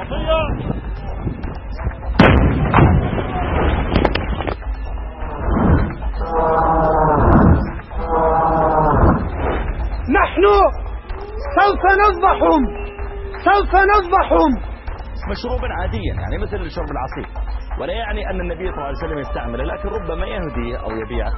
نحن سوف نذبحهم مشروبا عاديا، يعني مثل شرب العصير، ولا يعني أن النبي صلى الله عليه وسلم يستعمله، لكن ربما يهديه أو يبيعه،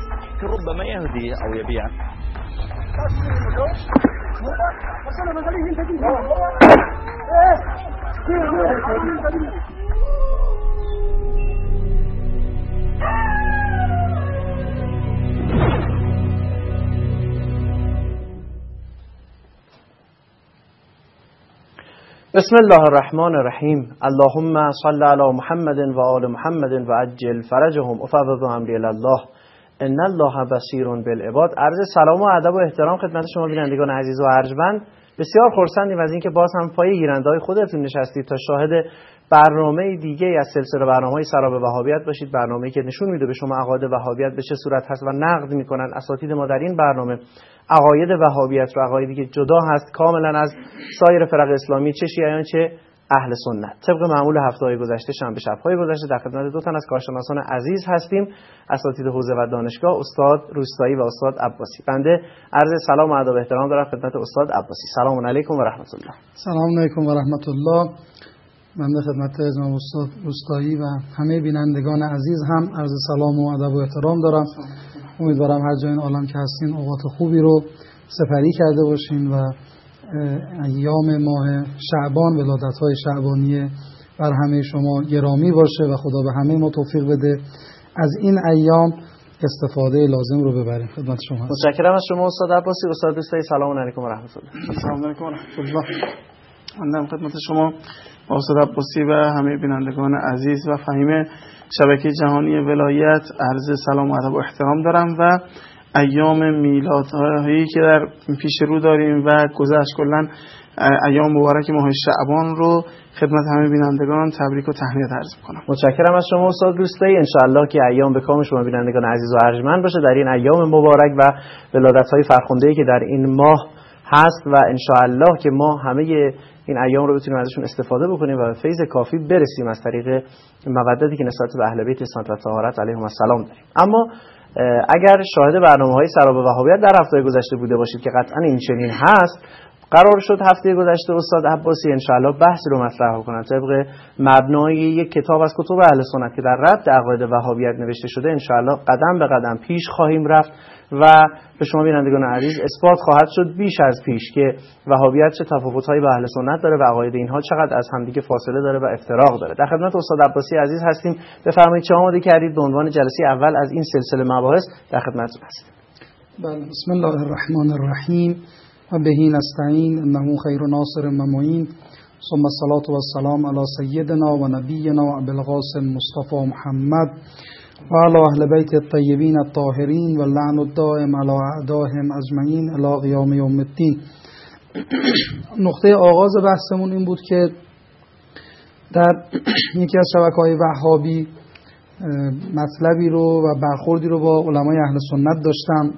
بسم الله الرحمن الرحیم. اللهم صل علی محمد و آل محمد و عجل فرجهم افوض امری الله ان الله بصیر بالعباد. عرض سلام و ادب و احترام خدمت شما بینندگان عزیز و ارجمند. بسیار خرسندیم از اینکه باز هم پای گیرنده‌های خودتون نشستید تا شاهد برنامه دیگه از سلسله برنامه‌های سراب وهابیت باشید. برنامه‌ای که نشون میده به شما عقاید وهابیت به چه صورت هست و نقد میکنن اساتید ما در این برنامه عقاید وهابیت رو، عقایدی که جدا هست کاملا از سایر فرق اسلامی، چه شیعیان چه اهل سنت. طبق معمول هفته‌های گذشته، شنبه شب‌های گذشته در خدمت دو تن از کارشناسان عزیز هستیم، اساتید حوزه و دانشگاه، استاد روستایی و استاد عباسی. بنده عرض سلام و ادب و احترام دارم خدمت استاد عباسی. سلام علیکم و رحمت الله. سلام علیکم و رحمت الله. بنده خدمت جناب استاد روستایی و همه بینندگان عزیز هم عرض سلام و ادب و احترام دارم. امیدوارم هر جای این عالم که هستین اوقات خوبی رو سپری کرده باشین و ایام ماه شعبان، ولادت‌های شعبانیه بر همه شما گرامی باشه و خدا به همه ما توفیق بده از این ایام استفاده لازم رو ببریم. خدمت شما متشکرم از شما استاد عباسی. استاد روستایی سلام علیکم و رحمت الله. سلام علیکم و رحمت الله. من خدمت شما استاد عباسی و همه بینندگان عزیز و فهیم شبکه جهانی ولایت عرض سلام و ادب و احترام دارم و ایام میلادهایی که در پیش رو داریم و گذشت کلا ایام مبارک ماه شعبان رو خدمت همه بینندگان تبریک و تهنیت عرض می‌کنم. متشکرم از شما استاد روستایی. ان شاءالله که ایام به کام شما بینندگان عزیز و ارجمند باشه در این ایام مبارک و ولادت‌های فرخنده‌ای که در این ماه هست و ان شاءالله که ما همه این ایام رو بتونیم ازشون استفاده بکنیم و به فیض کافی برسیم از طریق مودتی که نسبت به اهل بیت اسمت و طهارت علیهم السلام داریم. اما اگر شاهد برنامه‌های سراب وهابیت در هفته گذشته بوده باشید که قطعا این چنین هست، قرار شد هفته گذشته استاد عباسی ان شاءالله بحثی رو مطرح کنند طبق مبنای یک کتاب از کتب اهل سنت که در رد عقاید وهابیت نوشته شده. ان شاءالله قدم به قدم پیش خواهیم رفت و به شما بینندگان عزیز اثبات خواهد شد بیش از پیش که وهابیت چه تفاوت‌هایی با اهل سنت داره و عقاید اینها چقدر از همدیگه فاصله داره و افتراق داره. در خدمت استاد عباسی عزیز هستیم. بفرمایید چه آماده کردید به عنوان جلسه اول از این سلسله مباحث در خدمتتون هستیم. بله، بسم الله الرحمن الرحیم و بهی نستعین انه خیر ناصر و معین ثم الصلاة و السلام علی سیدنا و نبینا و ابی القاسم مصطفی محمد و علی اهل بیت الطیبین الطاهرین و اللعن الدائم علی اعدائهم اجمعین الی قیام یوم الدین. نقطه آغاز بحثمون این بود که در یکی از شبکه‌های وهابی مطلبی رو و برخوردی رو با علمای اهل سنت داشتم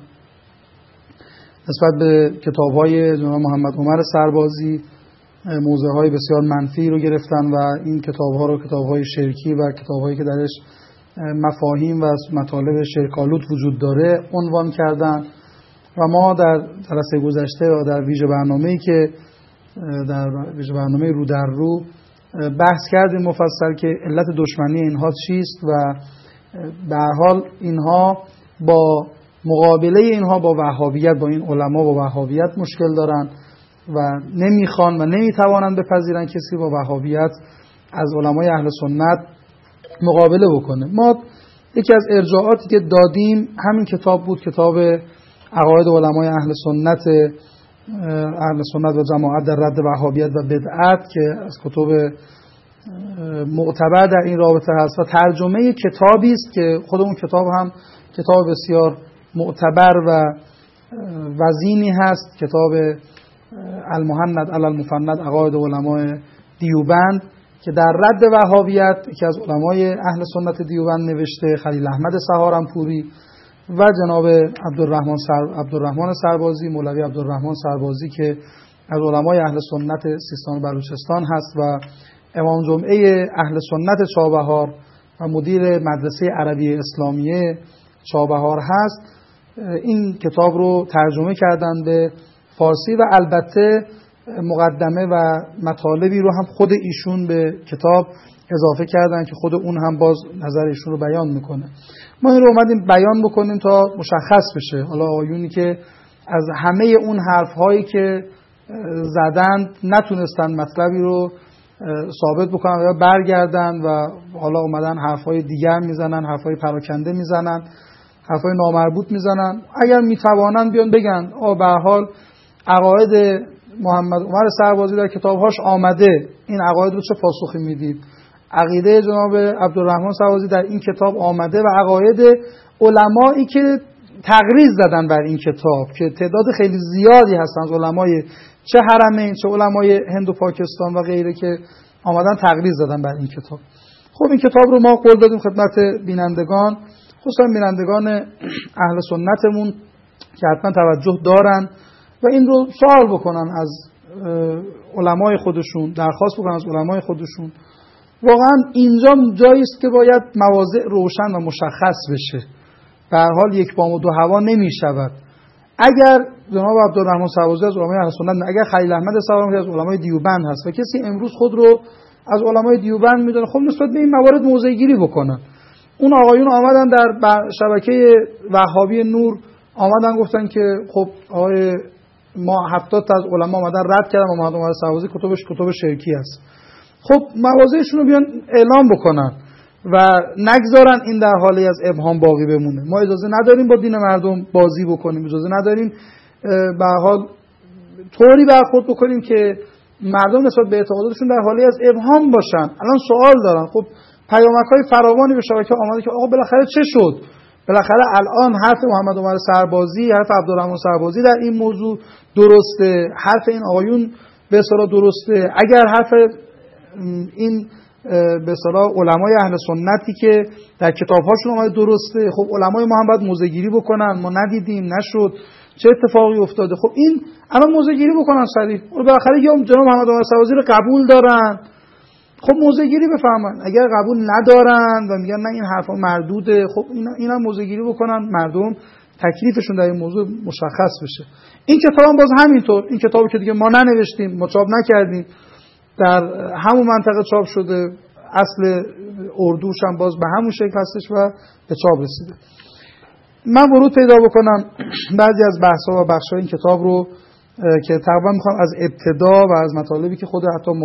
نسبت به کتاب‌های جناب محمد عمر سربازی. موضوعهای بسیار منفی رو گرفتن و این کتاب‌ها رو کتاب‌های شرکی و کتاب‌هایی که درش مفاهیم و مطالب شرک‌آلود وجود داره عنوان کردن و ما در جلسه گذشته و در ویژه برنامه‌ای که در ویژه برنامه رو در رو بحث کردیم مفصل که علت دشمنی اینها چیست و به هر حال اینها با مقابله اینها با وهابیت، با این علما با وهابیت مشکل دارن و نمیخوان و نمیتوانند بپذیرن کسی با وهابیت از علمای اهل سنت مقابله بکنه. ما یکی از ارجاعاتی که دادیم همین کتاب بود، کتاب عقاید علمای اهل سنت و جماعت در رد وهابیت و بدعت که از کتب معتبر در این رابطه هست و ترجمه کتابی است که خود اون کتاب هم کتاب بسیار معتبر و وزینی هست، کتاب المهند علی المفند عقاید علمای دیوبند که در رد وهابیت که از علمای اهل سنت دیوبند نوشته، خلیل احمد سهارنپوری و جناب عبدالرحمن سربازی، مولوی عبدالرحمن سربازی که از علمای اهل سنت سیستان و بلوچستان هست و امام جمعه اهل سنت چابهار و مدیر مدرسه عربی اسلامیه چابهار هست، این کتاب رو ترجمه کردن به فارسی و البته مقدمه و مطالبی رو هم خود ایشون به کتاب اضافه کردن که خود اون هم باز نظر ایشون رو بیان میکنه. ما این رو اومدیم بیان بکنیم تا مشخص بشه. حالا آیونی که از همه اون حرفهایی که زدن نتونستن مطلبی رو ثابت بکنن یا برگردن و حالا اومدن حرفهای دیگر میزنن، حرفهای پراکنده میزنن، حرفهای نامربوط میزنن. اگر میتوانن بیان بگن به هر حال عقاید محمد عمر سربازی در کتابهاش آمده، این عقاید رو چه پاسخی میدید؟ عقیده جناب عبدالرحمن سربازی در این کتاب آمده و عقاید علمایی که تقریض زدن بر این کتاب که تعداد خیلی زیادی هستن از علمای چه حرمین چه علمای هند و پاکستان و غیره که آمدن تقریض زدن بر این کتاب. خب این کتاب رو ما قول دادیم خدمت بینندگان، خصوصا بینندگان اهل سنتمون که حتما توجه دارن و این رو سوال بکنن از علمای خودشون، درخواست بکنن از علمای خودشون. واقعا اینجا جایی است که باید مواضع روشن و مشخص بشه. به هر حال یک بام و دو هوا نمی شود. اگر جناب عبدالرحمن سربازی از علمای اهل سنت، اگر خلیل احمد سربازی از علمای دیوبند هست و کسی امروز خود رو از علمای دیوبند میدونه، خب نسبت به این موارد موضع گیری بکنن. اون آقایون آمدن در شبکه وهابی نور آمدن گفتن که خب آقای ما 70 تا از علما آمدن رد کردن و محمد عمر سربازی کتب شرکی است. خب مواضعشون رو بیان اعلام بکنن و نگذارن این در حالی از ابهام باقی بمونه. ما اجازه نداریم با دین مردم بازی بکنیم، اجازه نداریم به هر حال طوری برخورد بکنیم که مردم نسبت به اعتقاداتشون در حالی از ابهام باشن. الان سوال دارن، خب پیامک‌های فراوانی به شبکه آمده که آقا بالاخره چه شد؟ بالاخره الان حرف محمد عمر سربازی، حرف عبدالرحمن سربازی در این موضوع درسته، حرف این آقایون به اصطلاح درسته. اگر حرف این به اصطلاح علمای اهل سنتی که در کتاب‌هاشون اومده درسته، خب علمای ما هم باید موضع‌گیری بکنن. ما ندیدیم، نشد، چه اتفاقی افتاده؟ خب این الان موضع‌گیری بکنن صریح. بالاخره یا جناب محمد عمر سربازی رو قبول دارن، خب موضع‌گیری بفرمایید. اگر قبول ندارن و میگن نه این حرفا مردوده، خب اینا موضع‌گیری بکنن، مردم تکلیفشون در این موضوع مشخص بشه. این کتاب هم باز همینطور، این کتابی که دیگه ما ننوشتیم، ما چاپ نکردیم، در همون منطقه چاپ شده، اصل اردوش هم باز به همون شکل هستش و به چاپ رسیده. من ورود پیدا بکنم بعضی از بحث‌ها و بخش‌های این کتاب رو که تقریبا می‌خوام از ابتدا و از مطالبی که خود حتی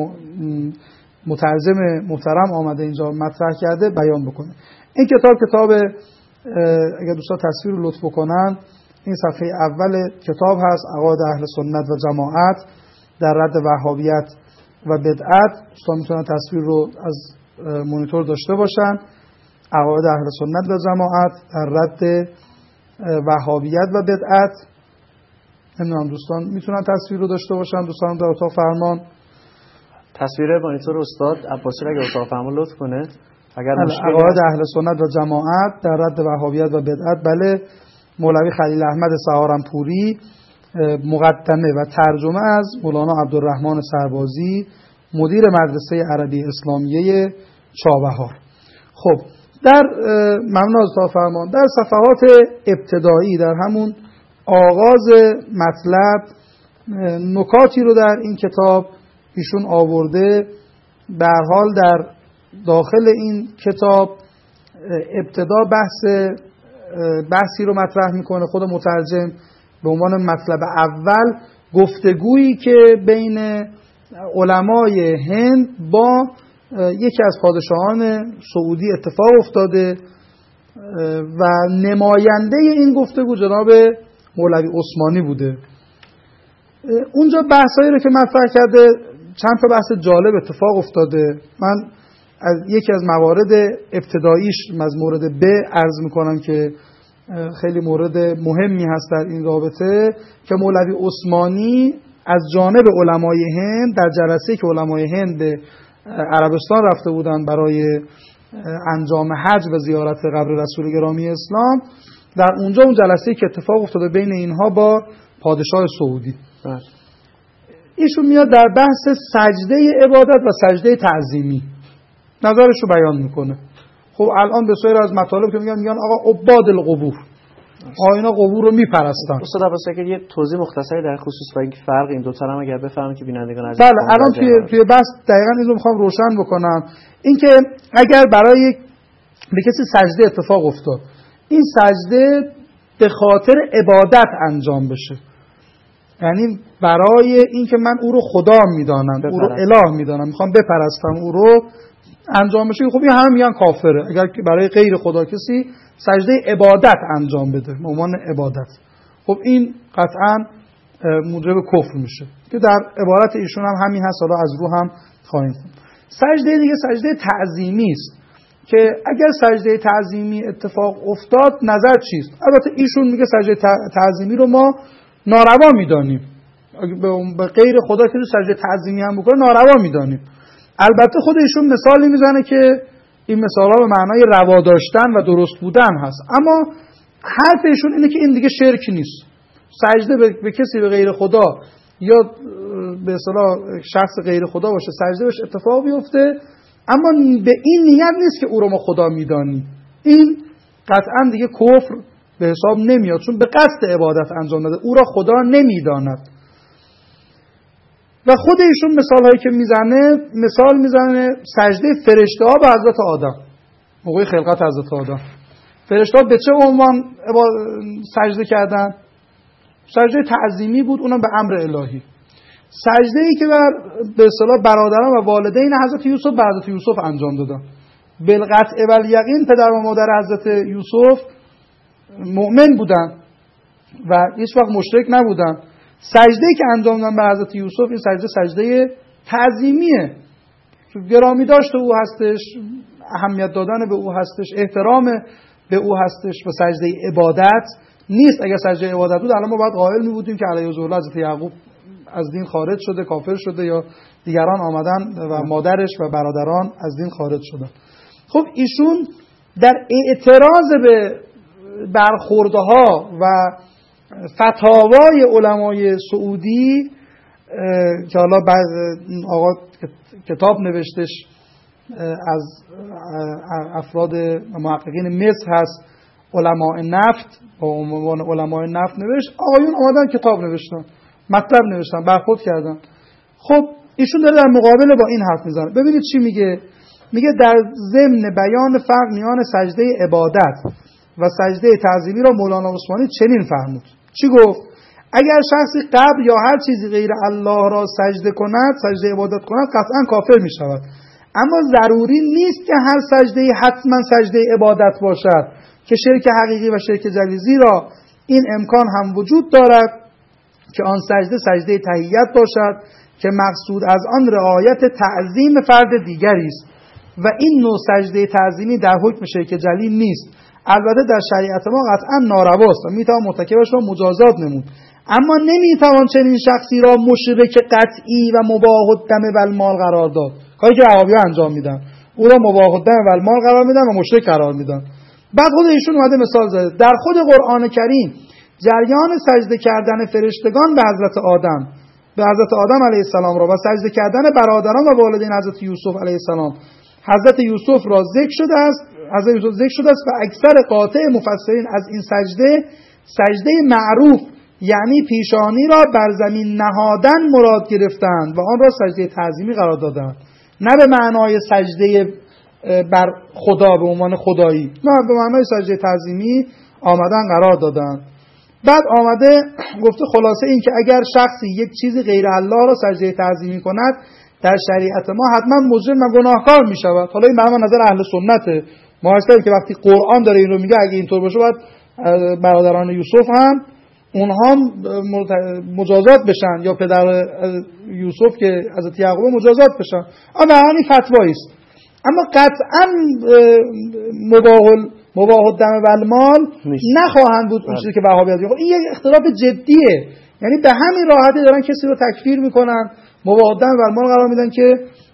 مترجم محترم آمده اینجا مطرح کرده بیان بکنه. این کتاب اگر دوستان تصویر رو لطف بکنن، این صفحه اول کتاب هست، عقاید اهل سنت و جماعت در رد وهابیت و بدعت. دوستان میتونن تصویر رو از مانیتور داشته باشن. عقاید اهل سنت و جماعت در رد وهابیت و بدعت. نمیدونم دوستان میتونن تصویر رو داشته باشن، دوستان در اتاق فرمان. تصویر مانیتور استاد عباسی اگه اتاق فرمان لطف کنه. اگر عقاید اهل سنت و جماعت در رد وهابیت و بدعت، بله، مولوی خلیل احمد سهارنپوری، مقدمه و ترجمه از مولانا عبدالرحمن سربازی، مدیر مدرسه عربی اسلامیه چابهار. خب در ممنون از اتاق فرمان، در صفحات ابتدایی در همون آغاز مطلب نکاتی رو در این کتاب ایشون آورده. به هر حال در داخل این کتاب ابتدا بحثی رو مطرح میکنه خود مترجم به عنوان مطلب اول، گفتگویی که بین علمای هند با یکی از پادشاهان سعودی اتفاق افتاده و نماینده این گفتگو جناب مولوی عثمانی بوده. اونجا بحثایی رو که مطرح کرده، چند تا بحث جالب اتفاق افتاده. من از یکی از موارد ابتداییش، از مورد ب عرض میکنم که خیلی مورد مهمی هست در این رابطه، که مولوی عثمانی از جانب علمای هند در جلسه‌ای که علمای هند به عربستان رفته بودن برای انجام حج و زیارت قبر رسول گرامی اسلام، در اون جلسه‌ای که اتفاق افتاده بین اینها با پادشاه سعودی، ایشون میاد در بحث سجده عبادت و سجده تعظیمی نظرش رو بیان میکنه. خب الان به سایر از مطالب که میگن آقا عباد القبور، اینا قبور رو میپرستن. استاد عباس اگر یه توضیح مختصری در خصوص با این فرق این دو تا هم اگر بفهمید که بینندگان عزیز. بله الان توی بحث دقیقاً اینو میخوام روشن بکنم. اینکه اگر برای به کسی سجده اتفاق افتاد، این سجده به خاطر عبادت انجام بشه، یعنی برای اینکه من او رو خدا میدانم، او رو اله میدانم، میخوام بپرستم او رو انجام بشه، خب این هم میگن کافره. اگر برای غیر خدا کسی سجده عبادت انجام بده به عنوان عبادت، خب این قطعا موجب کفر میشه که در عبارت ایشون هم همین هست. حالا از رو هم خواهیم خوند. سجده دیگه سجده تعظیمی است که اگر سجده تعظیمی اتفاق افتاد نظر چیست؟ البته ایشون میگه سجده تعظیمی رو ما ناروا میدانیم، به غیر خدا که سجده تعظیمی هم بکنه ناروا میدانیم. البته خود ایشون مثالی میزنه که این مثالا به معنای روا داشتن و درست بودن هست، اما حرف ایشون اینه که این دیگه شرک نیست. سجده به کسی به غیر خدا یا به اصطلاح شخص غیر خدا باشه، سجده بهش اتفاق بیفته، اما به این نیت نیست که او رو ما خدا میدانیم. این قطعا دیگه کفر به حساب نمیاد، چون به قصد عبادت انجام داده، او را خدا نمیداند. و خود ایشون مثال هایی که میزنه، مثال میزنه سجده فرشته ها به حضرت آدم موقع خلقت حضرت آدم. فرشته ها به چه عنوان سجده کردن؟ سجده تعظیمی بود، اونم به امر الهی. سجده ای که به اصطلاح برادران و والدین حضرت یوسف به حضرت یوسف انجام دادن. بالقطع و الیقین پدر و مادر حضرت یوسف مؤمن بودن و هیچ وقت مشرک نبودن. سجده‌ای که انجام دادن به حضرت یوسف، این سجده تعظیمیه، گرامی داشت او هستش، اهمیت دادن به او هستش، احترام به او هستش و سجده عبادت نیست. اگر سجده عبادت بود الان ما باید قائل می بودیم که علیه السلام حضرت یعقوب از دین خارج شده، کافر شده، یا دیگران آمدن و مادرش و برادران از دین خارج شدن. خب ایشون در اعتراض به برخوردها و فتاوای علمای سعودی که حالا آقا کتاب نوشتش از افراد محققین مصر هست، علماء نفت، با عنوان علماء نفت نوشت، آقایون آمدن کتاب نوشتن، مطلب نوشتن، برخورد کردن. خب ایشون داره در مقابل با این حرف میزنه. ببینید چی میگه. میگه در ضمن بیان فرق میان سجده عبادت و سجده تعظیمی را مولانا عثمانی چنین فرمود. چی گفت؟ اگر شخصی قبر یا هر چیزی غیر الله را سجده کند، سجده عبادت کند، قطعا کافر می شود. اما ضروری نیست که هر سجده حتما سجده عبادت باشد که شرک حقیقی و شرک جلی، زیرا این امکان هم وجود دارد که آن سجده تحیت باشد که مقصود از آن رعایت تعظیم فرد دیگری است و این نوع سجده تعظیمی در حکم شرک جلی نیست. البته در شریعت ما قطعا نارواست و میتوان مرتکبش را مجازات نمود، اما نمیتوان چنین شخصی را مشرک قطعی و مباح الدم و المال قرار داد. کاری که وهابی‌ها انجام میدن، او را مباح الدم و المال قرار میدن و مشرک قرار میدن. بعد خود ایشون اومده مثال زده در خود قرآن کریم جریان سجده کردن فرشتگان به حضرت آدم علیه السلام را و سجده کردن برادران و والدین حضرت یوسف علیه السلام حضرت یوسف را ذکر شده است و اکثر قاطع مفسرین از این سجده معروف یعنی پیشانی را بر زمین نهادن مراد گرفتند و آن را سجده تعظیمی قرار دادند، نه به معنای سجده بر خدا به عنوان خدایی، نه به معنای سجده تعظیمی آمدن قرار دادند. بعد آمده گفته خلاصه این که اگر شخصی یک چیزی غیر الله را سجده تعظیمی کند در شریعت ما حتما مجرم و گناهکار می شود. حالا این به نظر اهل سنته، ما هستیم که وقتی قرآن داره این رو میگه اگه اینطور باشه باید برادران یوسف هم اونها مجازات بشن یا پدر یوسف که حضرت یعقوب مجازات بشن. اما همین فتوایی است. اما قطعا مباح الدم و المال نخواهند بود اون چیزی که وهابیت میگن. این یک اختلاف جدیه، یعنی به همین راحتی دارن کسی رو تکفیر میکنن، مباح الدم و المال قرار میدن که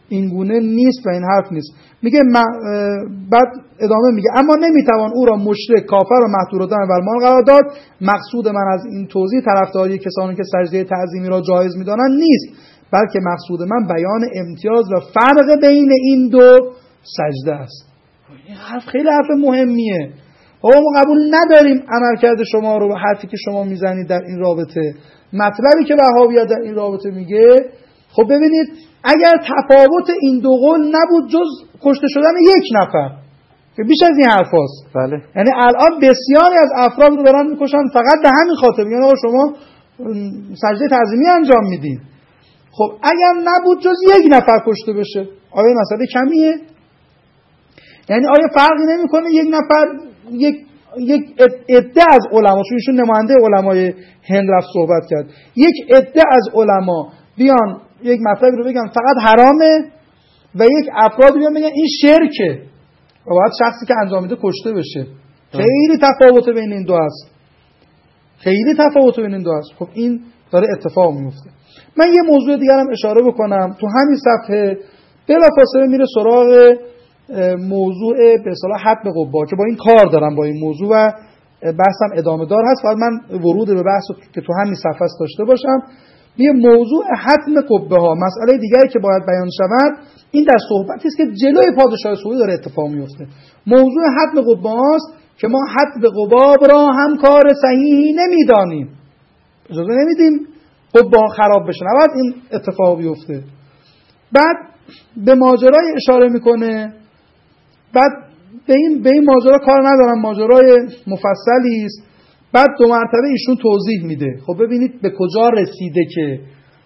این گونه نیست و این حرف نیست. میگه بعد ادامه میگه اما نمیتوان او را مشرک، کافر و محتورالدم و المال قرار داد. مقصود من از این توضیح طرفداری کسانی که سجده تعظیمی را جایز میدانند نیست، بلکه مقصود من بیان امتیاز و فرق بین این دو سجده است. این حرف خیلی حرف مهمیه. ما قبول نداریم عملکرد شما رو و حرفی که شما میزنید در این رابطه. مطلبی که وهابیت در این رابطه میگه، خب ببینید اگر تفاوت این دو قول نبود جز کشته شدن یک نفر که بیش از این حرف هست. بله. یعنی الان بسیاری از افراد رو دارن میکشن فقط به همین خاطر، میگن آقا شما سجده تعظیمی انجام میدین. خب اگر نبود جز یک نفر کشته بشه، آیا مسئله کمیه؟ یعنی آیا فرقی نمیکنه یک نفر، یک عده از علما، چون ایشون نماینده علمای هند رفت صحبت کرد، یک عده از علما بیان یک مطلبی رو بگن فقط حرامه و یک افراد بیان بگن این شرکه و باید شخصی که انجام میده کشته بشه. خیلی تفاوت بین این دو است. خیلی تفاوت بین این دو است. خب این داره اتفاق میفته. من یه موضوع دیگر هم اشاره بکنم. تو همین صفحه بلافاصله میره سراغ موضوع به اصطلاح حتم قبا که با این کار دارم، با این موضوع و بحثم ادامه دار هست. فقط من ورود به بحث که تو همین صفحه است داشته باشم. یه موضوع حتم قبه ها، مسئله دیگری که باید بیان شود، این در صحبتی است که جلوی پادشاه سعودی داره اتفاق میفته. موضوع حتم قبه هاست که ما حتم قباب را هم کار صحیحی نمیدانیم، اجازه نمیدیم قبه ها خراب بشه، نباید این اتفاق بیفته. بعد به ماجرای اشاره میکنه، بعد به این ماجرا کار ندارم، ماجرای مفصلی است. بعد دو مرتبه ایشون توضیح میده. خب ببینید به کجا رسیده که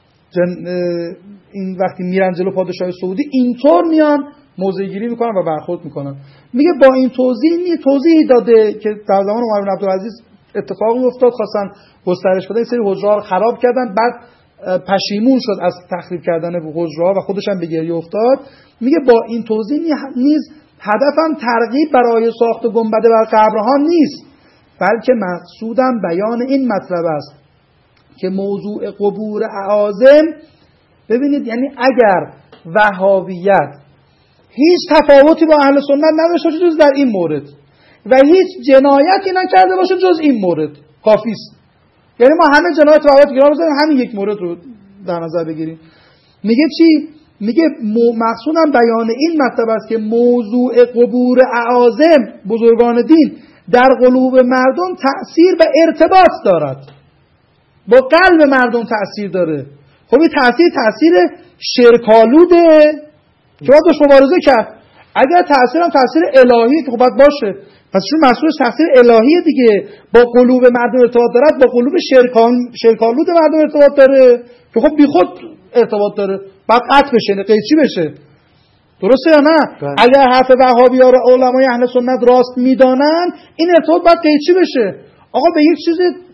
این وقتی میرن جلو پادشاه سعودی اینطور میان موضع گیری میکنن و برخورد میکنن. میگه با این توضیحی داده که در زمان عمر بن عبدالعزیز اتفاقی افتاد، خواستن گسترش بدن، سری حجره رو خراب کردن، بعد پشیمون شد از تخریب کردن حجره و خودش هم به گریه افتاد. میگه با این توضیح نیز هدفم ترغیب برای ساخت گنبد بر قبرها نیست، بلکه مقصودم بیان این مطلب است که موضوع قبور اعاظم، ببینید یعنی اگر وهابیت هیچ تفاوتی با اهل سنت نداشته باشه جز در این مورد و هیچ جنایتی نکرده باشه جز این مورد، کافی است. یعنی ما همه جنایت و وهابیت گرا بزنیم، همین یک مورد رو در نظر بگیریم. میگه چی؟ میگه مقصودم بیان این مطلب است که موضوع قبور اعاظم، بزرگان دین، در قلوب مردم تأثیر و ارتباط دارد، با قلب مردم تأثیر داره. خب این تأثیر شرکالوده که باید باش مبارزه کرد. اگر تأثیر هم تأثیر الهی که خب باید باشه، پس چون مسئولش تأثیر الهیه دیگه، با قلوب مردم ارتباط دارد، با قلوب شرکالود مردم ارتباط داره که خب بی خود ارتباط داره، بعد قطع بشه، قیچی بشه. درسته یا نه؟ اگر حرف وهابی‌ها و علمای اهل سنت راست میدانن، این ارتباط باید قیچی بشه. آقا به یک چیز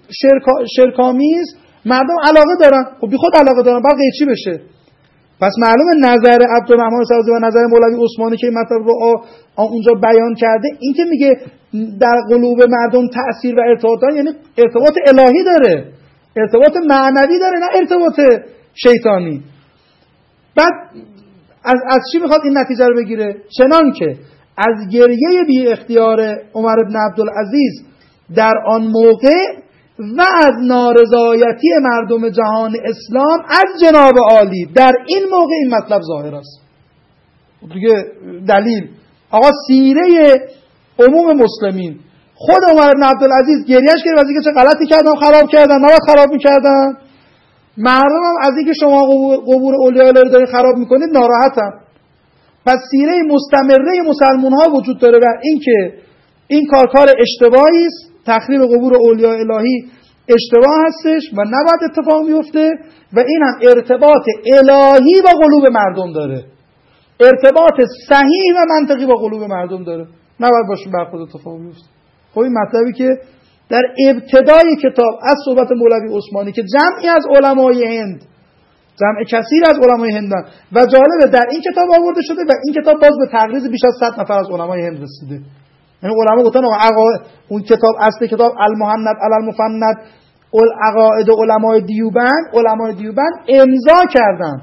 شرکامیز مردم علاقه دارن، خب بی خود علاقه دارن، باید قیچی بشه. پس معلومه نظر عبدالرحمن سعدی و نظر مولوی عثمانی که این مطلب رو اونجا بیان کرده، این که میگه در قلوب مردم تأثیر و ارتباط داره، یعنی ارتباط الهی داره، ارتباط معنوی داره، نه ارتباط شیطانی. بعد از چی میخواد این نتیجه رو بگیره؟ چنان که از گریه بی اختیار عمر بن عبدالعزیز در آن موقع و از نارضایتی مردم جهان اسلام از جناب عالی در این موقع این مطلب ظاهر است. دیگه دلیل آقا سیره عموم مسلمین، خود عمر بن عبدالعزیز گریهش کرد از اینکه چه غلطی کردن، خراب کردن، نباید خراب میکردن. مردم هم از اینکه شما قبور اولیاء الله رو دارین خراب میکنید ناراحتن. پس سیره مستمره مسلمان ها وجود داره و اینکه این کار اشتباهی است، تخریب قبور اولیاء الهی اشتباه هستش و نباید اتفاق میفته و این هم ارتباط الهی با قلوب مردم داره، ارتباط صحیح و منطقی با قلوب مردم داره، نباید باشون برخورد اتفاق بیفته. خب این مطلبی که در ابتدای کتاب از صحبت مولوی عثمانی که جمعی از علمای هند، جمع کثیر از علمای هندن و جالبه در این کتاب آورده شده و این کتاب باز به تقریض بیش از 100 نفر از علمای هند رسیده. یعنی علما گفتن اون کتاب اصل کتاب المهند علی المفند العقائد علمای دیوبند امضا کردن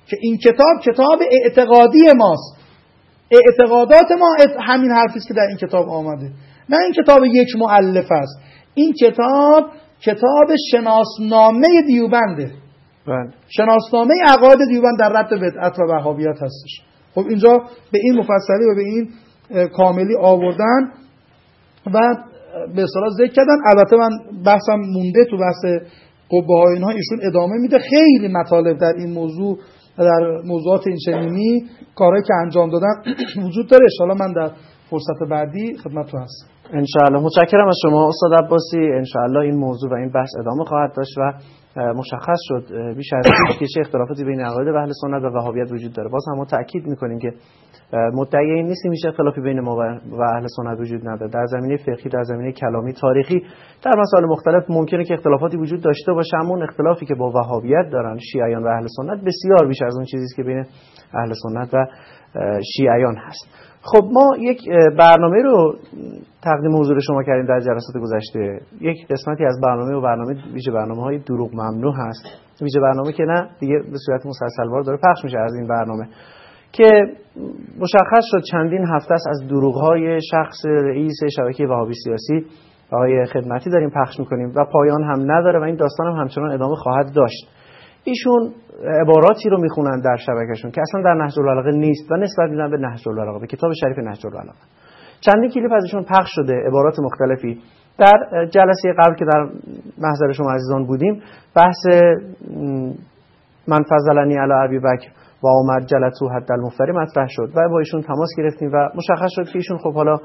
که این کتاب اعتقادی ماست، اعتقادات ما همین حرفی است که در این کتاب آمده، نه این کتاب یک مؤلف است. این کتاب شناسنامه دیوبنده، شناسنامه عقاید دیوبند در رد بدعت و وهابیت هستش. خب اینجا به این مفصلی و به این کاملی آوردن و به اصطلاح ذکر کردن. البته من بحثم مونده تو بحث قبه های اینها، ایشون ادامه میده. خیلی مطالب در این موضوع و در موضوعات این چنینی کارهایی که انجام دادن وجود داره. ان شاءالله من در فرصت بعدی خدمتتون هستم. ان شاءالله. متشکرم از شما استاد عباسی. ان شاءالله این موضوع و این بحث ادامه خواهد داشت و مشخص شد بیش از پیش که چه اختلافاتی بین عقاید اهل سنت و وهابیت وجود داره. باز هم ما تاکید می‌کنیم که مدعی این نیستیم هیچ اختلافی بین ما و اهل سنت وجود نداره. در زمینه فقهی، در زمینه کلامی، تاریخی، در مسائل مختلف ممکنه که اختلافاتی وجود داشته باشه، اما اون اختلافی که با وهابیت دارن شیعیان و اهل سنت بسیار بیش از اون چیزی است که بین اهل سنت و شیعیان هست. خب ما یک برنامه رو تقدیم حضور شما کردیم در جلسات گذشته. یک قسمتی از برنامه ویژه برنامه‌های دروغ ممنوع هست. ویژه برنامه که نه دیگه به صورت مسلسلوار داره پخش میشه از این برنامه، که مشخص شد چندین هفته است از دروغ‌های شخص رئیس شبکه وهابی سیاسی آقای خدمتی داریم پخش می‌کنیم و پایان هم نداره و این داستان هم همچنان ادامه خواهد داشت. ایشون عباراتی رو میخونن در شبکهشون که اصلا در نهج البلاغه نیست و نسبت میدن به نهج البلاغه، به کتاب شریف نهج البلاغه. چندین کلیپ ازشون پخش شده، عبارات مختلفی. در جلسه قبل که در محضر شما عزیزان بودیم بحث من فضلنی علی ابی بکر و عمر جلتو حد المفتری مطرح شد و با ایشون تماس گرفتیم و مشخص شد که ایشون خب حالا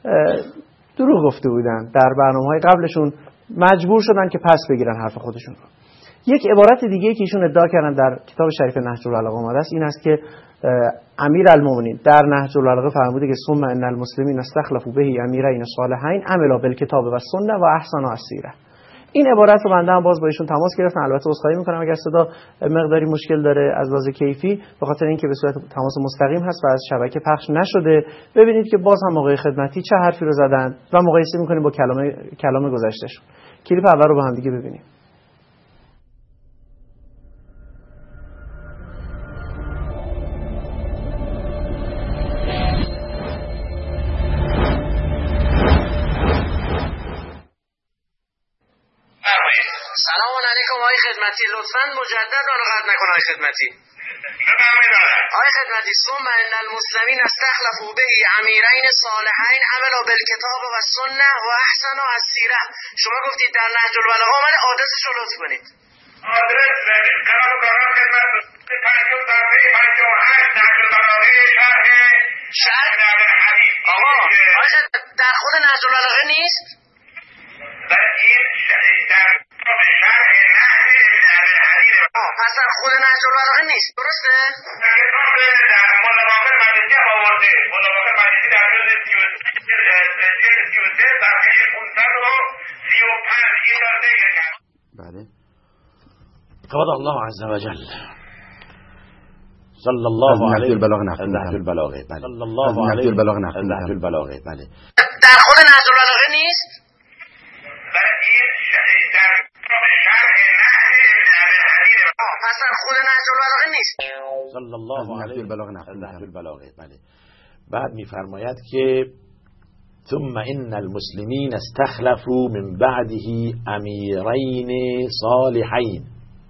دروغ گفته بودن. در برنامه‌های قبلشون مجبور شدن که پس بگیرن حرف خودشون رو. یک عبارت دیگه که ایشون ادعا کردن در کتاب شریف نهج البلاغه آمده است این است که امیرالمومنین در نهج البلاغه فرموده که ثم ان المسلمین استخلفوا به امیرین صالحین عملوا بالکتاب و السنه و احسنوا السیره. این عبارت رو بنده هم باز با ایشون تماس گرفتم. البته عذرخواهی میکنم اگر صدا مقداری مشکل داره از لحاظ کیفی، به خاطر اینکه به صورت تماس مستقیم هست و از شبکه پخش نشده. ببینید که باز هم آقای خدمتی چه حرفی رو زدن و مقایسه میکنیم با کلام گذشتهشون. کلیپ اول رو با هم دیگه ببینیم. خدمتی لطفاً مجدد آن قطع نکن آقای خدمتی. آقای خدمتی ثم ان المسلمین استخلفوا به امیرین صالحین عملوا بالکتاب و السنه و احسنوا السیره. شما گفتید در نهج البلاغه اومده، آدرسش رو لطف کنید. آدرس کلام برای خدمت 58 نهج البلاغه شرح حدیث. آقا در خود نهج البلاغه نیست؟ در این در پس در خود نهج البلاغه نیست، درسته؟ در ملاباقر مجلسی هم آورده. ملاباقر مجلسی در جلد 33 صفحه 535 این داره ذکر کرد. بله. قال الله عز وجل صلی الله علیه نهج البلاغه. بله. صلی الله علیه نهج البلاغه. بله. در خود نهج البلاغه نیست؟ پس در خود نهج البلاغه نیست. صلی الله علیه نهج البلاغه. بله. بعد میفرماید که ثم ان المسلمین استخلفوا من بعده امیرین صالحین.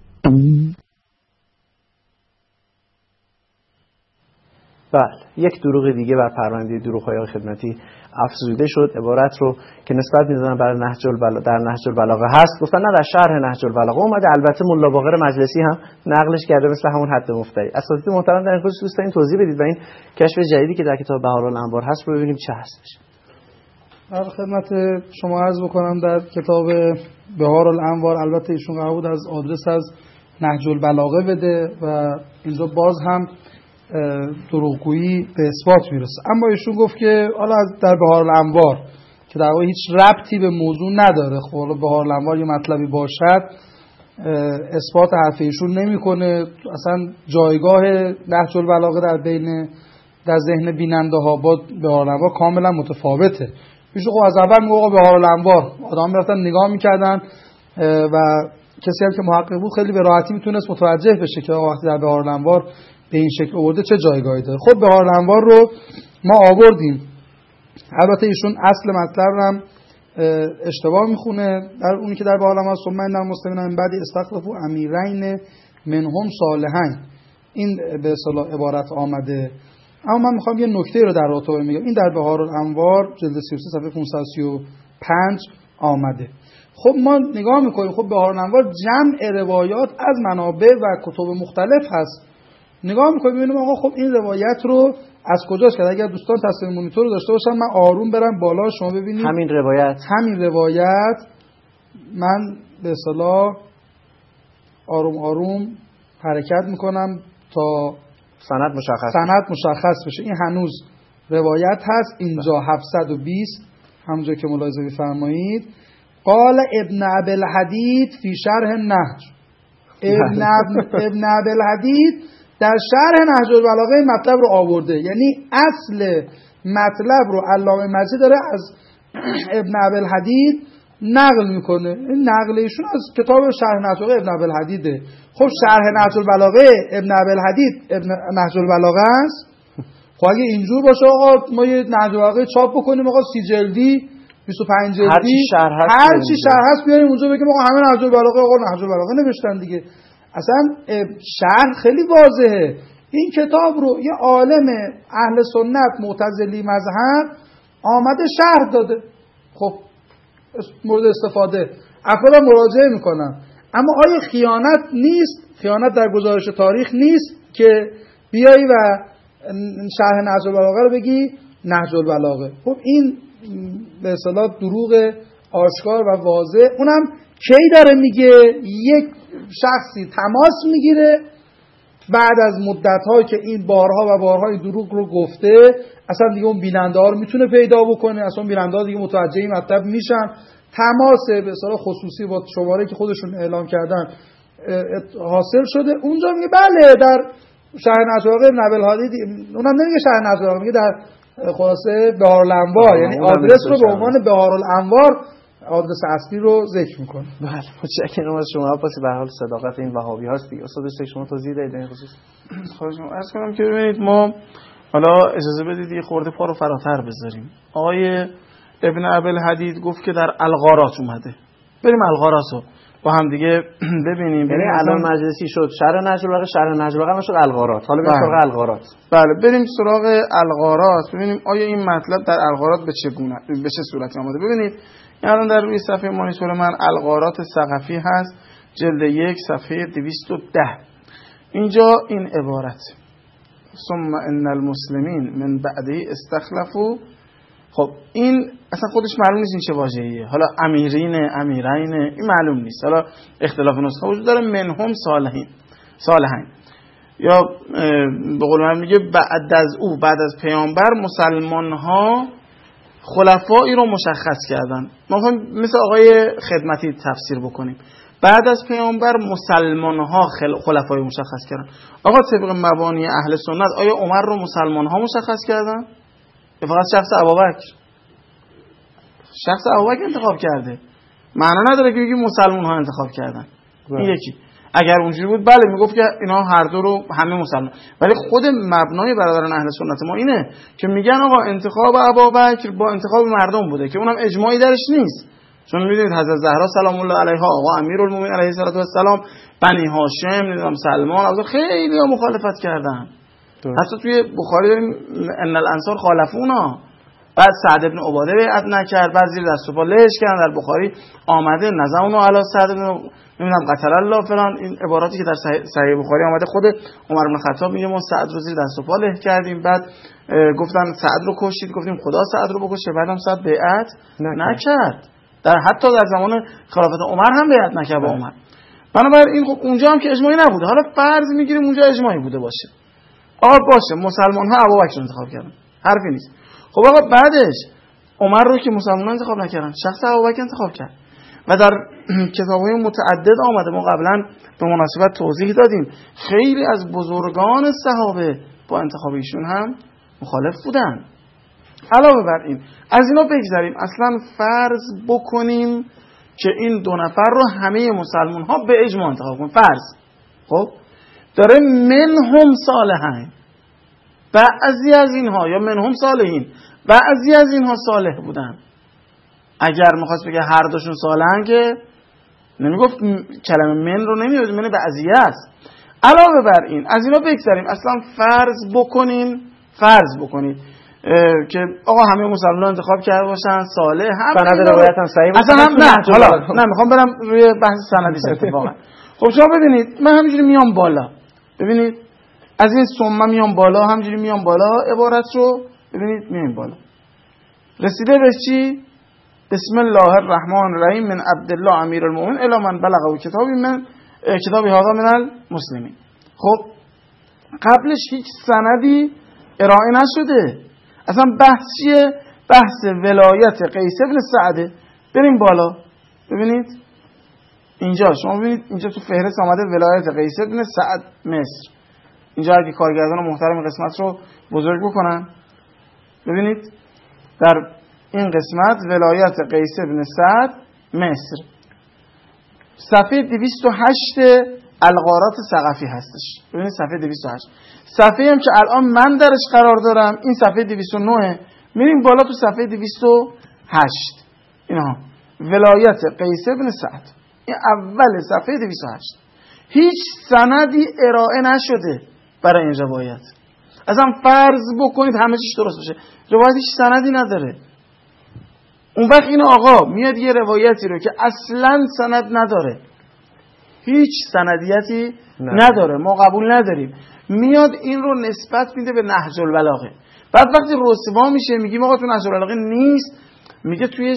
بله، یک دروغ دیگه بر پرونده دروغ‌های خدمتی افزوده شد. عبارت رو که نسبت می‌دادن بر نهج البلاغه در نهج البلاغه هست، گفتن نه در شرح نهج البلاغه اومده. البته ملا باقر مجلسی هم نقلش کرده مثل همون حد مفتری. اساتید محترم در این خصوص دوست دارین توضیح بدید و این کشف جدیدی که در کتاب بهارالانوار هست رو ببینیم چه هستش. در خدمت شما عرض بکنم در کتاب بهارالانوار البته ایشون قرار بود از آدرس از نهج البلاغه بده و اینجا باز هم دروغگویی به اثبات میرسه. اما ایشون گفت که حالا در بهارالانوار که در واقع هیچ ربطی به موضوع نداره، خب حالا بهارالانوار یه مطلبی باشد اثبات حرف ایشون نمیکنه. اصلا جایگاه نهج البلاغه در ذهن بیننده ها با بهارالانوار کاملا متفاوته. ایشون خب از اول میگه بهارالانوار، آدم میرفتن نگاه میکردن و کسی هم که محقق بود خیلی به راحتی میتونست متوجه بشه که وقتی در بهار الانوار به این شکل آورده چه جایگاهی داره. خب بهار الانوار رو ما آوردیم، البته ایشون اصل مطلب رو اشتباه میخونه در اونی که در بهار الانوار ثم ان المسلمین من بعد استخلفوا امیرین منهم صالحین این به اصطلاح عبارت آمده. اما من میخوام یه نکته رو در رابطه میگم. این در بهار الانوار جلد 33 صفحه 535 آمده. خب ما نگاه میکنیم خب بهار الانوار جمع روایات از منابع و کتب مختلف هست. نگاه میکنیم میبینیم آقا خب این روایت رو از کجاست کرد. اگر دوستان تصویر مونیتور رو داشته باشن من آروم برم بالا شما ببینید همین روایت من به اصطلاح آروم آروم حرکت میکنم تا سند مشخص بشه. این هنوز روایت هست اینجا 720 همونجا که ملاحظه بفرمایید. قال ابن ابی الحدید فی شرح النهج. ابن ابی الحدید در شرح نهج البلاغه این مطلب رو آورده، یعنی اصل مطلب رو علامه مجید داره از ابن ابی الحدید نقل میکنه. این نقل ایشون از کتاب شرح نهج البلاغه ابن ابی الحدیده. خب شرح نهج البلاغه ابن ابی الحدید ابن نهج البلاغه است. خب اگه اینجور باشه آقا ما یه نهج البلاغه چاپ بکنیم آقا 30 جلدی 25 جلدی هر چی شرح هست بیاریم اونجا بگیم آقا همه نهج البلاغه آقا نهج البلاغه نوشتن دیگه. اصلا شرح خیلی واضحه. این کتاب رو یه عالم اهل سنت معتزلی مذهب آمده شرح داده. خب مورد استفاده افراد مراجعه میکنن. اما آیا خیانت نیست؟ خیانت در گزارش تاریخ نیست که بیایی و شرح نهج البلاغه رو بگی نهج البلاغه؟ خب این به اصطلاح دروغ آشکار و واضح. اونم کی داره میگه؟ یک شخصی تماس میگیره بعد از مدت‌ها که این بارها و بارها این دروغ رو گفته، اصلا دیگه اون بیننده ها رو میتونه پیدا بکنه، اصلا بیننده ها دیگه متوجه این مطلب میشن، تماس به اصطلاح خصوصی با شماره که خودشون اعلام کردن حاصل شده. اونجا میگه بله در شرح نهج البلاغه ابن ابی الحدید، اونم نمیگه شرح نهج البلاغه، میگه در خلاصه بهار الانوار، یعنی آدرس رو به عنوان بهار الانوار آدرس اصلی رو ذکر میکنه. بله متشکرم از شما عباسی. به حال صداقت این وهابی هاست دیگه. استاد شما توضیح بدید این خصوص. خواهش می‌کنم. عرض کنم که ببینید ما حالا اجازه بدید یه خورده پا رو فراتر بذاریم. آقای ابن ابی الحدید گفت که در الغارات اومده. بریم الغارات رو با هم دیگه ببینیم. یعنی الان مجلسی شد شرح نهج البلاغه، شرح نهج البلاغه هم شد الغارات. حالا بریم سراغ الغارات. بله بریم سراغ الغارات ببینیم آیا این مطلب در الغارات به چه صورتی آمده. ببینید الان در روی صفحه مانیتور من الغارات ثقفی هست، جلد 1 صفحه 210. اینجا این عبارت ثم ان المسلمین من بعده استخلفوا. خب این اصلا خودش معلوم نیست این چه واژه‌ایه. حالا امیرین این معلوم نیست. حالا اختلاف نسخه وجود داره. منهم صالحین یا به قول من میگه بعد از پیامبر مسلمان ها خلفایی رو مشخص کردن. ما مثل آقای خدمتی تفسیر بکنیم. بعد از پیامبر مسلمان ها خلفایی مشخص کردن. آقا طبق مبانی اهل سنت آیا عمر رو مسلمان ها مشخص کردن؟ یا فقط شخص ابوبکر؟ شخص ابوبکر انتخاب کرده. معنا نداره که بگیم مسلمان ها انتخاب کردن. این یکی. اگر اونجوری بود بله میگفت که اینا هر دو رو همه مسلمان. ولی خود مبنای برادران اهل سنت ما اینه که میگن آقا انتخاب ابوبکر با انتخاب مردم بوده که اونم اجماعی درش نیست. چون میدونید حضرت زهرا سلام الله علیها، آقا امیرالمومنین علیه السلام، بنی هاشم، نظام سلمان، خیلی مخالفت کردن. حتی توی بخاری داریم ان الانصار خالفونا. بعد سعد بن عباده بیعت نکرد، بعد زیر دست و پا لهش کردن. در بخاری آمده نظمون علی سعد بن نمیدونم قتل الله فلان، این عباراتی که در صحیح بخاری آمده. خود عمر بن خطاب میگه ما سعد رو زیر دست و پا له کردیم، بعد گفتن سعد رو کشتید، گفتیم خدا سعد رو بکشه، بعدم سعد بیعت نکرد. حتی در زمان خلافت عمر هم بیعت نکرد با عمر. بنابراین خب اونجا هم که اجماعی نبوده. حالا فرض میگیریم اونجا اجماعی بوده باشه. آقا باشه مسلمان ها ابوبکر انتخاب کردن، حرفی نیست. خب آقا بعدش عمر رو که مسلمان انتخاب نکردن، شخص ابوبکر انتخاب کرد و در کتاب‌های متعدد آمده. ما قبلا به مناسبت توضیح دادیم خیلی از بزرگان صحابه با انتخاب ایشون هم مخالف بودن. علاوه بر این از اینا بگذاریم، اصلا فرض بکنیم که این 2 نفر رو همه مسلمان ها به اجماع انتخاب کنن. فرض خب داره منهم صالحین، بعضی از اینها یا منهم صالحین، بعضی از اینها صالح بودن. اگر میخواست بگه هر دوشون صالحن که نمیگفت کلمه من رو نمیاد، من بعضی است. علاوه بر این از اینا بگذاریم، اصلا فرض بکنید که آقا همه مسلمان انتخاب کرده باشن صالح، هم سند روایت هم صحیح باشه. اصلا نه میخوام برم روی بحث سندیش اتفاقا. خب شما ببینید من همینجوری میام بالا، ببینید از این ثم میام بالا، همینجوری میام بالا، عبارت رو ببینید میام بالا، رسیده به چی؟ بسم الله الرحمن الرحیم من عبدالله امیر المؤمنین الی من بلغه کتابی هذا من المسلمین. خب قبلش هیچ سندی ارائه نشده، اصلا بحث چیه؟ بحث ولایت قیس بن سعده. بریم بالا ببینید اینجا، شما ببینید اینجا تو فهرست آمده ولایت قیس بن سعد مصر. اینجا اگه کارگردان محترم قسمت رو بزرگ بکنن ببینید در این قسمت ولایت قیس بن سعد مصر صفحه 208 الغارات ثقفی هستش. ببینید صفحه 208. صفحه هم که الان من درش قرار دارم این صفحه 209. میریم بالا تو صفحه 208 اینها ولایت قیس بن سعد، این اول صفحه 208. هیچ سندی ارائه نشده برای این روایت. اصلا فرض بکنید همه چیش درست باشه، روایت هیچ سندی نداره. اون وقت این آقا میاد یه روایتی رو که اصلا سند نداره، هیچ سندیتی نداره، ما قبول نداریم، میاد این رو نسبت میده به نهج البلاغه. بعد وقتی رسوا میشه میگیم آقا تو نهج البلاغه نیست، میگه توی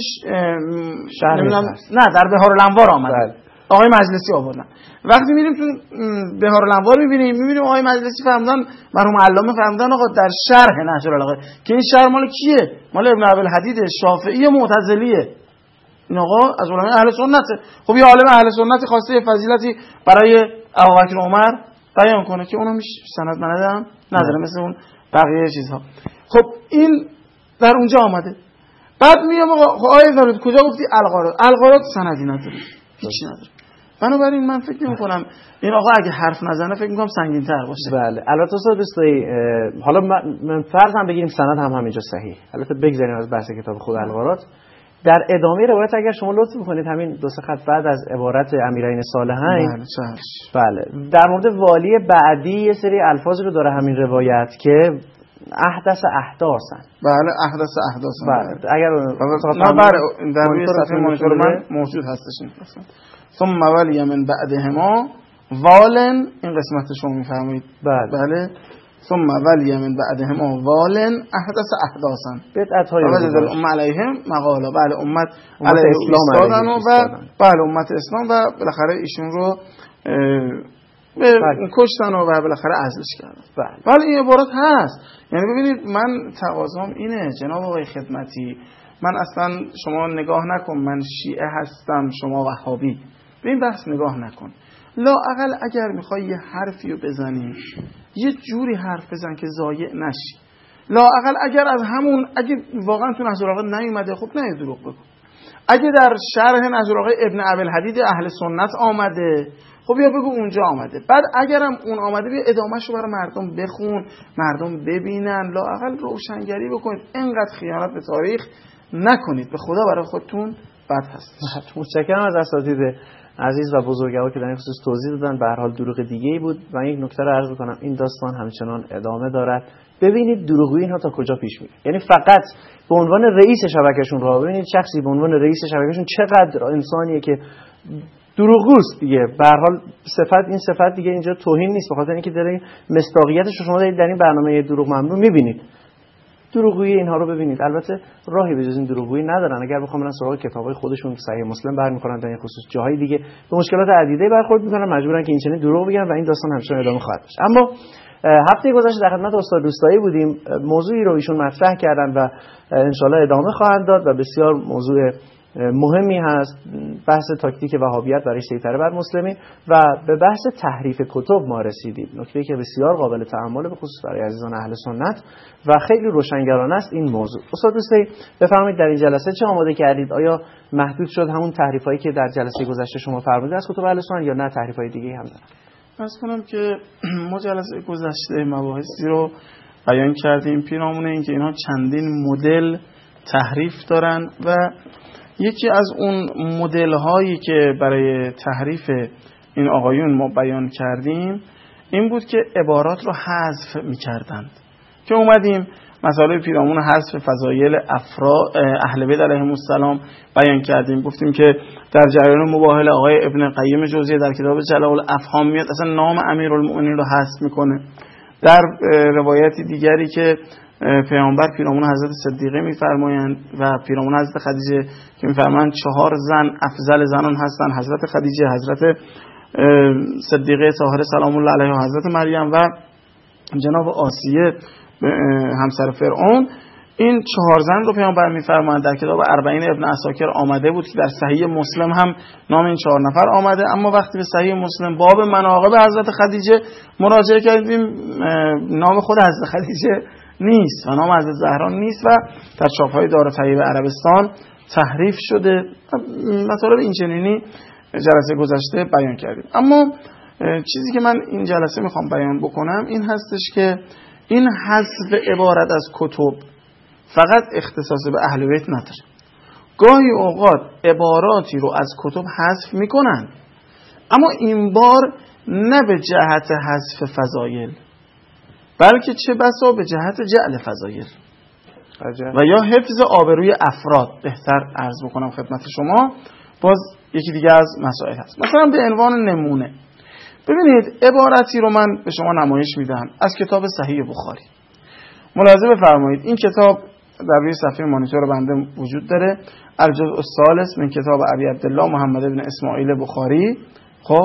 نه در بهار الانوار آمده، آقای مجلسی آوردن. وقتی میریم تو بهار الانوار میبینیم آقای مجلسی فرمودن، مرحوم علامه فرمودن آقا در شرح نهج البلاغه، که این شرح مال کیه؟ مال ابن ابوالحدید شافعی معتزلیه. این آقا از علمای اهل سنته. خب یه عالم اهل سنتی خواسته فضیلتی برای ابوبکر عمر بیان کنه که اونم سند منده نداره مثل اون بقیه چیزها. خب این در اونجا آمده. بعد میام آقا آیه کجا گفتی الغارات سندی نداره، هیچ نداره. بنابراین من فکر نمی‌کنم این آقا اگه حرف نزنه فکر می‌کنم سنگین‌تر باشه. بله البته استاد دوستایی، حالا من فرض هم بگیریم سند هم همینجا صحیح، البته بگذاریم از بحث کتاب خود الغارات. در ادامه روایت اگر شما لطف بکنید همین 2 خط بعد از عبارت امیرین صالحین، بله در مورد والی بعدی یه سری الفاظ رو داره همین روایت که احدث احداثن. بله احدث احداثن. بله اگر در روی صفحه مانیتور من موجود هستش این قسمت. ثم ولی من بعدهما والن، این قسمت شما میفهمید. بله ثم ولی من بعدهما والن احدث احداثن بدعت‌های وجد الامه علیهم مقالا. بله امت علیه اسلام و بله امت اسلام و بالاخره ایشون رو کشتن و بالاخره عزلش کردن. بله این عبارت هست. یعنی ببینید من تقاضام اینه جناب آقای خدمتی، من اصلا شما نگاه نکن من شیعه هستم شما وهابی، به این بحث نگاه نکن. لااقل اگر میخوای یه حرفی رو بزنی یه جوری حرف بزن که ضایع نشی. لااقل اگر از همون اگه واقعا تو نهج البلاغه نیومده خب نه دروغ بگو. اگه در شرح نهج البلاغه ابن ابوالحدید اهل سنت آمده خب یا بگو اونجا آمده. بعد اگرم اون آمده بیا ادامهشو برای مردم بخون، مردم ببینن، لااقل روشنگری بکنید. اینقدر خیانت به تاریخ نکنید، به خدا برای خودتون بد هست. متشکرم از اساتید عزیز و بزرگوار که در این خصوص توضیح دادن. به هر حال دروغ دیگه‌ای بود و یک نکته رو عرض بکنم، این داستان همچنان ادامه دارد. ببینید دروغگویی اینها تا کجا پیش میره. یعنی فقط به عنوان رئیس شبکهشون رو ببینید، شخصی به عنوان رئیس شبکهشون چقدر انسانیه که دروغگوست دیگه. به هر حال این صفت دیگه اینجا توهین نیست، به خاطر اینکه داره مصداقیتش رو شما دارید در این برنامه دروغ ممنوع می‌بینید. دروغگویی اینها رو ببینید. البته راهی به جز این دروغگویی ندارن. اگر بخوام برن سراغ کتابای خودشون صحیح مسلم برمی‌خورن در این خصوص جاهای دیگه به مشکلات عدیده برخورد می‌کنن، مجبورن که این چنین دروغ بگن و این داستان همچنان ادامه خواهد داشت. اما هفته گذشته در خدمت استاد روستایی بودیم، موضوعی رو ایشون مطرح کردن و ان شاءالله ادامه خواهند داد و بسیار موضوع مهمی هست. بحث تاکتیک وهابیت برای سیطره بر مسلمین و به بحث تحریف کتب ما رسیدیم، نکته‌ای که بسیار قابل تأمل به خصوص برای عزیزان اهل سنت و خیلی روشنگرانه است این موضوع. استاد دوستی بفرمایید در این جلسه چه آماده کردید؟ آیا محدود شد همون تحریفایی که در جلسه گذشته شما فرمودید از کتب اهل سنت یا نه تحریفای دیگه هم دارن؟ عرض کنم که ما جلسه گذشته مباحثی رو بیان کردیم پیرامون این که اینها چندین مدل تحریف دارن و یکی از اون مدل هایی که برای تحریف این آقایون ما بیان کردیم این بود که عبارات رو حذف می‌کردند که اومدیم مسائل پیرامون حذف فضایل اهل بیت علیهم السلام بیان کردیم. گفتیم که در جریان مباهله آقای ابن قیم جوزیه در کتاب جلال الافهام میاد اصلا نام امیرالمؤمنین رو حذف میکنه. در روایتی دیگری که پیامبر پیرامون حضرت صدیقه میفرمایند و پیرامون حضرت خدیجه که میفرمایند 4 زن افضل زنان هستند، حضرت خدیجه، حضرت صدیقه طاهره سلام الله علیها، حضرت مریم و جناب آسیه همسر فرعون. این 4 زن رو پیامبر میفرمایند. در کتاب 40 ابن عساکر آمده بود که در صحیح مسلم هم نام این 4 نفر آمده، اما وقتی به صحیح مسلم باب مناقب حضرت خدیجه مراجعه کردیم نام خود حضرت خدیجه نیست و نام حضرت زهرا نیست و در چاپ‌های دارالطیب عربستان تحریف شده. مطالب این چنینی جلسه گذشته بیان کردیم. اما چیزی که من این جلسه میخوام بیان بکنم این هستش که این حذف عبارت از کتب فقط اختصاص به اهل بیت نداره. گاهی اوقات عباراتی رو از کتب حذف میکنن اما این بار نه به جهت حذف فضایل بلکه چه بسا به جهت جعل فضایل و یا حفظ آبروی افراد. بهتر عرض بکنم خدمت شما باز یکی دیگه از مسائل هست. مثلا به عنوان نمونه ببینید عبارتی رو من به شما نمایش میدم از کتاب صحیح بخاری. ملاحظه بفرمایید این کتاب در روی صفحه مانیتور بنده وجود داره. الجزء الثالث من کتاب ابی عبدالله محمد بن اسماعیل بخاری. خب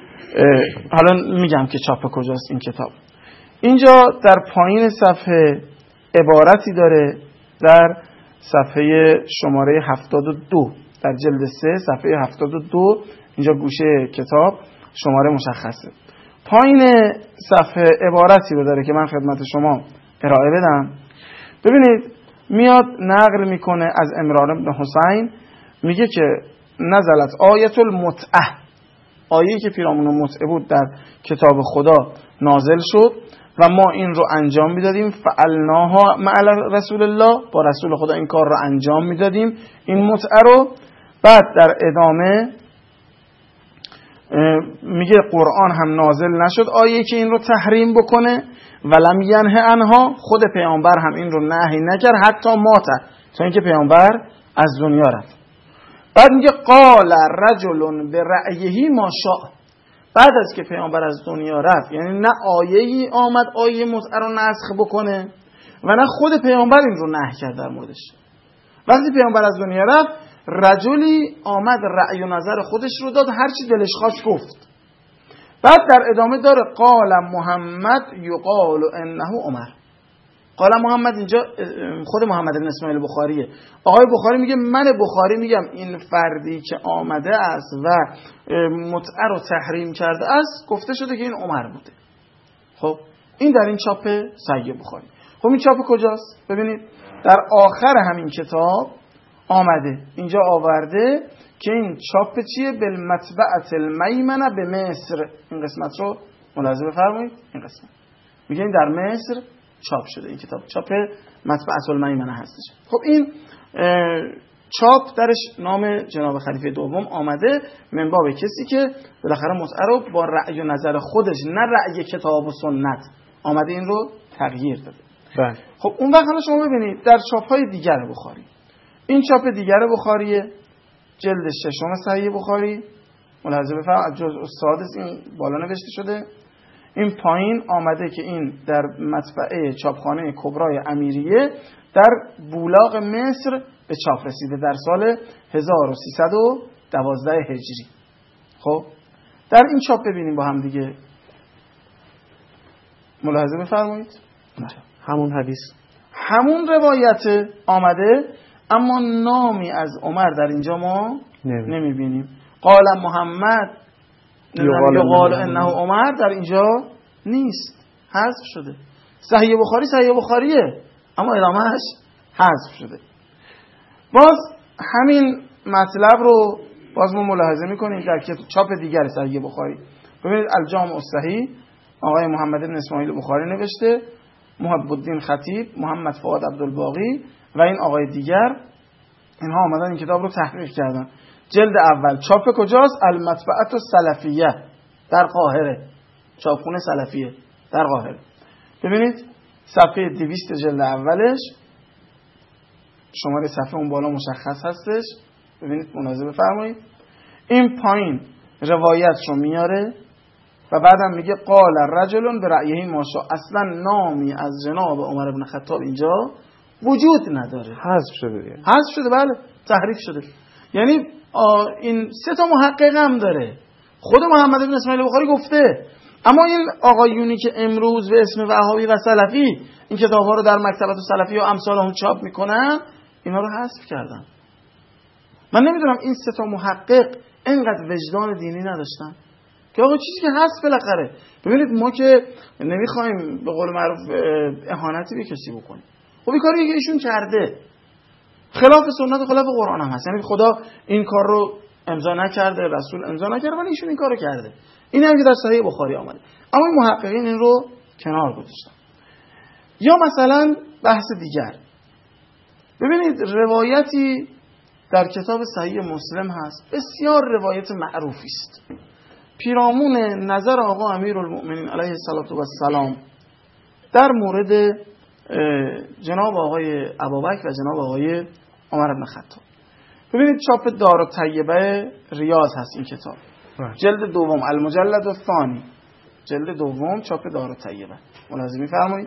حالا میگم که چاپ کجاست این کتاب. اینجا در پایین صفحه عبارتی داره در صفحه شماره 72 در جلد 3 صفحه 72 اینجا گوشه کتاب شماره مشخصه. پایین صفحه عبارتی رو داره که من خدمت شما ارائه بدم. ببینید میاد نقل میکنه از عمران بن حسین، میگه که نزلت آیت المتعه، آیه‌ای که پیرامون متعه بود در کتاب خدا نازل شد و ما این رو انجام میدادیم. فعلناها مع رسول الله، با رسول خدا این کار رو انجام میدادیم این متعه رو. بعد در ادامه میگه قرآن هم نازل نشد آیه که این رو تحریم بکنه ولم ینه عنها، خود پیامبر هم این رو نهی نکرد حتی مات، تا اینکه پیامبر از دنیا رفت. بعد میگه قال رجل برأیه ما شاء، بعد از که پیامبر از دنیا رفت یعنی نه آیه‌ای آمد آیه متعه رو نسخ بکنه و نه خود پیامبر این رو نهی کرد در موردش. وقتی پیامبر از دنیا رفت رجلی آمد رأی و نظر خودش رو داد، هر چی دلش خواست گفت. بعد در ادامه داره قال محمد یقال انه عمر. قال محمد اینجا خود محمد بن اسماعیل بخاریه. آقای بخاری میگه من بخاری میگم این فردی که آمده است و متعه رو تحریم کرده است گفته شده که این عمر بوده. خب این در این چاپ صحیح بخاری. خب این چاپ کجاست؟ ببینید در آخر همین کتاب آمده اینجا آورده که این چاپ چیه؟ بالمطبعة المیمنه به مصر. این قسمت رو ملاحظه بفرمایید. این قسمت میگه این در مصر چاپ شده، این کتاب چاپ مطبعة المیمنه هستش. خب این چاپ درش نام جناب خلیفه دوم آمده من باب کسی که بالاخره متعه رو با رأی و نظر خودش نه رأی کتاب و سنت آمده این رو تغییر داده. بله. خب اون وقت شما ببینید در چاپ‌های دیگر بخاری، این چاپ دیگر بخاریه جلد 6 صحیح بخاری، ملاحظه بفرمایید جزء السادس این بالا نوشته شده. این پایین آمده که این در مطبعه چاپخانه کبرای امیریه در بولاق مصر به چاپ رسیده در سال 1312 هجری. خب در این چاپ ببینیم با هم دیگه، ملاحظه بفرمایید. همون حدیث، همون روایت آمده اما نامی از عمر در اینجا ما نمیبینیم. قال محمد یقال انه عمر در اینجا نیست، حذف شده. صحیح بخاریه اما ادامهش حذف شده. باز همین مطلب رو باز ما ملاحظه میکنیم در چاپ دیگر صحیح بخاری. ببینید الجامع الصحیح آقای محمد بن اسماعیل بخاری نوشته، محب الدین خطیب، محمد فؤاد عبدالباقی و این آقای دیگر، اینها آمدن این کتاب رو تحقیق کردن. جلد اول چاپ کجاست؟ المطبعة السلفیه در قاهره، چاپخونه سلفیه در قاهره. ببینید صفحه 200 جلد اولش، شماره صفحه اون بالا مشخص هستش، ببینید ملاحظه بفرمایید. این پایین روایت رو میاره و بعدم میگه قال رجل برأیه ماشا. اصلا نامی از جناب عمر بن خطاب اینجا وجود نداره، حذف شده. بله، تحریف شده. یعنی این سه تا محقق هم داره، خود محمد بن اسماعیل بخاری گفته، اما این آقایونی که امروز به اسم وهابی و سلفی این کتاب‌ها رو در مکتبات سلفی و امثال هم چاپ میکنن، اینا رو حذف کردن. من نمیدونم این سه تا محقق اینقدر وجدان دینی نداشتن که آقا چیزی که هست بالاخره. ببینید ما که نمیخوایم به قول معروف اهانتی به کسی بکنیم، خب این کاری که ایشون کرده خلاف سنت و خلاف قرآن هم هست. یعنی خدا این کار رو امضا نکرده، رسول امضا نکرده، ولی ایشون این کارو کرده. این هم که در صحیح بخاری آمده، اما این محققین این رو کنار گذاشتن. یا مثلا بحث دیگر، ببینید روایتی در کتاب صحیح مسلم هست، بسیار روایت معروفی است، پیرامون نظر آقا امیرالمؤمنین علیه السلام در مورد جناب آقای ابوبکر و جناب آقای عمر بن خطاب. ببینید چاپ دارالطیبه ریاض هست این کتاب، جلد دوم المجلد الثانی، جلد دوم چاپ دارالطیبه. ملاحظه می‌فرمایید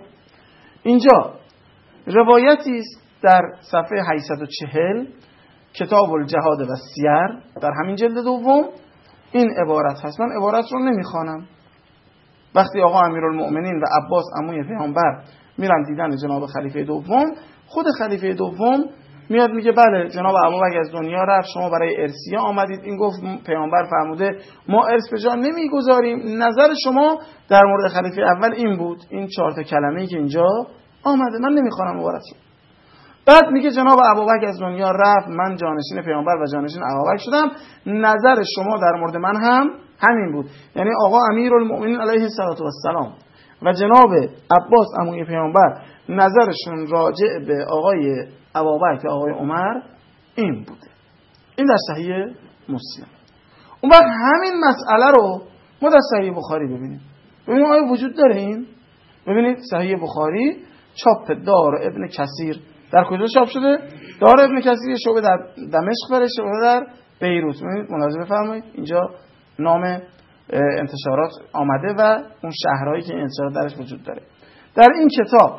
اینجا روایتی است در صفحه 840 کتاب الجهاد و سیر در همین جلد دوم این عبارت هست. من عبارت رو نمیخوانم. وقتی آقا امیرالمؤمنین و عباس عموی پیامبر میرن دیدن جناب خلیفه دوم، خود خلیفه دوم میاد میگه بله جناب ابوبکر از دنیا رفت، شما برای ارثیه آمدید. این گفت پیامبر فرموده ما ارث به جا نمیگذاریم، نظر شما در مورد خلیفه اول این بود. این 4 تا کلمه‌ای که اینجا آمده، من نمیخوانم عبارت رو. بعد میگه جناب ابوبکر از دنیا رفت، من جانشین پیامبر و جانشین ابوبکر شدم، نظر شما در مورد من هم همین بود. یعنی آقا امیرالمؤمنین علیه السلام و جناب عباس عموی پیامبر نظرشون راجع به آقای ابوبکر و آقای عمر این بوده. این در صحیح مسلم. اون وقت همین مسئله رو ما در صحیح بخاری ببینیم آیا وجود داره این؟ ببینید صحیح بخاری چاپ دار ابن کثیر در کجا چاپ شده؟ دار ابن کثیر شعبه در دمشق و شعبه در بیروت. ببینید ملاحظه بفرمایید اینجا نام انتشارات آمده و اون شهرهایی که این انتشارات درش وجود داره. در این کتاب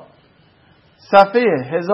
صفحه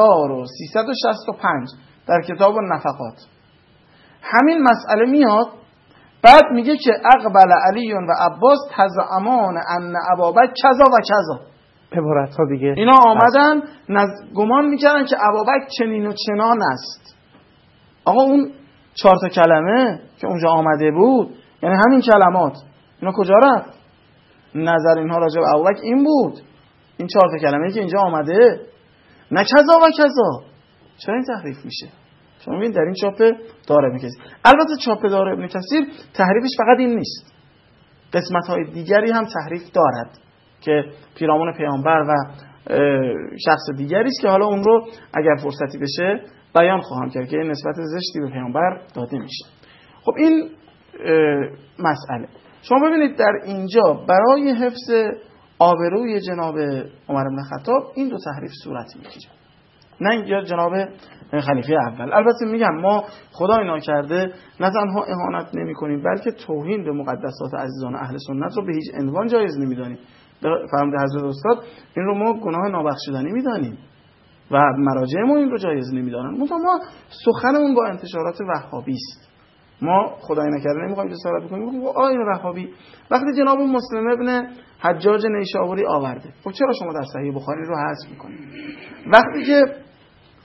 1365 در کتاب النفقات همین مسئله میاد. بعد میگه که اقبل علی و عباس تزعمان ان ابوبکر کذا و کذا. عبارت ها دیگه اینا آمدن گمان میکردن که ابوبکر چنین و چنان است. آقا اون 4 تا کلمه که اونجا آمده بود، یعنی همین کلمات، اینا کجا رفت؟ نظر اینها راجع به ابوبکر این بود. این 4 تا کلمه‌ای که اینجا آمده، نه کذا و کذا. چرا این تحریف میشه؟ شما ببین در این چاپ دار ابن کثیر. البته چاپ دار ابن کثیر تحریفش فقط این نیست، قسمت‌های دیگری هم تحریف دارد که پیرامون پیامبر و شخص دیگری است که حالا اون رو اگر فرصتی بشه بیان خواهم کرد که نسبت زشتی به پیامبر داده میشه. خب این مسئله شما ببینید در اینجا برای حفظ آبروی جناب عمر بن خطاب این 2 تحریف صورت میگیره، نه اینجا جناب خلیفه اول. البته میگم ما خدای ناکرده نه تنها اهانت نمی کنیم بلکه توهین به مقدسات عزیزان اهل سنت رو به هیچ عنوان جایز نمیدانیم. فرموده حضرت استاد این رو ما گناه نابخشودنی میدانیم و مراجع ما این رو جایز نمیدانن. ما سخنمون با انتشارات وهابی است. ما خدای نکرده نمیخوایم جسارت بکنیم بگیم این وهابی وقتی جناب مسلم ابن حجاج نیشابوری آورده، خب چرا شما در صحیح بخاری رو حذف میکنید؟ وقتی که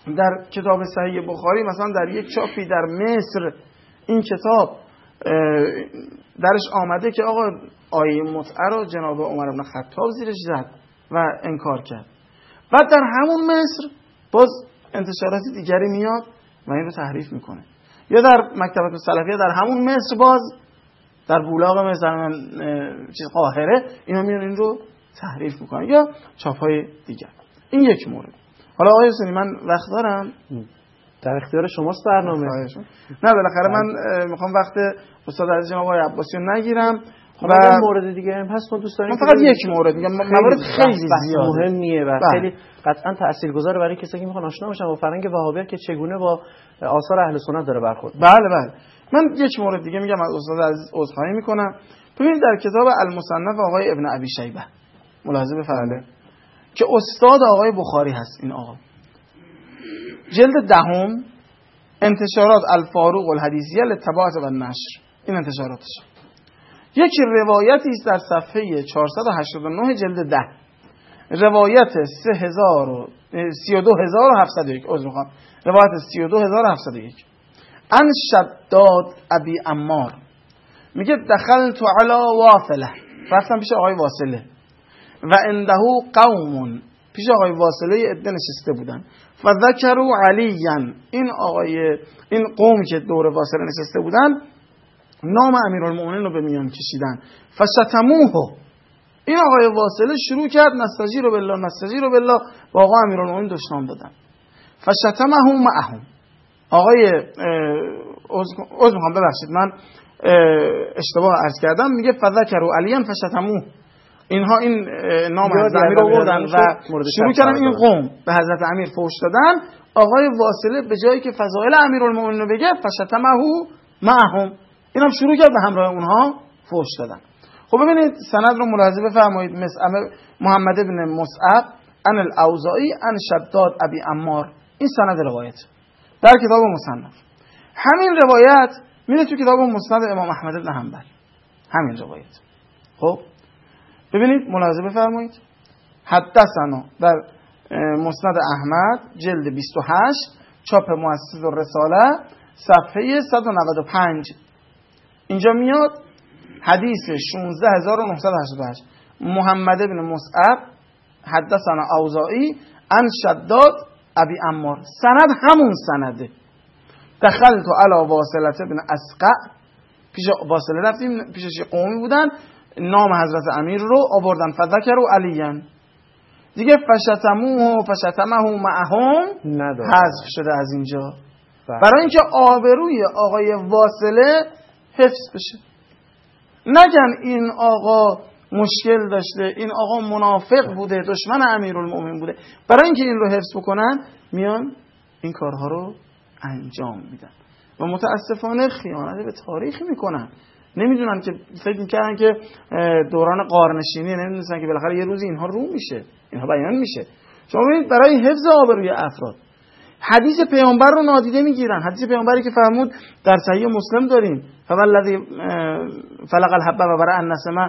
در کتاب صحیح بخاری مثلا در یک چاپی در مصر این کتاب درش آمده که آقا آیه متعه رو جناب عمر بن خطاب زیرش زد و انکار کرد. بعد در همون مصر باز انتشارات دیگری میاد و این رو تحریف میکنه. یا در مکتبه سلفیه در همون مصر باز در بولاق مثلا چیز قاهره اینا میان این رو تحریف میکنن یا چاپ‌های دیگر. این یک مورد. حالا آقای حسینی من وقت دارم؟ در اختیار شماست برنامه. نه بالاخره من میخوام وقت استاد عزیز جناب آقای عباسی رو نگیرم و مورد دیگه هم هست. ما دوست داریم فقط یک مورد میگم، موارد خیلی زیاده مهمیه و خیلی قطعا تاثیرگذاره برای کسایی که میخوان آشنا بشن با فرهنگ وهابیت که چگونه با آثار اهل سنت داره برخورد. بله من یک مورد دیگه میگم از استاد عزیز عذرخواهی میکنم. ببینید در کتاب المصنف آقای ابن ابی شیبه ملاحظه بفرمایید که استاد آقای بخاری هست. این آقا جلد 10 انتشارات الفاروق الحدیثیه للطباعت و النشر، این انتشاراتش. یک روایتی است در صفحه 489 جلد 10 روایت 32701 عذر میخوام روایت 32701 ان شداد ابی عمار میگه دخلت علی واصله، رفتم پیش آقای واصله و عنده قوم، پیش آقای واصله عده نشسته بودن فذکروا علیا، این قومی که دور واصله نشسته بودن نام امیرالمؤمنین رو به میان کشیدن فشتموه. این آقای واصله شروع کرد نستجیر بالله با آقا امیرالمؤمنین دشنام دادن. فشتمهم معهم، آقای عذر میخوام ببخشید من اشتباه عرض کردم، میگه فذکروا علیا فشتموه، اینها این نام از امیر رو بردن و شروع کردن این قوم به حضرت امیر فحش دادن. آقای واصله به جایی که فضائل امیرالمؤمنین رو بگه فشتمه معهم، اینم شروع کرد به همراه اونها فحش دادن. خب ببینید سند رو ملاحظه بفرمایید. محمد بن مصعب عن الاوزاعی عن شداد ابی عمار، این سند روایت در کتاب مصنف. همین روایت میره تو کتاب مسند امام احمد بن حنبل، همین روایت. خب ببینید ملاحظه بفرمایید. حدثنا در مسند احمد جلد 28 چاپ مؤسسه الرساله صفحه 195 اینجا میاد حدیث 16988 محمد بن مصعب حدثنا اوزاعی عن شداد ابی عمار، سند همون سنده. دخلت علی واصله بن اسقع، پیش واصله رفتیم پیشش قومی بودن نام حضرت امیر رو آوردن فذکروا علیان دیگه فشتمه معهم حذف شده از اینجا برای اینکه آبروی آقای واصله حفظ بشه. نگن این آقا مشکل داشته، این آقا منافق بوده، دشمن امیرالمؤمنین بوده. برای اینکه این رو حفظ بکنن میان این کارها رو انجام میدن و متاسفانه خیانت به تاریخ میکنن. نمیدونن که فکر میکردن که دوران قارنشینی، نمیدونن که بالاخره یه روزی اینها رو میشه، اینها بیان میشه. شما ببینید برای حفظ آبروی افراد حدیث پیامبر رو نادیده میگیرن. حدیث پیامبری که فرمود در صحیح مسلم داریم فوالذی فلق الحبه و برأ النسمه،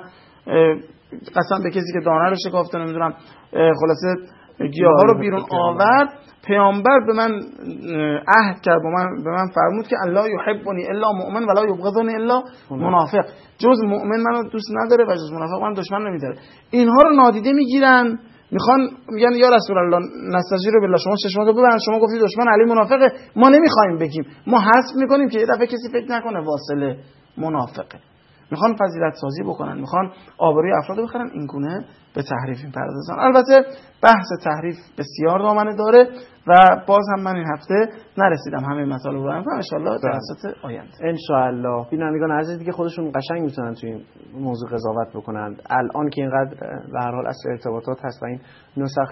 قسم به کسی که دانه رو شکافت، نمیدونم خلاصه گیاها رو بیرون آورد. پیامبر به من عهد کرد، به من فرمود که الله یحبنی الا مؤمن ولا یبغضنی الا منافق، جز مؤمن منو دوست نداره و جز منافق من دشمن نمیداره. اینها رو نادیده میگیرن، میگن یا رسول الله نستجیر بالله، شما چشماتو ببند، شما گفتید دشمن علی منافقه، ما نمیخوایم بگیم، ما حذف میکنیم که یه دفعه کسی فکر نکنه واصله منافقه. میخوان فضیلت سازی بکنن، میخوان آبروی افراد بخرن، این گونه به تحریف میپردازن. البته بحث تحریف بسیار دامنه داره و باز هم من این هفته نرسیدم همه مطالب رو انشالله ان شاء الله جلسات آینده ان شاء الله. بینندگان عزیز دیگه خودشون قشنگ میتونن توی این موضوع قضاوت بکنن. الان که اینقدر به هر حال اصل ارتباطات هست و این نسخ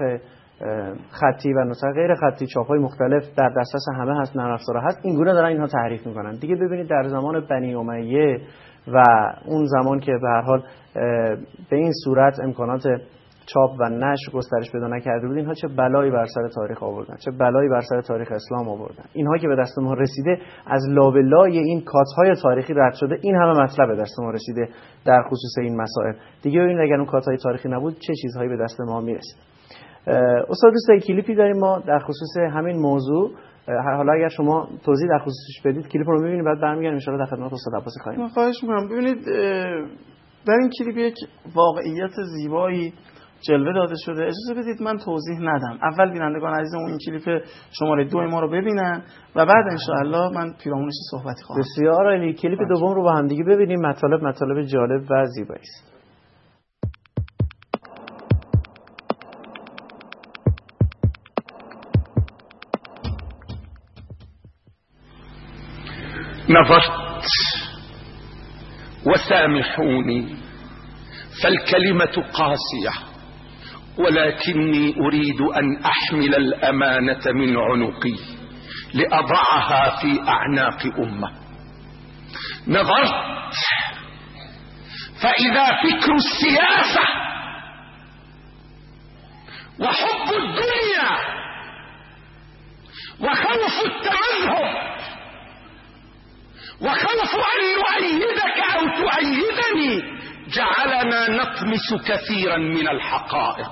خطی و نسخ غیر خطی چاپ‌های مختلف در دسترس همه هست، نرم افزارها هست، این گونه دارن اینها تحریف میکنن. دیگه ببینید در زمان بنی امیه و اون زمان که به هر حال به این صورت امکانات چاپ و نشر گسترش پیدا نکرده بود، اینها چه بلایی بر سر تاریخ آوردن، چه بلایی بر سر تاریخ اسلام آوردن. اینها که به دست ما رسیده از لابلای این کات‌های تاریخی رد شده، این همه مطلب به دست ما رسیده در خصوص این مسائل. دیگه ببینید اگر اون کات‌های تاریخی نبود چه چیزهایی به دست ما میرسید. استاد دوستان کلیپی داریم ما در خصوص همین موضوع، حالا اگر شما توضیح در خصوصش بدید کلیپ رو می‌بینیم بعد برمیگردیم ان شاءالله در خدمت استاد عباسی خواهیم. من خواهش می‌کنم ببینید در این کلیپ یک واقعیت زیبایی جلوه داده شده. اجازه بدید من توضیح ندم. اول بینندگان عزیزم اون کلیپ شماره 2 ما رو ببینن و بعد ان شاء الله من پیرامونش صحبتی خواهم. بسیار عالی. کلیپ دوم رو با هم دیگه ببینیم. مطالب جالب و زیبایی است. نظرت وسامحوني فالكلمة قاسية ولكني أريد أن أحمل الأمانة من عنقي لأضعها في أعناق أمة. نظرت فإذا فكر السياسة وحب الدنيا وخوف التمذهب وخوف أن نؤيدك أو تؤيدني جعلنا نطمس كثيرا من الحقائق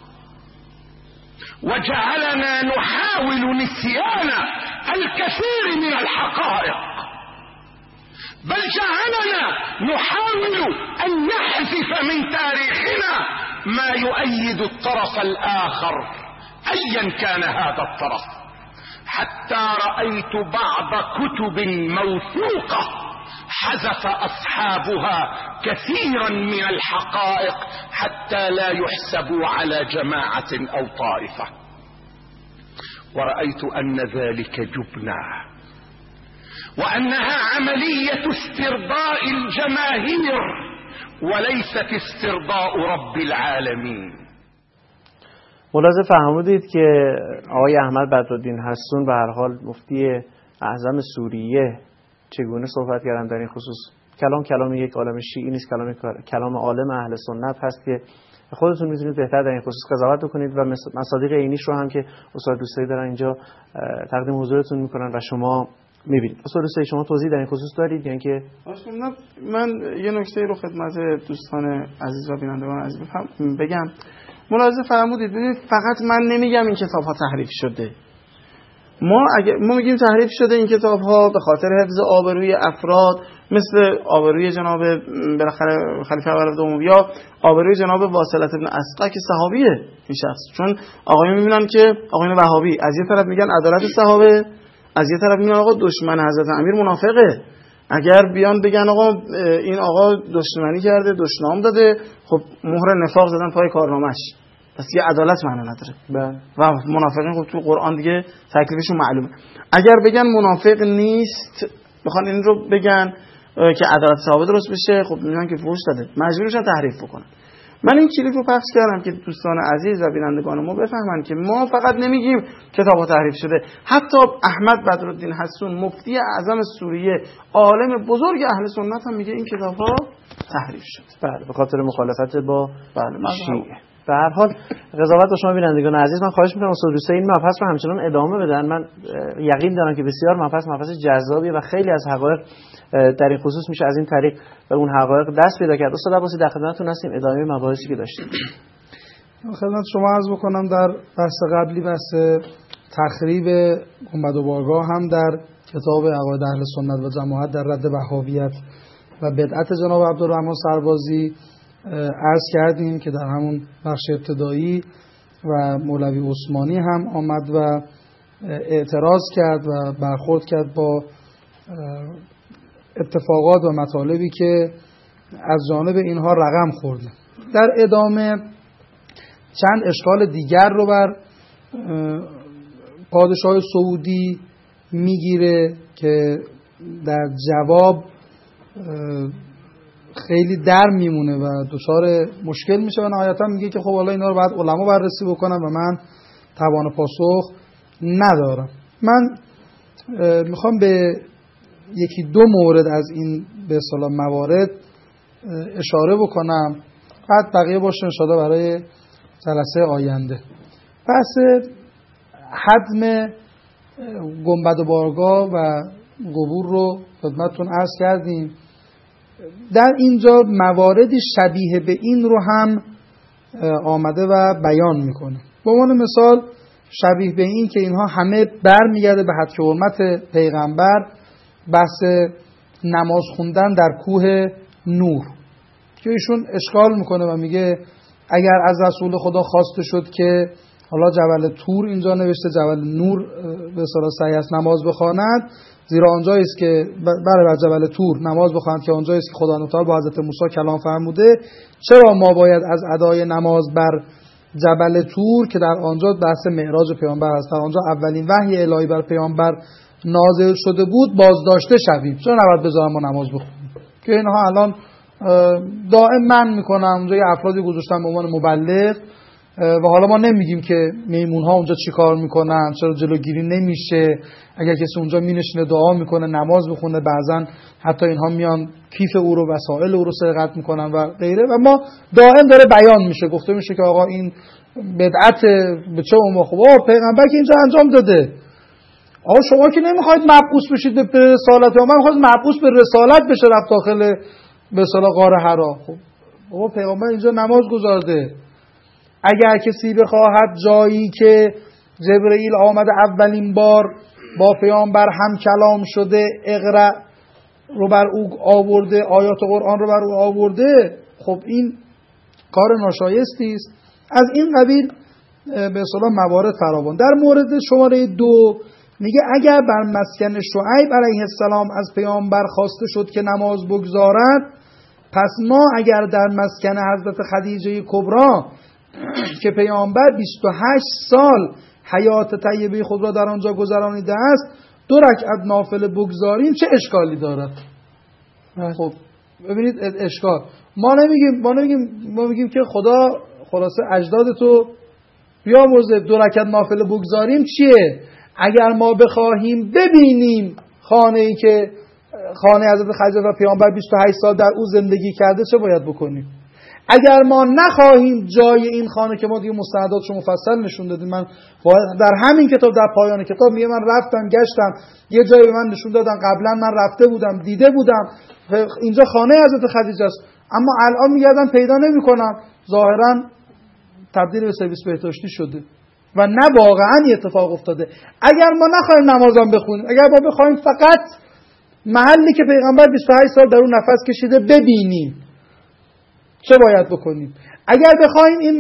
وجعلنا نحاول نسيان الكثير من الحقائق، بل جعلنا نحاول أن نحذف من تاريخنا ما يؤيد الطرف الآخر أيا كان هذا الطرف، حتى رأيت بعض كتب موثوقة حذف أصحابها كثيرا من الحقائق حتى لا يحسبوا على جماعة أو طائفة، ورأيت أن ذلك جبنا وأنها عملية استرضاء الجماهير وليست استرضاء رب العالمين. ملاحظه فرمودید که آقای احمد بدرالدین حسون به هر حال مفتی اعظم سوریه چگونه صحبت کردن در این خصوص. کلام یک عالم شیعی نیست، کلام عالم اهل سنت هست که خودتون میتونید بهتر در این خصوص قضاوت بکنید و مصادیق عینیش رو هم که استاد دوستایی دارن اینجا تقدیم حضورتون میکنن و شما میبینید. استاد دوستایی شما توضیح در این خصوص دارید یا اینکه من یه نکته رو خدمت دوستان عزیز و بینندگان عزیز بگم. ملاحظه فرمودید ببینید فقط من نمیگم این کتاب ها تحریف شده. ما میگیم تحریف شده این کتاب ها به خاطر حفظ آبروی افراد مثل آبروی جناب بالاخره خلیفه اول دوم یا آبروی جناب واصلة بن اسقع که صحابیه این شخص. چون آقایون میبینن که آقایون وهابی از یه طرف میگن عدالت صحابه، از یه طرف میگن آقا دشمن حضرت امیر منافقه. اگر بیان بگن آقا این آقا دشمنی کرده، دشنام داده، خب مهر نفاق زدن پای کارنامش، پس یه عدالت معنا نداره. و منافقین خب تو قرآن دیگه تکلیفشون معلومه. اگر بگن منافق نیست، بخوان این رو بگن که عدالت صحابه درست بشه، خب میگن که فحش داده، مجبورشن تحریف بکنن. من این کلیپ رو پخش کردم که دوستان عزیز و بینندگان ما بفهمن که ما فقط نمیگیم کتابا تحریف شده. حتی احمد بدرالدین حسون مفتی اعظم سوریه عالم بزرگ اهل سنت هم میگه این کتابا تحریف شده. بله، به خاطر مخالفت با شیعه. به هر حال قضاوت با شما بینندگان عزیز، من خواهش می‌کنم استاد دوستان این مبحث رو همچنان ادامه بدن. من یقین دارم که بسیار مبحث جذابیه و خیلی از حقایق در این خصوص میشه از این طریق به اون حقایق دست پیدا کرد. استاد عباسی در خدمتتون هستیم ادامه مباحثی که داشتیم. خدمت شما عرض بکنم در بحث قبلی بحث تخریب گنبد و بارگاه هم در کتاب عقاید اهل سنت و جماعت در رد وهابیت و بدعت جناب عبدالرحمن سربازی عرض کردیم که در همون بخش ابتدایی و مولوی عثمانی هم آمد و اعتراض کرد و برخورد کرد با اتفاقات و مطالبی که از جانب اینها رقم خورده. در ادامه چند اشکال دیگر رو بر پادشاه سعودی میگیره که در جواب خیلی در میمونه و دچار مشکل میشه و نهایتا میگه که خب حالا اینا رو باید علما بررسی بکنن و من توان پاسخ ندارم. من میخوام به یکی دو مورد از این به اصطلاح موارد اشاره بکنم، بعد بقیه باشه انشاءالله برای جلسه آینده. بحث حتم گنبد بارگاه و قبور رو خدمتتون عرض کردیم. در اینجا مواردی شبیه به این رو هم آمده و بیان میکنه. به عنوان مثال شبیه به این که اینها همه برمیگرده به حد حرمت پیغمبر، بحث نماز خوندن در کوه نور که ایشون اشکال میکنه و میگه اگر از رسول خدا خواسته شد که حالا جبل طور اینجا نوشته جبل نور به اصطلاح سعی است نماز بخواند، زیرا آنجایی است که بر جبل طور نماز بخواند که آنجایی است که خدا تعالی با حضرت موسی کلام فرموده، چرا ما باید از ادای نماز بر جبل طور که در آنجا بحث معراج پیامبر است، در آنجا اولین وحی الهی بر پیامبر نازل شده بود، بازداشته شویم؟ چرا نباید بذارم ما نماز بخونیم؟ که اینها الان دائم من میکنم اونجا یه افرادی گذاشتن به عنوان مبلغ و حالا ما نمیگیم که میمون ها اونجا چی کار میکنن، چرا جلوگیری نمیشه، اگر کسی اونجا مینشینه دعا میکنه نماز بخونه، بعضن حتی اینها میان کیف او رو وسایل او رو سرقت میکنن و غیره و ما دائم داره بیان میشه، گفته میشه که آقا این بدعت به چه ما خوب پیغمبر که اینجا انجام داده. آقا شما که نمیخواید مبعوث بشید به رسالت، یا من میخواید مبعوث به رسالت بشه رفت داخل به اصطلاح غار حرا. خب آقا پیغمبر اینجا نماز گذارده. اگر کسی بخواهد جایی که جبرئیل آمده اولین بار با پیامبر هم کلام شده، اقرا رو بر او آورده، آیات قرآن رو بر او آورده، خب این کار ناشایستی است. از این قبیل به اصطلاح موارد فراوان. در مورد شماره 2 میگه اگر بر مسکن شعیب علیه السلام از پیامبر خواسته شد که نماز بگذارد، پس ما اگر در مسکن حضرت خدیجه کبری که پیامبر 28 سال حیات طیبه خود را در آنجا گذرانیده است 2 رکعت نافله بگذاریم چه اشکالی دارد؟ خب ببینید اشکال. ما میگیم که خدا خلاصه اجداد تو بیامرزه، 2 رکعت نافله بگذاریم چیه؟ اگر ما بخواهیم ببینیم خانه‌ای که خانه حضرت خدیجه و پیامبر 28 سال در او زندگی کرده چه باید بکنیم؟ اگر ما نخواهیم جای این خانه که ما دیگه مستنداتشو مفصل نشون دادیم، من در همین کتاب در پایان کتاب میگه من رفتم گشتم یه جایی به من نشون دادن قبلا من رفته بودم دیده بودم اینجا خانه حضرت خدیجه است، اما الان میگردم پیدا نمیکنم، ظاهرا تبدیل به سرویس بهداشتی شده و نه واقعا اتفاق افتاده. اگر ما نخواهیم نمازم بخونیم، اگر ما بخواهیم فقط محلی که پیغمبر 28 سال در اون نفس کشیده ببینیم چه باید بکنیم؟ اگر بخوایم این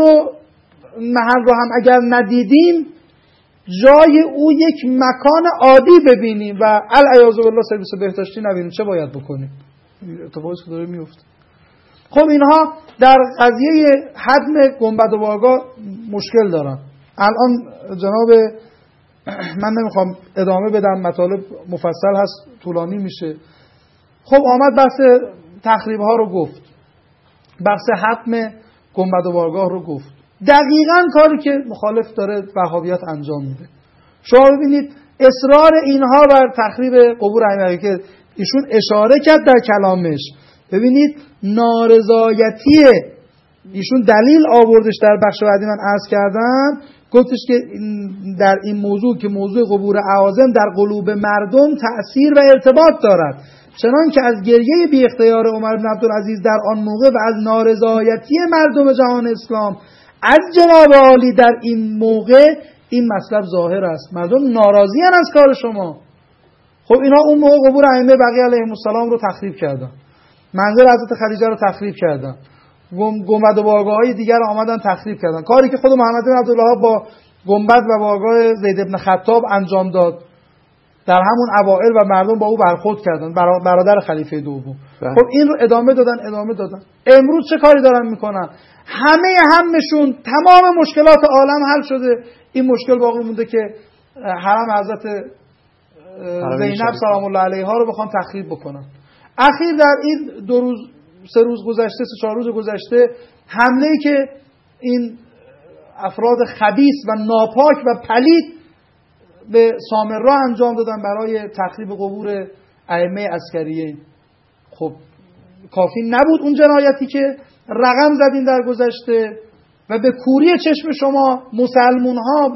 محل رو هم اگر ندیدیم جای او یک مکان عادی ببینیم و العیاذ بالله سرویس بهداشتی نبینیم چه باید بکنیم؟ اتفاقی که داره میفته. خب اینها در قضیه حجم گنبد و بارگاه مشکل دارن. الان جناب من نمیخوام ادامه بدم، مطالب مفصل هست طولانی میشه. خب آمد بحث تخریب ها رو گفت، بحث حتم گنبد و بارگاه رو گفت، دقیقاً کاری که مخالف داره وهابیت انجام میده. شما ببینید اصرار اینها بر تخریب قبور ائمه که ایشون اشاره کرد در کلامش، ببینید نارضایتی ایشون دلیل آوردش در بخش بعدی من عرض کردم، گفتش که در این موضوع که موضوع قبور اعاظم در قلوب مردم تأثیر و ارتباط دارد، چنان که از گریه بی اختیار عمر بن عبدالعزیز در آن موقع و از نارضایتی مردم جهان اسلام از جناب عالی در این موقع این مطلب ظاهر است. مردم ناراضی هستند از کار شما. خب اینا اون موقع قبور ائمه بقیه علیهم السلام رو تخریب کردن، منزل حضرت خدیجه رو تخریب کردن، گنبد و بارگاه‌های دیگر رو آمدن تخریب کردن، کاری که خود محمد بن عبدالوهاب با گنبد و بارگاه زید بن خطاب انجام داد در همون اوائل و مردم با او برخورد کردن، برادر خلیفه دوم. خب این رو ادامه دادن. امروز چه کاری دارن میکنن؟ همشون تمام مشکلات عالم حل شده، این مشکل باقی مونده که حرم حضرت زینب سلام الله علیها رو بخوان تخریب بکنن. اخیر در این 3 روز گذشته 4 روز گذشته حمله‌ای که این افراد خبیث و ناپاک و پلید به سامرا انجام دادن برای تخریب قبور ائمه عسکریین، خب کافی نبود اون جنایتی که رقم زدین در گذشته و به کوری چشم شما مسلمون‌ها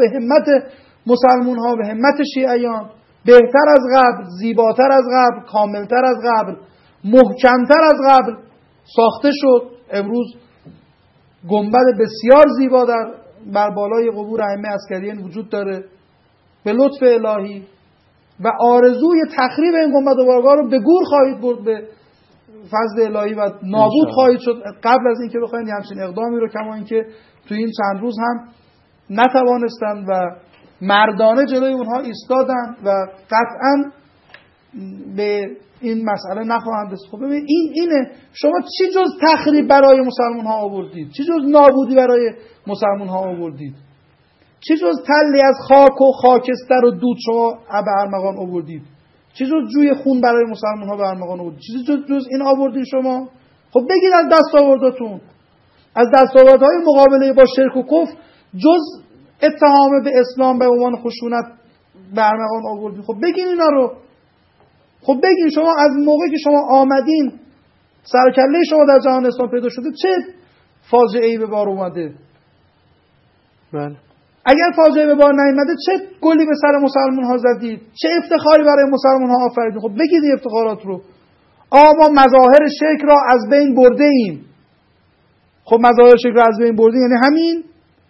به همت شیعیان بهتر از قبل، زیباتر از قبل، کاملتر از قبل، محکمتر از قبل ساخته شد. امروز گنبد بسیار زیبا در بر بالای قبور ائمه عسکریین وجود داره به لطف الهی و آرزوی تخریب این گنبد و بارگاه رو به گور خواهید برد به فضل الهی و نابود خواهید شد قبل از اینکه بخواید همچین اقدامی رو، کما اینکه تو این چند روز هم نتوانستن و مردانه جلوی اونها ایستادن و قطعاً به این مسئله نخواهند رسید. خب ببین اینه، شما چی جز تخریب برای مسلمان ها آوردید؟ چی جز نابودی برای مسلمان ها آوردید؟ چی جز تلی از خاک و خاکستر و دود شما به ارمغان آوردید؟ چی جز جوی خون برای مسلمان ها به ارمغان آوردید؟ چی جز این آوردید شما؟ خب بگید از دستاورداتون، از دستاوردهای مقابله با شرک و کفر جز اتهام به اسلام به عنوان خشونت به ارمغان آوردید. خب بگین اینا رو. خب بگین شما از موقعی که شما آمدین سرکله شما در جهان اسلام پیدا شده چه فاجعه‌ای به بار اومده؟ بله. اگر فاجعه به بار نیامده چه گلی به سر مسلمان ها زدید؟ چه افتخاری برای مسلمان ها آفریدید؟ خب بگید این افتخارات رو. ما مظاهر شرک را از بین برده ایم. خب مظاهر شرک را از بین برده یعنی همین؟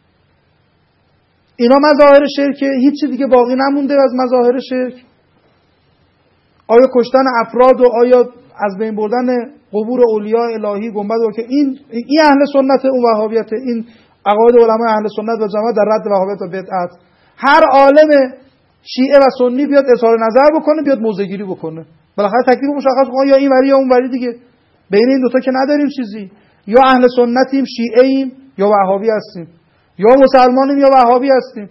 اینا مظاهر شرک، هیچ چیز دیگه باقی نمونده از مظاهر شرک؟ آیا کشتن افراد و آیا از بین بردن قبور اولیاء الهی گنبد و که این اهل سنت اون وهابیت، این عقاید علمای اهل سنت و جماعت در رد وهابیت و بدعت. هر عالم شیعه و سنی بیاد اظهار نظر بکنه، بیاد موضع‌گیری بکنه، بالاخره تکلیف مشخص کنه، یا این وری یا اون وری دیگه. بین این دوتا که نداریم چیزی، یا اهل سنتیم شیعه‌ایم یا وهابی هستیم، یا مسلمانیم یا وهابی هستیم.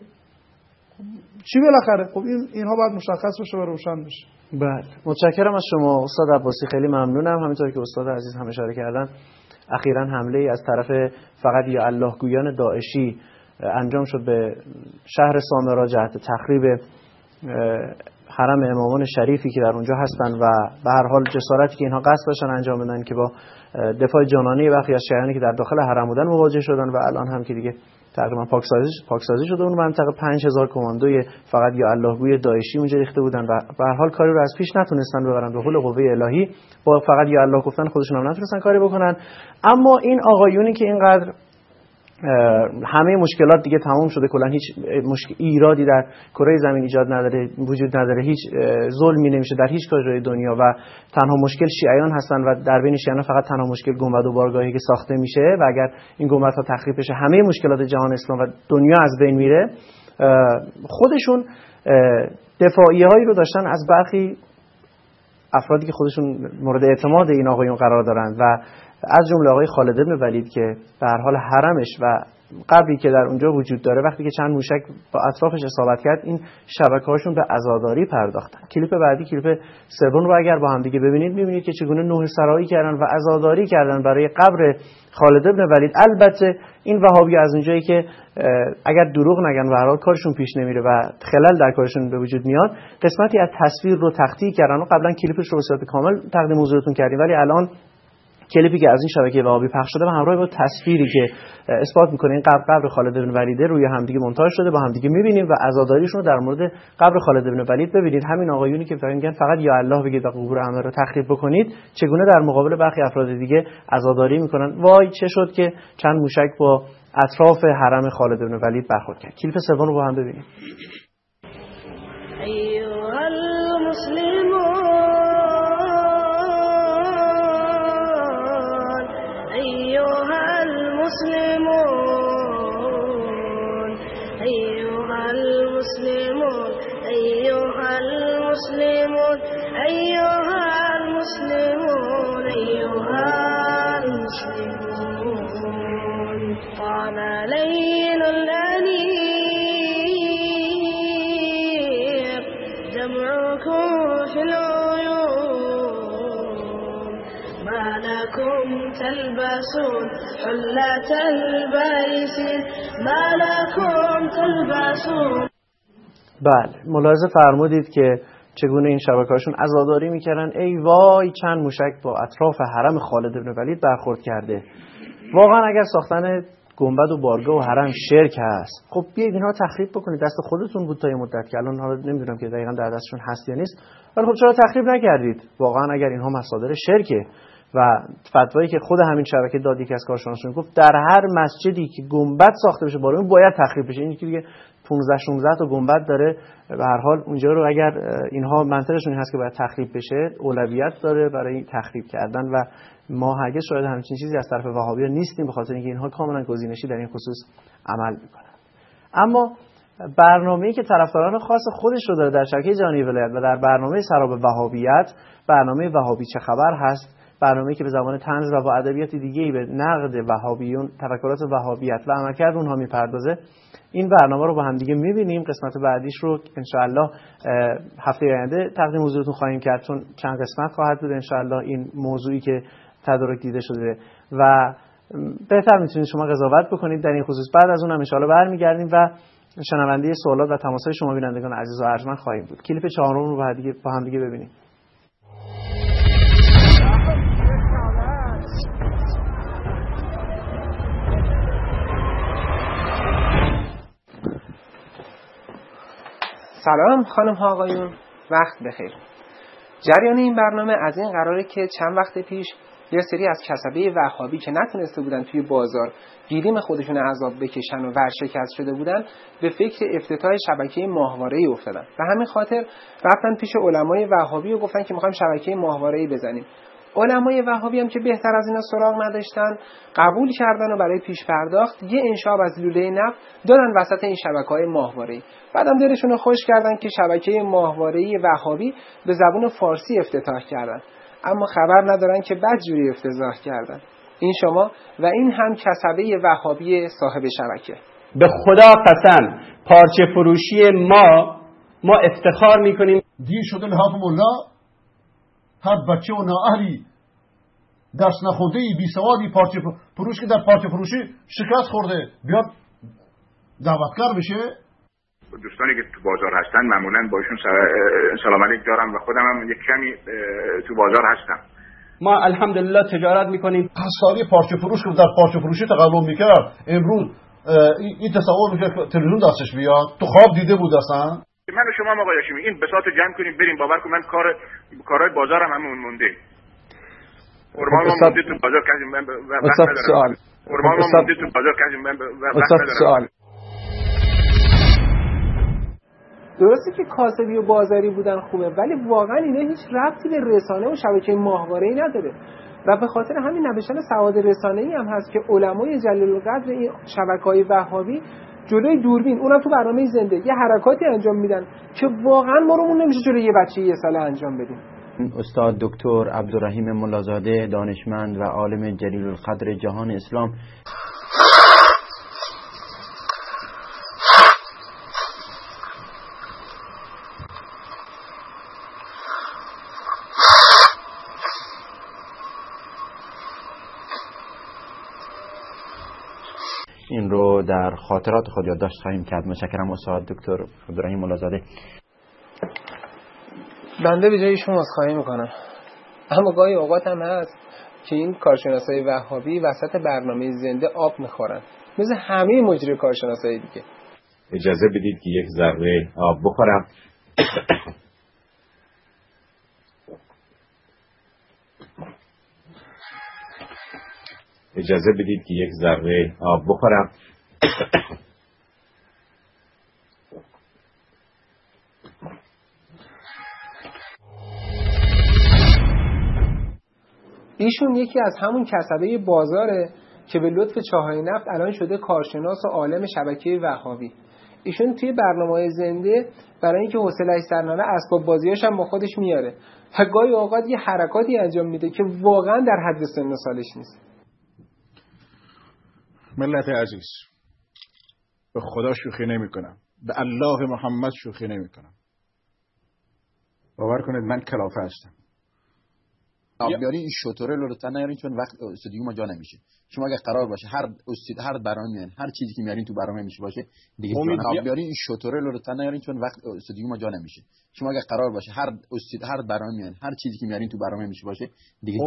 چی بالاخره؟ خب اینها باید مشخص بشه و روشن بشه. بله، متشکرم از شما استاد عباسی، خیلی ممنونم. همینطور که استاد عزیز هم اشاره کردن اخیراً حمله ای از طرف فقط یا الله گویان داعشی انجام شد به شهر سامرا جهت تخریب حرم امامان شریفی که در اونجا هستن و به هر حال جسارتی که اینها قصد داشتن انجام بدن که با دفاع جانانه برخی از شیعیانی که در داخل حرم بودن مواجه شدن و الان هم که دیگه تقریبا پاکسازی شده اون منطقه 5000 کماندوی فقط یا الله گوی داعشی اونجا ریخته بودن و به هر حال کاری رو از پیش نتونستن ببرن به حول قوه الهی. با فقط یا الله گفتن خودشون هم نتونستن کاری بکنن. اما این آقایونی که اینقدر همه مشکلات دیگه تمام شده، کلا هیچ ایرادی در کره زمین ایجاد نداره، وجود نداره، هیچ ظلمی نمیشه در هیچ کجای دنیا و تنها مشکل شیعیان هستن و در بین شیعیان فقط تنها مشکل گنبد و بارگاهی که ساخته میشه و اگر این گنبدها تخریب بشه همه مشکلات جهان اسلام و دنیا از بین میره. خودشون دفاعیه‌هایی رو داشتن از برخی افرادی که خودشون مورد اعتماد این آقایون قرار دارن و از جمله آقای خالد بن ولید که به هر حال حرمش و قبری که در اونجا وجود داره وقتی که چند موشک با اطرافش اصابت کرد این شبکه‌هاشون به عزاداری پرداختن. کلیپ بعدی، کلیپ سوم رو اگر با هم دیگه ببینید می‌بینید که چگونه نوح سرایی کردن و عزاداری کردن برای قبر خالد بن ولید. البته این وهابی از اونجایی که اگر دروغ نگن و هر حال کارشون پیش نمیره و خلل در کارشون به وجود میاد، قسمتی از تصویر رو تخطی کردن و قبلا کلیپش رو به صورت کامل تقدیم حضورتون کردیم، ولی الان کلیپی که از این شبکه وهابی پخش شده و همراه با تصویری که اثبات میکنه این قبر خالد بن ولید روی همدیگه مونتاژ شده با همدیگه میبینیم و عزاداریشون رو در مورد قبر خالد بن ولید ببینید. همین آقایونی که میگن فقط یا الله بگید و قبور ائمه رو تخریب بکنید چگونه در مقابل برخی افراد دیگه عزاداری میکنن. وای چه شد که چند موشک با اطراف حرم خالد بن ولید برخورد کرد. کلیپ سوم رو با هم ببینیم. تلبسون حلة البيس ما لكم تلبسون. بله، ملاحظه فرمودید که چگونه این شبکه‌هاشون عزاداری میکردن. ای وای چند موشک با اطراف حرم خالد بن ولید برخورد کرده. واقعا اگر ساختن گنبد و بارگاه و حرم شرک هست، خب بیاید اینها تخریب بکنید. دست خودتون بود تا یه مدت که الان حالا نمیدونم که دقیقاً در دستشون هست یا نیست، ولی خب چرا تخریب نکردید؟ واقعا اگر اینها مصادر شرکه و فتوایی که خود همین شبکه دادی که از کارشناسان گفت در هر مسجدی که گنبد ساخته بشه بالا اون باید تخریب بشه. این که دیگه 15 16 تا گنبد داره، به هر حال اونجا رو اگر اینها منطقشون این هست که باید تخریب بشه، اولویت داره برای تخریب کردن و ما هرگز شاید همچین چیزی از طرف وهابی‌ها نیستیم، به خاطر اینکه اینها کاملا گزینشی در این خصوص عمل میکنن. اما برنامه‌ای که طرفداران خاص خودش رو داره در شبکه جهانی ولایت و در برنامه سراب وهابیت، برنامه وهابی چه خبر هست، برنامه‌ای که به زبان طنز و با ادبیات دیگه‌ای به نقد وهابیون، تفکرات وهابیت و عملکرد اونها میپردازه. این برنامه رو با هم دیگه می‌بینیم. قسمت بعدیش رو انشاءالله هفته آینده تقدیم حضورتون خواهیم کرد، چون چند قسمت خواهد بود انشاءالله این موضوعی که تدارک دیده شده و بهتر میتونید شما قضاوت بکنید در این خصوص. بعد از اون هم انشاءالله برمیگردیم و شنونده سوالات و تماس‌های شما بینندگان عزیز و ارجمند خواهیم بود. کلیپ چهارم رو با هم دیگه ببینیم. سلام خانم ها آقایون، وقت بخیر. جریان این برنامه از این قراره که چند وقت پیش یه سری از کسبه وهابی که نتونسته بودن توی بازار گیریم خودشون عذاب بکشن و ورشکست شده بودن به فکر افتتاح شبکه ماهواره‌ای افتادن. به همین خاطر رفتن پیش علمای وهابی و گفتن که می‌خوایم شبکه ماهواره‌ای بزنیم. علمای وهابی هم که بهتر از اینا سراغ نداشتن قبول کردن و برای پیش پرداخت یه انشاب از لوله نفت دادن وسط این شبکه‌های ماهواره‌ای. بعدم دلشون رو خوش کردن که شبکه ماهواره‌ای وهابی به زبان فارسی افتتاح کردن، اما خبر ندارن که بدجوری افتضاح کردن. این شما و این هم کسبه وهابی صاحب شبکه. به خدا قسم پارچه فروشی ما افتخار میکنیم. دیر شده لحاف مولا، هر بچه و نااهلی درس نخورده ای بی سوادی پارچه فروش که در پارچه فروشی شکست خورده بیاد دعوتکار بشه. دوستانی که تو بازار هستن معمولا باشون سلام علیک دارم و خودم هم یک کمی تو بازار هستم. ما الحمدلله تجارت میکنیم. حسابی پارچه فروش که در پارچه فروشی تقلب میکرد امروز این تصور میشه تلویزیون دستش بیاد، تو خواب دیده بود اصلا. من و شما آقای هاشمی این بساط جمع کنیم بریم، باور کن من کارهای بازارم همون مونده. قربان ما مونده تو بازار کردیم من وقت ندارم. قربان ما مونده تو بازار کردیم من وقت ندارم. درسته که کاسبی و بازاری بودن خوبه، ولی واقعا اینا هیچ ربطی به رسانه و شبکه ماهواره‌ای نداره و به خاطر همین نوشتن سواد رسانه‌ای هم هست که علمای جلیل القدر این شبکه‌های وهابی جلوی دوربین اونم تو برنامه زنده یه حرکاتی انجام میدن که واقعا ما رو نمیشه جلوی یه بچه یه ساله انجام بدیم. استاد دکتر عبدالرحیم ملازاده، دانشمند و عالم جلیل القدر جهان اسلام، این رو در خاطرات خود یادداشت خواهیم کرد. متشکرم استاد دکتر عبدالرحیم ملازاده. بنده به جای ایشون عذرخواهی میکنم، اما گاهی اوقات هم هست که این کارشناسای وهابی وسط برنامه زنده آب میخورن مثل همه مجری کارشناسای دیگه. اجازه بدید که یک ذره آب بخورم. اجازه بدید که یک ذره آب بخورم. ایشون یکی از همون کسبه بازاره که به لطف چاهای نفت الان شده کارشناس و عالم شبکه وهابی. ایشون توی برنامه‌های زنده برای اینکه حوصله‌اش سر نره اسباب بازیاش هم با خودش میاره و گاهی اوقات یه حرکاتی انجام میده که واقعا در حد سن و سالش نیست. ملت عزیز، به خدا شوخی نمی کنم، به الله محمد شوخی نمی کنم. باور کنید من کلافه هستم. بیاری این شطوره رو لطفا نیارین چون وقت استودیو ما جا نمیشه. شما اگه قرار باشه هر برنامه میارین، هر چیزی که میارین تو برنامه میشه باشه دیگه بیاری این شطوره رو لطفا نیارین چون وقت استودیو ما جا نمیشه. شما اگه قرار باشه هر برنامه میارین، هر چیزی که میارین تو برنامه میشه باشه دیگه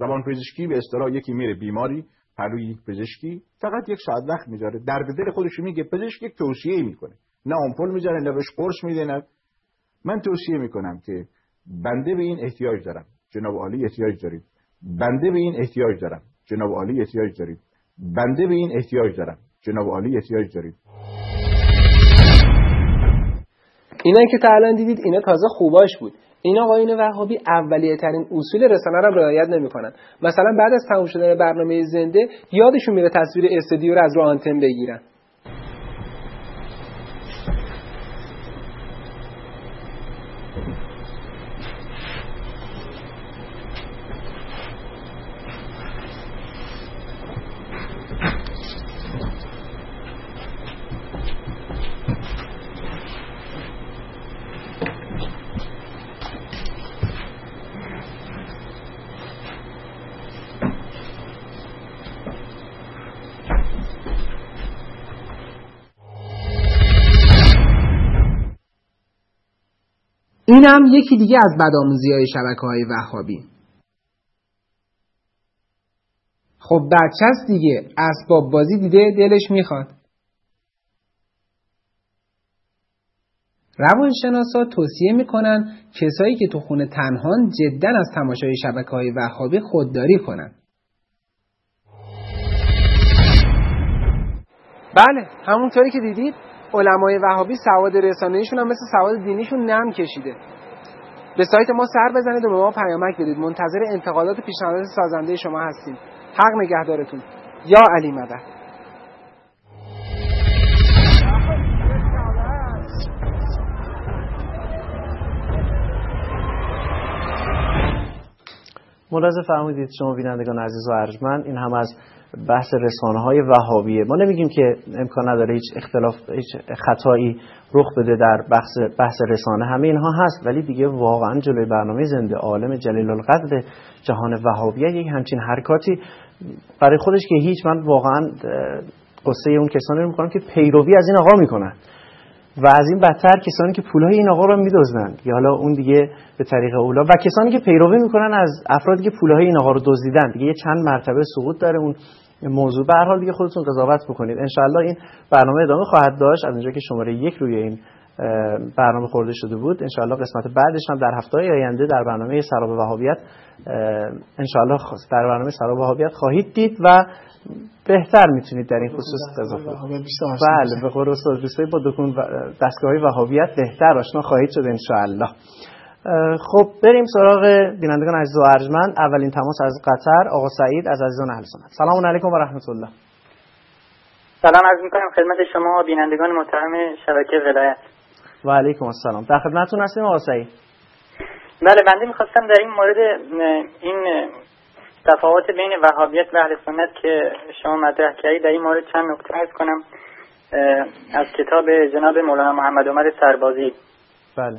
زبان پزشکی به اصطلاح یکی میره بیماری پلوی پزشکی فقط 1 ساعت وقت میذاره، در دل خودش میگه، پزشک یک توصیه میکنه، نه آمپول میذاره نه بهش قرص میده، نه. من توصیه میکنم که بنده به این احتیاج دارم، جناب عالی احتیاج دارید، بنده به این احتیاج دارم، جناب عالی احتیاج دارید، بنده به این احتیاج دارم، جناب عالی احتیاج دارید. اینا که تا الان دیدید اینا تازه خوباش بود. این آقایون وهابی اولیه ترین اصول رسانه را رعایت نمی‌کنن. مثلا بعد از تموم شدن برنامه زنده یادشون میره تصویر استودیو رو از رو آنتن بگیرن. این هم یکی دیگه از بدآموزی‌های شبکه‌های وهابی. خب بچه‌ست دیگه، اسباب بازی دیده دلش میخواد. روانشناسا توصیه میکنن کسایی که تو خونه تنهان جداً از تماشای شبکه‌های وهابی خودداری کنن. بله، همونطوری که دیدید علمای وهابی سواد رسانه‌ایشون هم مثل سواد دینیشون نم کشیده. به سایت ما سر بزنید و به ما پیامک بدید. منتظر انتقادات و پیشنهادات سازنده شما هستیم. حق نگهدارتون. یا علی مدد. ملاحظه فرمودید شما بینندگان عزیز و ارجمند، این هم از بحث رسانه‌های وهابیه. ما نمیگیم که امکان نداره هیچ اختلاف، هیچ خطایی رخ بده در بحث رسانه، همه اینها هست، ولی دیگه واقعا جلوی برنامه زنده عالم جلیل القدر جهان وهابیه یک همچین حرکاتی برای خودش که هیچ، من واقعا قصه اون کسانی رو میکنم که پیروی از این آقا میکنن و از این بدتر کسانی که پولهای این آقا رو میدزدن، یا حالا اون دیگه به طریق اولا، و کسانی که پیروی میکنن از افرادی که پولهای این آقا رو دزدیدن، دیگه یه چند مرتبه سقوط داره اون موضوع. به هر حال دیگه خودتون قضاوت بکنید. ان شاء الله این برنامه ادامه خواهد داشت. از اونجا که شماره 1 روی این برنامه خورده شده بود، ان شاء الله قسمت بعدش هم در هفته‌های آینده در برنامه سراب وهابیت ان شاء الله در برنامه سراب وهابیت خواهید دید و بهتر میتونید در این خصوص اضافه کنید. بله، به قول استاد دوستای با دستگاه‌های وهابیت بهتر آشنا خواهید شد ان شاء الله. خب بریم سراغ بینندگان عزیز و ارجمند. اولین تماس از قطر، آقا سعید از عزیزان اهل سنت. سلام علیکم و رحمت الله. سلام عرض می‌کنم خدمت شما بینندگان محترم شبکه ولایت. و علیکم السلام. در خدمتتون هستیم آقا سعید. بله، بنده می‌خواستم در این مورد این تفاوت بین وهابیت و اهل سنت که شما مطرح کردید در این مورد چند نکته عرض کنم از کتاب جناب مولانا محمد عمر سربازی. بله.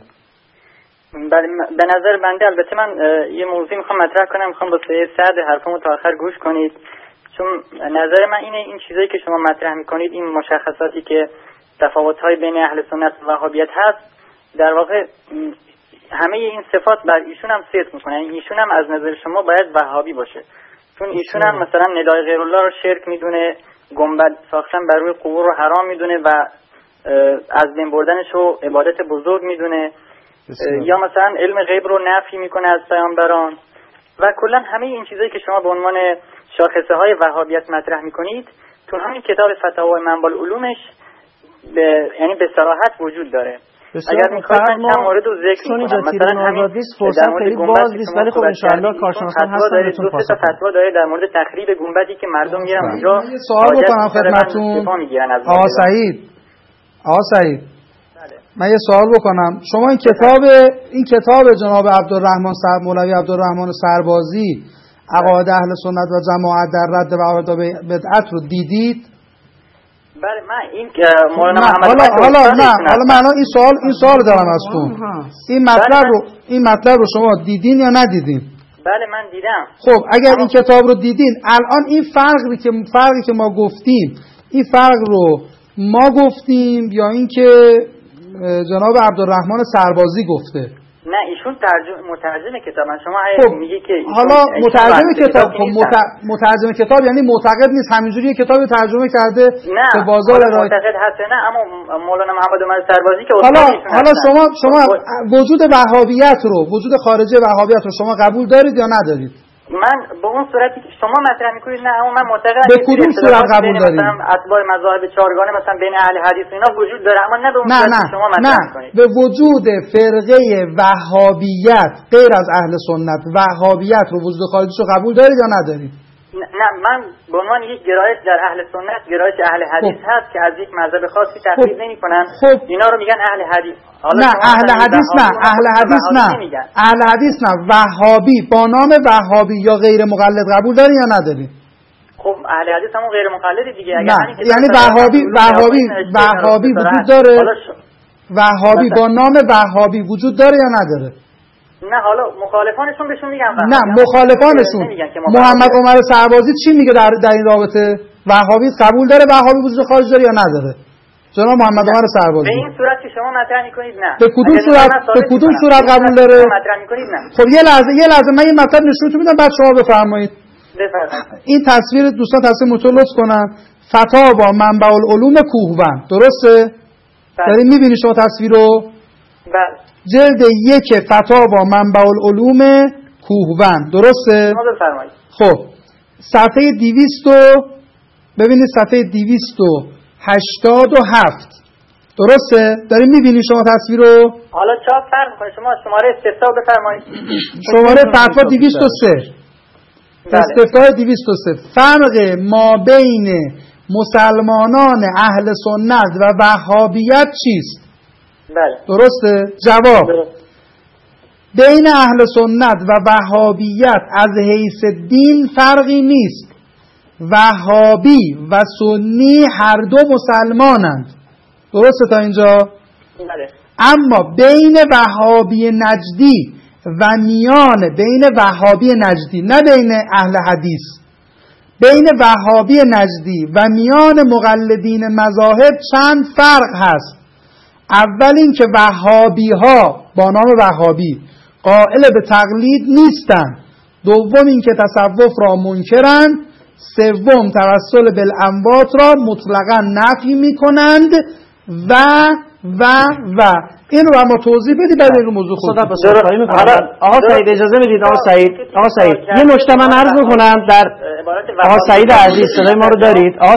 به نظر بنده، البته من یه موضوع میخوام مطرح کنم، میخوام با سرد حرفمو تا آخر گوش کنید، چون نظر من اینه این چیزایی که شما مطرح میکنید، این مشخصاتی که تفاوت‌های بین اهل سنت و وهابیت هست، در واقع همه این صفات بر ایشون هم صدق میکنن. ایشون هم از نظر شما باید وهابی باشه، چون ایشون هم مثلا ندای غیر الله رو شرک میدونه، گنبد ساختن بر روی قبور رو حرام میدونه و از بین بردنش رو عبادت بزرگ میدونه، یا مثلا علم غیب رو نفی میکنه از پیامبران و کلا همه این چیزایی که شما به عنوان شاخصه های وهابیت مطرح میکنید تو همین کتاب فتاوی منبع العلومش یعنی به صراحت وجود داره. اگر میخواید من چند مورد رو ذکر کنم، مثلا همین فرصت خیلی باز نیست، ولی خب ان شاء الله کارشناسان هستن بهتون پاسخ بدن. فتوا داره در مورد تخریب گنبدی که مردم میرن اونجا سوال بکنم خدمتتون. آقا سعید من یه سوال بکنم. شما این کتاب جناب مولوی عبدالرحمن سربازی عقاید اهل سنت و جماعت در رد و بدعت رو دیدید؟ بله، من این مولانا محمد حالا من این سوال دارم از تو. این مطلب رو شما دیدین یا ندیدین؟ بله من دیدم. خب اگر این کتاب رو دیدین، الان این فرقی که ما گفتیم، این فرق رو ما گفتیم یا اینکه جناب عبدالرحمن سربازی گفته؟ نه ایشون مترجم کتابن. شما میگی که حالا مترجم کتاب، مترجم کتاب یعنی معتقد نیست، همینجوری کتابی ترجمه کرده به بازار ارائه. معتقد هست نه، اما مولانا محمد عمر سربازی که حالا شما وجود وهابیت رو، وجود خارجی وهابیت رو شما قبول دارید یا ندارید؟ من به اون صورتی که شما مطرح میکنید نه، اما من معتقدم به کدوم صورت قبول دارید؟ مثلا اتباع مذاهب چهارگانه مثلا بین اهل حدیث اینا وجود داره، اما نه به اون صورتی که شما مطرح میکنید. به وجود فرقه وهابیت غیر از اهل سنت، وهابیت رو وجود خارجیش رو قبول دارید یا ندارید؟ نه، من به عنوان یک گرایش در اهل سنت، گرایش اهل حدیث هست که از یک مذهب خاصی تقلید نمیکنن. اینا رو میگن اهل حدیث. نه اهل حدیث نه، اهل حدیث نه، اهل حدیث نه، وهابی با نام وهابی یا غیر مقلد قبول داری یا نداری؟ خب اهل حدیث همون غیر مقلدی دیگه. نه یعنی وهابی وجود داره؟ وهابی با نام وهابی وجود داره یا نداره؟ نه حالا مخالفانشون بهشون میگن نه مخالفانشون. محمد عمر سربازی چی میگه در این رابطه؟ وهابی قبول داره وهابی وجود خارج داره یا نداره؟ جناب محمد عمر سربازی به این صورت که شما مطرح میکنید نه. به کدوم صورت قبول داره؟ مطرح میکنید نه. خب یه لحظه من یه مطلب نشونتون میدم بعد شما بفرمایید. این تصویر دوستان تصویر متو لطف کنن. فتاوا منبع العلوم کوهوند، درسته؟ دارین میبینید شما تصویر رو؟ بله. جلد 1 فتاوا منبع العلوم کوهوند، درسته؟ بفرمایید. خب صفحه 200 ببینید، صفحه 287 درسته؟ دارین میبینید شما تصویر رو؟ حالا چاپ فرق میکنه، شما شماره استفتاء بفرمایید. شماره فتوا 203 استفتاء 203 فرق ما بین مسلمانان اهل سنت و وهابیت چیست؟ بله. درسته؟ جواب بین اهل سنت و وهابیت از حیث دین فرقی نیست. وهابی و سنی هر دو مسلمانند. درسته تا اینجا؟ بله. اما بین وهابی نجدی و میان بین وهابی نجدی، نه بین اهل حدیث، بین وهابی نجدی و میان مقلدین مذاهب چند فرق هست. اول این که وهابی ها با نام وهابی قائل به تقلید نیستند. دوم این که تصوف را منکرند. سوم توسل بالاموات را مطلقاً نفی میکنند و این رو اما توضیح بدید بعد این رو موضوع خود. آقا سعید اجازه بدید. آقا سعید یه نکته من عرض میکنم در آقا سعید عزیز، صدای ما رو دارید؟ آقا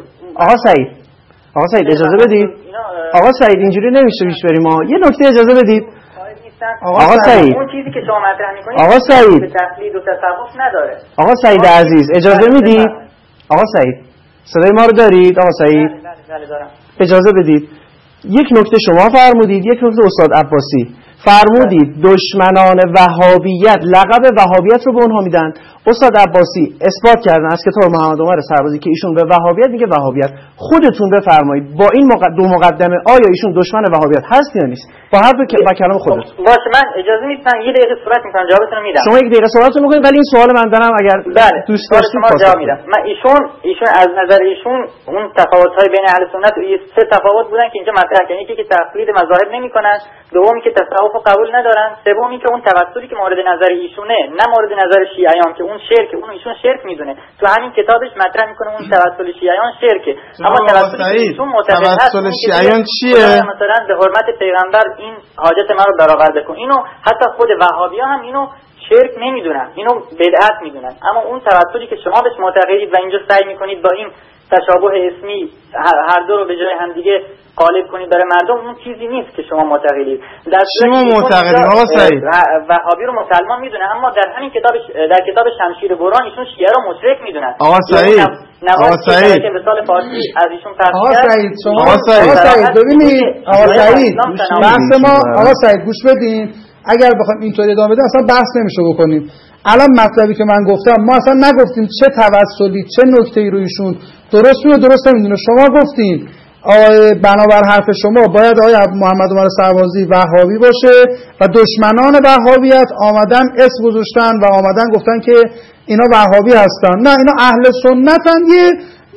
سعید اجازه بدید. آقا سعید اینجوری نمیشه پیش بریم. یه نکته اجازه بدید. آقا سعید اون چیزی که شما مطرح می‌کنید آقا سعید به تقلید و تصوف نداره. آقا سعید عزیز اجازه میدید؟ آقا سعید صدای ما رو دارید؟ آقا سعید بله دارم. اجازه بدید. یک نکته شما فرمودید، یک نکته استاد عباسی فرمودید. دشمنان وهابیت لقب وهابیت رو به اونها میدن. استاد عباسی اثبات کردن از کتاب محمد عمر سربازی که ایشون به وهابیت میگه وهابیت. خودتون بفرمایید با این دو مقدمه آیا ایشون دشمن وهابیت هست یا نیست؟ با حرف با کلام خودت. باشه من اجازه میدم یه دقیقه صحبت میکنم جوابتون رو میدم. شما یک دقیقه صحبتتون میکنید ولی این سوال من دارم اگر دوست داشتید شما جواب میدم. من ایشون از نظر ایشون اون تفاوت‌های بین اهل سنت و سه تفاوت بودن که اینجا مطرح کردن. یکی که تقلید مذاهب نمیکنن، دومی که تصوف رو قبول ندارن، سومی که اون توسلی که مورد نظر ایشونه نه مورد نظر شیعیان که اون شرک، اون ایشون شرک میدونه. تو همین کتابش مطرح میکنه اون توسل شیعیان شرکه. اما توسل ایشون معتقد هست توسل شیعیان چیه؟ مثلا به حرمت پیغمبر این حاجت ما رو برآورده کن. اینو حتی خود وهابی‌ها هم اینو شرک نمیدونن، اینو بدعت میدونن. اما اون توسلی که شما بهش معتقدید و اینجا سعی میکنید با این تشابه اسمی هر دو رو به جای هم دیگه غالب کنید برای مردم، اون چیزی نیست که شما معتقدید. شما معتقدید آقا سعید وهابی رو مسلمان میدونه، اما در همین کتاب شمشیر بران ایشون شیعه رو مشرک میدونن. آقا سعید که مثال فارسی از ایشون پخش کرد. آقا سعید ببینید آقا سعید بحث ما آقا سعید گوش بدین. اگر بخوایم اینطوری ادامه بدیم اصلا بحث نمیشه بکنیم. الان مطلبی که من گفتم ما اصلا نگفتیم چه توسلی چه نکته‌ای رو ایشون درست نمیدونه. شما گفتین بنابر حرف شما باید آقای محمد عمر سربازی وهابی باشه و دشمنان وهابیت آمدن اسم گذاشتن و آمدن گفتن که اینا وهابی هستن. نه، اینا اهل سنتن، یه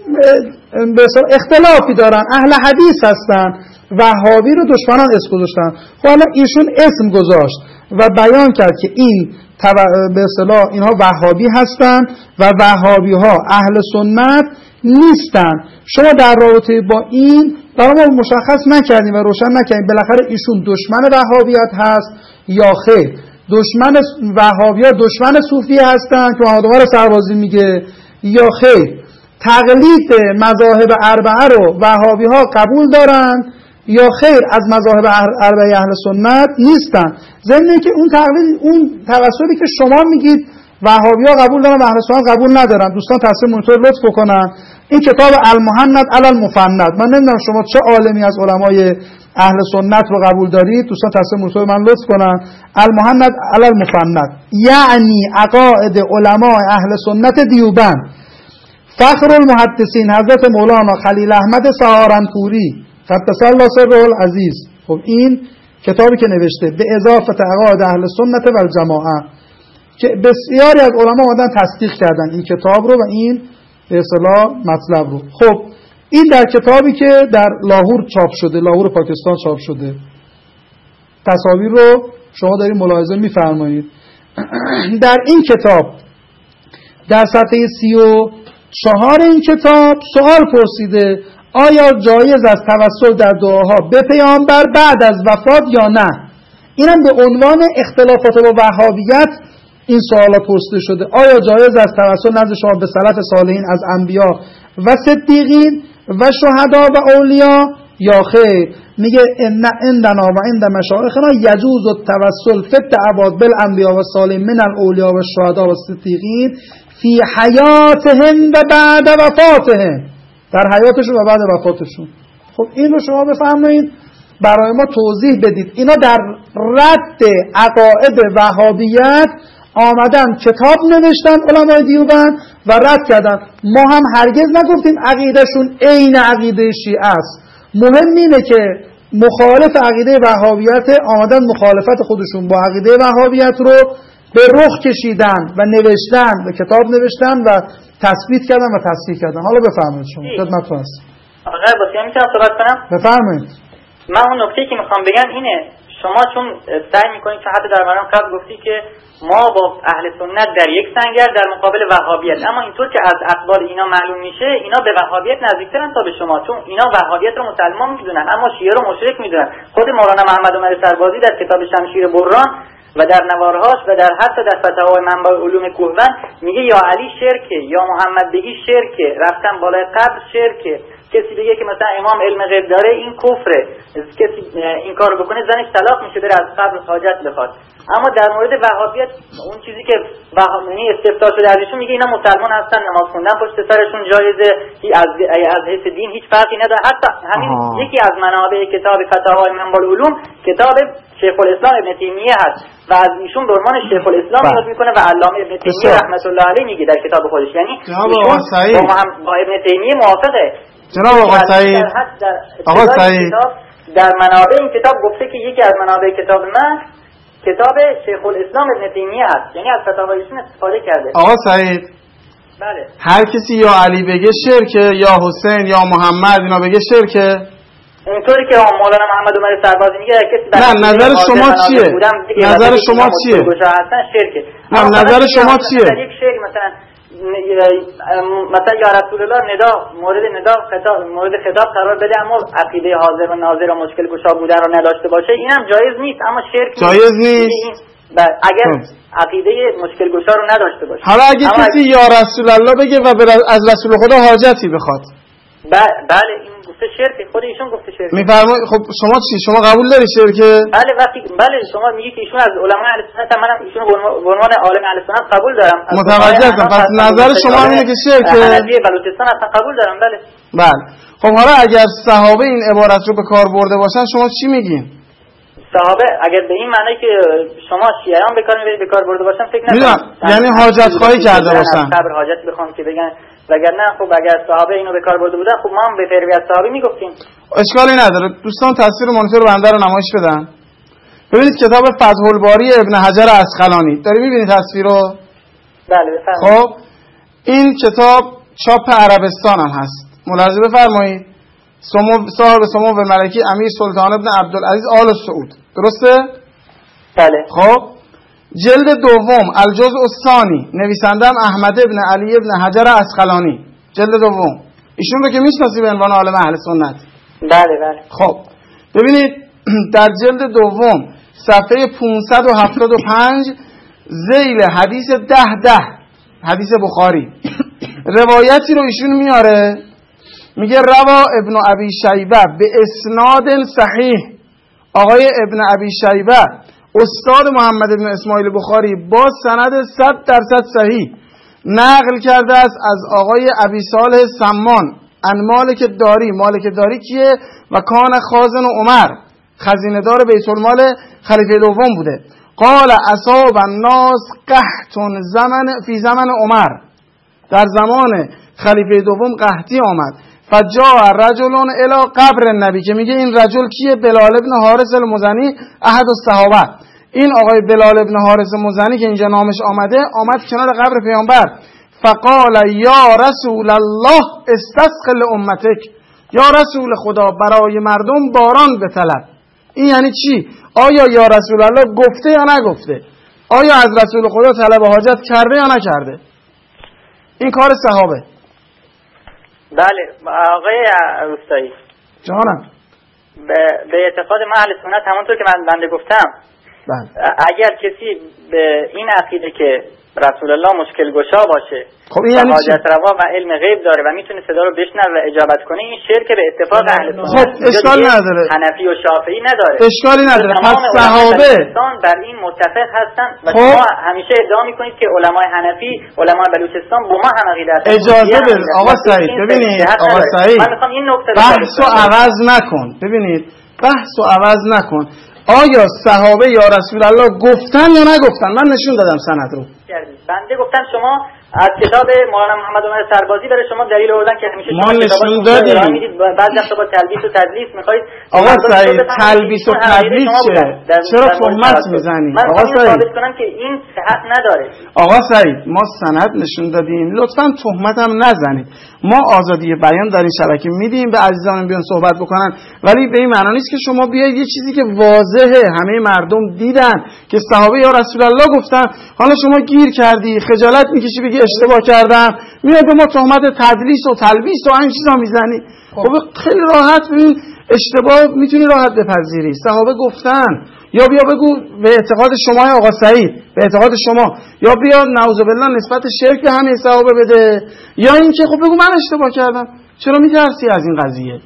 به اصطلاح اختلافی دارن، اهل حدیث هستن. وهابی رو دشمنان اسم گذاشتن. خب الان ایشون اسم گذاشت و بیان کرد که این به اصطلاح اینها وهابی هستند و وهابی ها اهل سنت نیستن. شما در رابطه با این برای ما مشخص نکردیم و روشن نکردیم بالاخره ایشون دشمن وهابیت هست یا خیر؟ دشمن وهابی‌ها دشمن صوفیه هستن که محمد عمر سربازی میگه یا خیر؟ تقلید مذاهب اربعه رو وهابی‌ها قبول دارن یا خیر از مذاهب اربعه اهل سنت نیستن؟ ضمن که اون تقلید، اون توسلی که شما میگید وهابی‌ها قبول دارن و اهل سنت قبول ندارن، دوستان تصمیم مونیتور لطف بکنن این کتاب المهند علی المفند، من نمیدونم شما چه عالمی از علمای اهل سنت رو قبول دارید، دوستان تصمیم مونیتور من لطف کنن. المهند علی المفند یعنی عقاید علمای اهل سنت دیوبند، فخر المحدثین حضرت مولانا خلیل احمد سهارنپوری قدس الله سره العزیز. خب این کتابی که نوشته به اضافه عقاید اهل سنت و الجماعه که بسیاری از علما اومدن تصدیق کردن این کتاب رو و این به اصطلاح مطلب رو. خب این در کتابی که در لاهور چاپ شده، لاهور پاکستان چاپ شده، تصاویر رو شما دارید ملاحظه می‌فرمایید. در این کتاب در صفحه 34 این کتاب سوال پرسیده آیا جایز است توسل در دعاها به پیامبر بعد از وفات یا نه؟ اینم به عنوان اختلافات با وهابیت این سوالا پرسیده شده. آیا جایز است توسل نزد شما به سلف صالحین از انبیا و صدیقین و شهدا و اولیاء یا خیر؟ میگه ان عندنا و عند مشایخنا یجوز التوسل فی الدعوات بالانبیاء و صالحین من الاولیاء و الشهدا و الصدیقین فی حیاتهم و بعد وفاتهم، در حیاتشون و بعد وفاتشون. خب این رو شما بفرمایید برای ما توضیح بدید. اینا در رد عقاید وهابیت آمدن کتاب نوشتن علمای دیوبند و رد کردن. ما هم هرگز نگفتیم عقیدهشون عین عقیده شیعه است. مهم اینه که مخالف عقیده وهابیت آمدن مخالفت خودشون با عقیده وهابیت رو به رخ کشیدن و نوشتن و کتاب نوشتن و تثبیت کردن و تصحیح کردن. حالا بفرمایید شما خدمتتون هستم. آقا بسیار میتونم صحبت کنم؟ بفرمایید. من اون نکته‌ای که میخوام بگم اینه، شما چون سعی میکنید که حتی در برنامه قبل گفتی که ما با اهل سنت در یک سنگر در مقابل وهابیت، اما اینطور که از اخبار اینا معلوم میشه اینا به وهابیت نزدیکترن تا به شما، چون اینا وهابیت رو مسلمان میدونن اما شیعه رو مشرک میدونن. خود مولانا محمد عمر سربازی در کتاب شمشیر بران و در نوارهاش و در حتی در فتاوای منبع علوم کوهبند میگه یا علی شرکه، یا محمد بگی شرکه، رفتن بالای قبر شرکه، کسی بگه که مثلا امام علم غیب داره این کفره، کسی این کارو بکنه زنش طلاق میشه بره از قبر حاجت بخواد. اما در مورد وهابیت اون چیزی که وهابی استفسار شده ازشون میگه اینا مسلمان هستن، نماز خوندن پشت سرشون جایزه، از حیث دین هیچ فرقی نداره. حتی همین یکی از منابع کتاب فتاوای منبع علوم کتاب شیخ الاسلام ابن تیمیه هست و از ایشون به عنوان شیخ الاسلام یاد میکنه و علامه ابن تیمیه رحمت الله علیه میگه در کتاب خودش، یعنی ایشون با ابن تیمیه موافقه. جناب آقا سعید، آقا سعید در منابع این کتاب گفته که یکی از منابع کتاب من کتاب شیخ الاسلام ابن تیمیه هست، یعنی از فتاوایشون استفاده کرده. آقا سعید بله، هر کسی یا علی بگه شرکه، یا حسین یا محمد اینا بگه شرکه. اینطوری که مولانا محمد عمر سربازی میگه کسی نه، نظر شما چیه؟ نظر شما چیه؟ نه، نظر شما چیه؟ یک شعر مثلا یا رسول الله ندا مورد خطاب قرار بده اما عقیده حاضر و ناظر و مشکل گشا بودن رو نداشته باشه، اینم جایز نیست. اما شرک جایز نیست اگر عقیده مشکل گشا رو نداشته باشه. حالا اگه کسی یا رسول الله بگه و از رسول خدا حاجتی بخواد، بله این گفته شرک، خود ایشون گفته شرک. میفرمایید خب شما چی؟ شما قبول داری شرکه؟ بله شما میگی که ایشون از علماء اهل سنت، منم ایشون به عنوان عالم اهل سنت قبول دارم. متوجه هستم. پس نظر شما اینه که شرکه؟ حنفی بلوچستان اصلا قبول دارم. بله خب حالا اگر صحابه این عبارت رو به کار برده باشن شما چی میگین؟ صحابه اگر به این معنی که شما شیعیان به کار برده باشن فکر نکنم، یعنی حاجت خواهی کرده باشن، قبر حاجت بخوام که بگن، وگرنه خب اگر صحابه اینو به کار برده بودن خب ما هم به پیروی از صحابه میگفتیم. اشکالی نداره. دوستان تصویر مانیتور بنده رو نمایش بدن. ببینید کتاب فتح الباری ابن حجر عسقلانی، داری میبینید تصویر رو؟ بله بفرمایید. خب این کتاب چاپ عربستان هم هست، ملاحظه بفرمایید. صاحب سمو ملکی امیر سلطان ابن عبدالعزیز آل سعود، درسته؟ بله. خب جلد دوم الجزء الثانی، نویسندم احمد ابن علی ابن حجر عسقلانی، جلد دوم. ایشون رو که میشناسی به عنوان عالم اهل سنت؟ بله بله. خب ببینید در جلد دوم صفحه 575 ذیل حدیث 10 حدیث بخاری روایتی رو ایشون میاره، میگه روا ابن ابی شیبه به اسناد صحیح. آقای ابن ابی شیبه استاد محمد ابن اسماعیل بخاری با سند 100% صحیح نقل کرده است از آقای ابی صالح سمان ان مالک داری. مالک داری کیه؟ و کان خازن عمر، خزینه دار بیت المال خلیفه دوم بوده. قال اصاب الناس قحط فی زمن عمر، در زمان خلیفه دوم قحطی آمد. فجاء رجل الی قبر النبی، که میگه این رجل کیه؟ بلال ابن حارث المزنی احد الصحابه. این آقای بلال ابن حارث المزنی که اینجا نامش آمده، آمد کنار قبر پیامبر. فقال یا رسول الله استسق لامتک، یا رسول خدا برای مردم باران بطلب. این یعنی چی؟ آیا یا رسول الله گفته یا نگفته؟ آیا از رسول خدا طلب حاجت کرده یا نکرده؟ این کار صحابه. بله آقای روستایی جانم، به اعتقاد ما اهل سنت همونطور که من بنده گفتم، اگر کسی به این عقیده که رسول الله مشکل گشا باشه، خب این یعنی حاجت روا و علم غیب داره و میتونه صدا رو بشنوه و اجابت کنه، این شرک به اتفاق اهل سنت. خب اشکال نداره، حنفی و شافعی نداره، اشکالی نداره. پس صحابه بر این متفق هستن و شما همیشه ادعا میکنید که علمای حنفی، علمای بلوچستان با ما هم عقیده هستن. اجازه بده آقا سعید، ببینید آقا سعید، من میخوام این نکته بحث رو عوض نکن. ببینید بحث رو عوض نکن. آیا صحابه یا رسول الله گفتن یا نگفتن؟ من نشون دادم سند رو. بنده گفتم شما از کتاب مولانا محمد عمر سربازی برای شما دلیل آوردن که همیشه ما نشون دادیم. بعد وقتا با تلبیس و تدلیس میخواید. آقا سعید تلبیس و تدلیس چرا تهمت میزنی؟ آقا سعید من ثابت کنم که این صحت نداره. آقا سعید ما سند نشون دادیم، لطفاً تهمت هم نزنید. ما آزادی بیان در این شبکه میدیم به عزیزان بیان صحبت بکنن، ولی به این معنی نیست که شما بیاید یه چیزی که واضحه همه مردم دیدن که صحابه یا رسول الله گفتن، حالا شما گیر کردی، خجالت میکشی بگی اشتباه کردم، میاد به ما تهمت تدلیس و تلبیس و این چیزا میزنی. خب خیلی راحت ببین اشتباه میتونی راحت بپذیری. صحابه گفتن، یا بیا بگو به اعتقاد شما آقا سعید، به اعتقاد شما، یا بیا نعوذ بالله نسبت شرک به همین صحابه بده، یا اینکه خب بگو من اشتباه کردم. چرا میترسی از این قضیه؟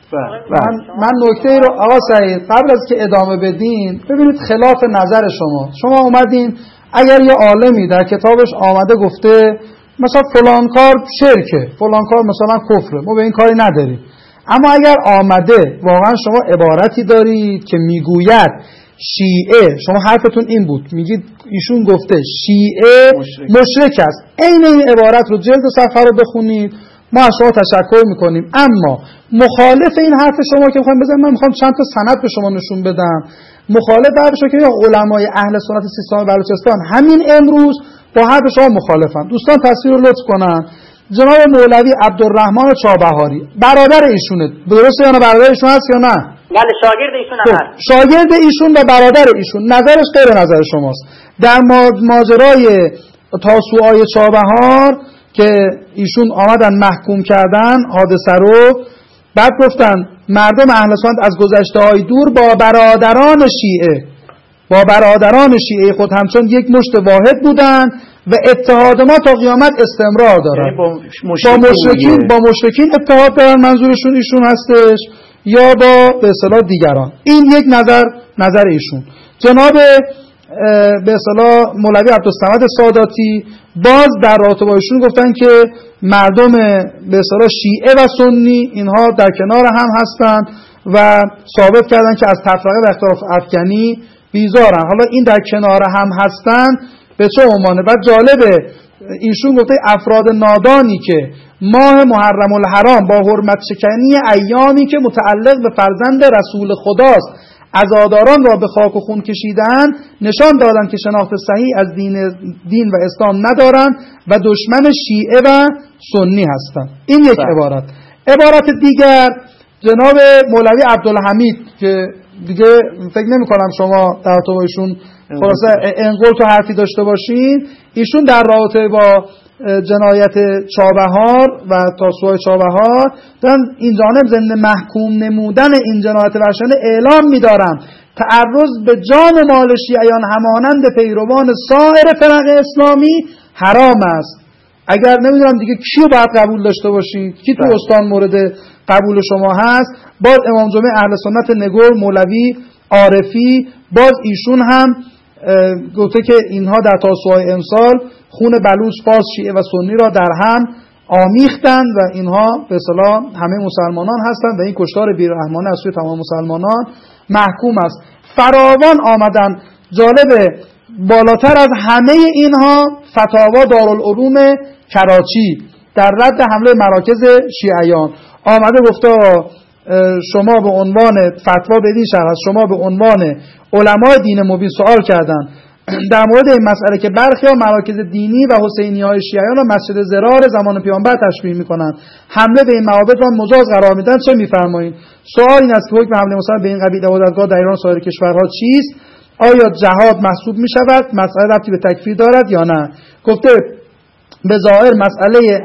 من نکته رو آقا سعید قبل از که ادامه بدین ببینید خلاف نظر شما اومدین اگر یه عالمی در کتابش آمده گفته مثلا فلان کار شرکه، فلان کار مثلا کفره، ما به این کاری نداریم. اما اگر آمده واقعا شما عبارتی دارید که میگوید شیعه، شما حرفتون این بود، میگید ایشون گفته شیعه مشرک است، عین این عبارت رو جلد و صفحه رو بخونید، ما از شما تشکر میکنیم. اما مخالف این حرف شما که میخوام بزنم، من میخوام چند تا سند به شما نشون بدم مخالف حرف شما که علمای اهل سنت سیستان بلوچستان همین امروز با حرف شما مخالفن. دوستان تصویر رو لطف کنن. جناب مولوی عبدالرحمن چابهاری برادر ایشونه، درسته یا نه؟ برادر ایشون هست یا نه؟ بله شاگرد ایشون هست. شاگرد ایشون و برادر ایشون، نظرش غیر نظر شماست. در ماجرای تاسوعای چابهار که ایشون آمدن محکوم کردن حادثه رو، بعد گفتن مردم اهل سنت از گذشته‌های دور با برادران شیعه خود همچون یک مشت واحد بودن و اتحاد ما تا قیامت استمرار دارد. با مشرکین اتحاد دارن، منظورشون ایشون هستش، یا با به اصطلاح دیگران. این یک نظر ایشون. جناب به اصطلاح مولوی عبدالصمد ساداتی باز در رابطه با ایشون گفتن که مردم به اصطلاح شیعه و سنی اینها در کنار هم هستن و ثابت کردن که از تفرقه و اختلاف افکنی بیزارن. حالا این در کنار هم هستن به چه عنوانه؟ بعد جالبه ایشون گفته افراد نادانی که ماه محرم الحرام با حرمت شکنی ایامی که متعلق به فرزند رسول خداست عزاداران را به خاک و خون کشیدن، نشان دادن که شناخت صحیح از دین و اسلام ندارن و دشمن شیعه و سنی هستند. این یک عبارت. عبارت دیگر جناب مولوی عبدالحمید که دیگه فکر نمی کنم شما در تو با ایشون خلاصه انقل تو حرفی داشته باشین. ایشون در رابطه با جنایت چابهار و تاسوهای چابهار دارن این جانب ضمن محکوم نمودن این جنایت وحشیانه اعلام می‌دارم تعرض به جان و مال شیعیان همانند پیروان سایر فرق اسلامی حرام است. اگر نمیدونم دیگه کیو باید قبول داشته باشید، کی تو استان مورد قبول شما هست؟ باز امام جمعه اهل سنت نگور مولوی عارفی، باز ایشون هم گفته که اینها در تاسوهای امسال خون بلوچ، فارس، شیعه و سنی را در هم آمیختند و اینها به اصطلاح همه مسلمانان هستند و این کشتار بیرحمانه از سوی تمام مسلمانان محکوم است. فراوان آمدن. جالبه بالاتر از همه اینها فتاوا دارالعلوم کراچی در رد حمله مراکز شیعیان آمده گفته شما به عنوان فتوا بدین شهر شما به عنوان علمای دین مبین سوال کردن در مورد این مسئله که برخی ها مراکز دینی و حسینی های شیعیان را مسجد ضرار زمان پیامبر تشبیه میکنند، حمله به این معابد را مجاز قرار میدن، چه میفرمایید؟ سوال این است که حکم حمله مثلا به این قبیل عبادتگاه در ایران و سایر کشورها چیست؟ آیا جهاد محسوب میشود؟ مسئله ربطی به تکفیر دارد یا نه؟ گفته به ظاهر مسئله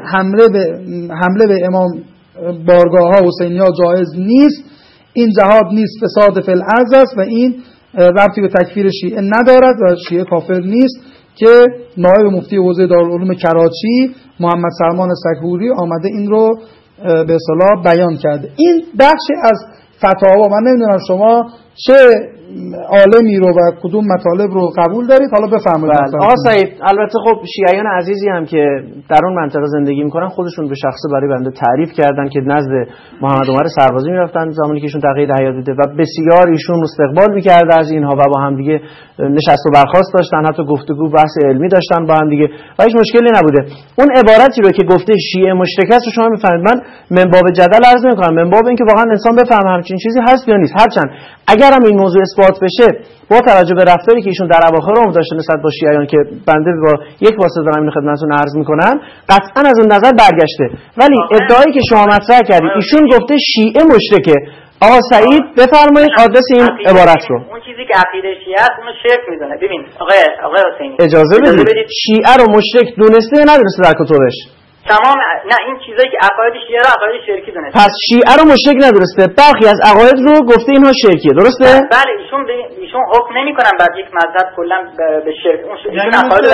حمله به امام بارگاه ها حسینی ها جایز نیست، این جهاد نیست، فساد فی الارض است و این ربطی به تکفیر شیعه ندارد و شیعه کافر نیست، که نایب مفتی حوزه دارالعلوم کراچی محمد سلمان سکهوری آمده این رو به اصطلاح بیان کرده. این بخشی از فتاوا. من نمیدونم شما چه عالمی رو و کدوم مطالب رو قبول دارید، حالا بفرمایید. آقا سعید، البته خب شیعیان عزیزی هم که در اون منطقه زندگی میکنن خودشون به شخصه برای بنده تعریف کردن که نزد محمد عمر سربازی میرفتن زمانی که ایشون در قید حیات بوده و بسیار ایشون استقبال میکرده از اینها و با هم دیگه نشست و برخاست داشتن، حتی گفتگو بحث علمی داشتن با هم دیگه و هیچ مشکلی نبوده. اون عبارتی رو که گفته شیعه مشرک است رو شما میفهمید. من من باب جدل عرض نمیکنم، من باب اینکه واقعا انسان بفهمه همچین چیزی هست یا نیست. هرچند اگرم این موضوع اثبات بشه با توجه به رفتاری که ایشون در اواخر عمر داشته نسبت با شیعیان که بنده با یک واسطه دارم اینو خدمتتون عرض میکنم، قطعا از اون نظر برگشته. ولی ادعایی که شما مطرح کردید ایشون گفته شیعه مشرکه. آقا سعید بفرمایید آدرس این عبارت رو. اون چیزی که عقیده شیعه است اونو شرک میدونه. ببین آقای حسینی اجازه بدید شیعه رو مشرک دونسته یا ندونسته در کتبش؟ تمام نه این چیزایی که عقاید شیعه رو عقاید شرکی دونسته. پس شیعه رو مشرک ندونسته، برخی از عقاید رو گفته اینها شرکیه، درسته؟ بله ایشون حکم نمیکنن بعد یک مذهب کلا به شرک. اون عقاید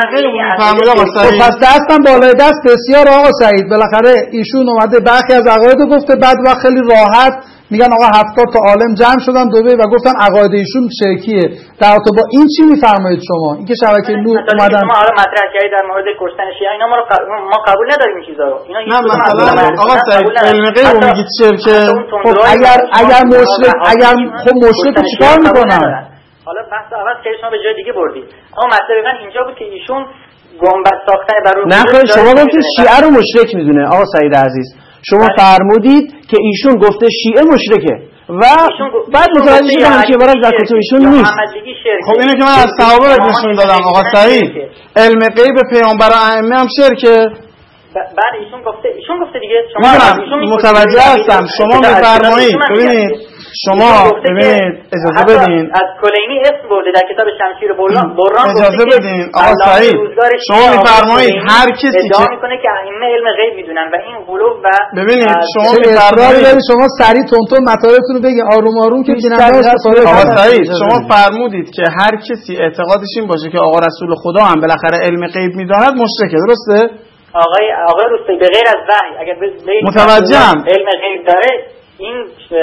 میکنن. پس دستم بالای دست بسیار آقا سعید. بالاخره ایشون اومده برخی از عقاید رو گفته، بعد وقت خیلی راحت میگن آقا 70 تا عالم جمع شدن دبی و گفتن عقاید ایشون شرکیه. در تو با این چی میفرمایید شما؟ اینکه شبکه نور اومدن ما حالا مطرح کردید در مورد کشتن شیعه اینا ما قبول نداریم این چیزا رو. اینا نه مثلا آقا سعید علم غیب میگید شرکه. خب اگر مشرک خب مشرک چیکار میکنن؟ حالا بحث عوض که شما به جای دیگه بردید. اما مطلب من اینجا بود که ایشون گنبد ساختن برای نه خیر شما گفتید شیعه رو مشرک میدونه. آقا سعید عزیز شما فرمودید که ایشون گفته شیعه مشرکه و بعد متوجه شدم که برای در کتب ایشون نیست. خب اینه که من از صحابه نشون دادم آقا سعید. علم غیب پیامبر و ائمه هم شرکه. بعد ایشون گفته دیگه شما متوجه هستم. شما میفرمایید ببینید شما ببینید اجازه بدین از کلینی اسم برده در کتاب شمشیر بران اجازه بدین آقا سعید شما میفرمایید هر کسی ادعا میکنه که ائمه علم غیب میدونن و این غلو و ببینید شما میفرمایید شما سریع تونتون مطالبتون رو بگین آروم آروم که بیننده استفاده کنن. آقا سعید شما فرمودید که هر کسی اعتقادش این باشه که آقا رسول خدا هم بالاخره علم غیب میداند مشرکه، درسته؟ آقای روستی به غیر از وحی اگر متوجهم علم غیب داره این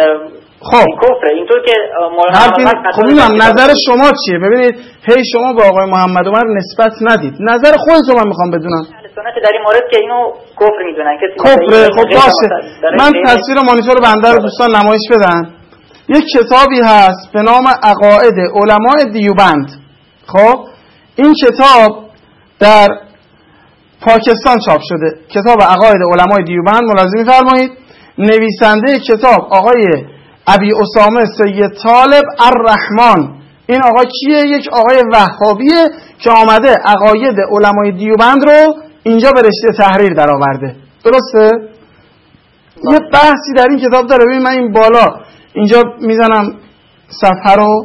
خب کفره. اینطور که خب میدونم نظر شما چیه. ببینید هی شما با آقای محمد عمر نسبت ندید، نظر خودتون من میخوام بدونم. سنت در این مورد که اینو کفر میدونن کسی کفره. خب باشه من تصویر مانیتور بنده رو دوستان نمایش بدن. یک کتابی هست به نام عقاید علمای دیوبند. خب این کتاب در پاکستان چاپ شده، کتاب عقاید علمای دیوبند. ملاحظه می‌فرمایید نویسنده کتاب آقای ابی اسامه سید طالب الرحمن. این آقا کیه؟ یک آقای وهابیه که آمده عقاید علمای دیوبند رو اینجا به رشته تحریر در آورده، درسته؟ یه بحثی در این کتاب داره. ببین من این بالا اینجا میزنم صفحه رو.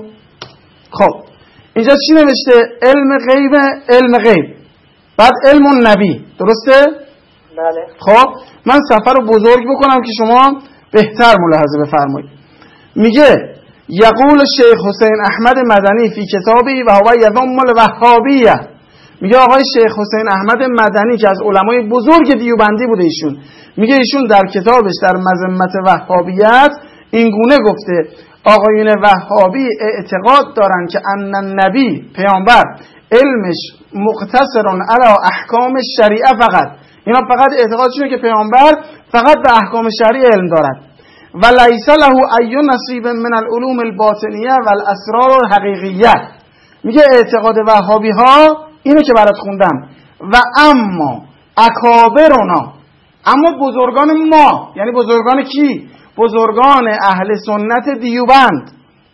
خب اینجا چی نوشته؟ علم غیب، بعد علم النبی، درسته؟ بله. خب من صفحه رو بزرگ بکنم که شما بهتر ملاحظه بفرمایید. میگه یقول شیخ حسین احمد مدنی فی کتابی و هو یذم الوهابیه. میگه آقای شیخ حسین احمد مدنی که از علمای بزرگ دیوبندی بوده ایشون، میگه ایشون در کتابش در مذمت وهابیت این گونه گفته: آقایون وهابی اعتقاد دارن که ان النبی پیامبر علمش مقتصر علی احکام شریعه فقط. اینا فقط اعتقادشونه که پیامبر فقط به احکام شریعه علم دارد و لیس له ای نصیب من العلوم الباطنیه و الاسرار الحقیقیه. میگه اعتقاد وهابی ها اینو که برات خوندم. و اما اکابرنا، اما بزرگان ما، یعنی بزرگان کی؟ بزرگان اهل سنت دیوبند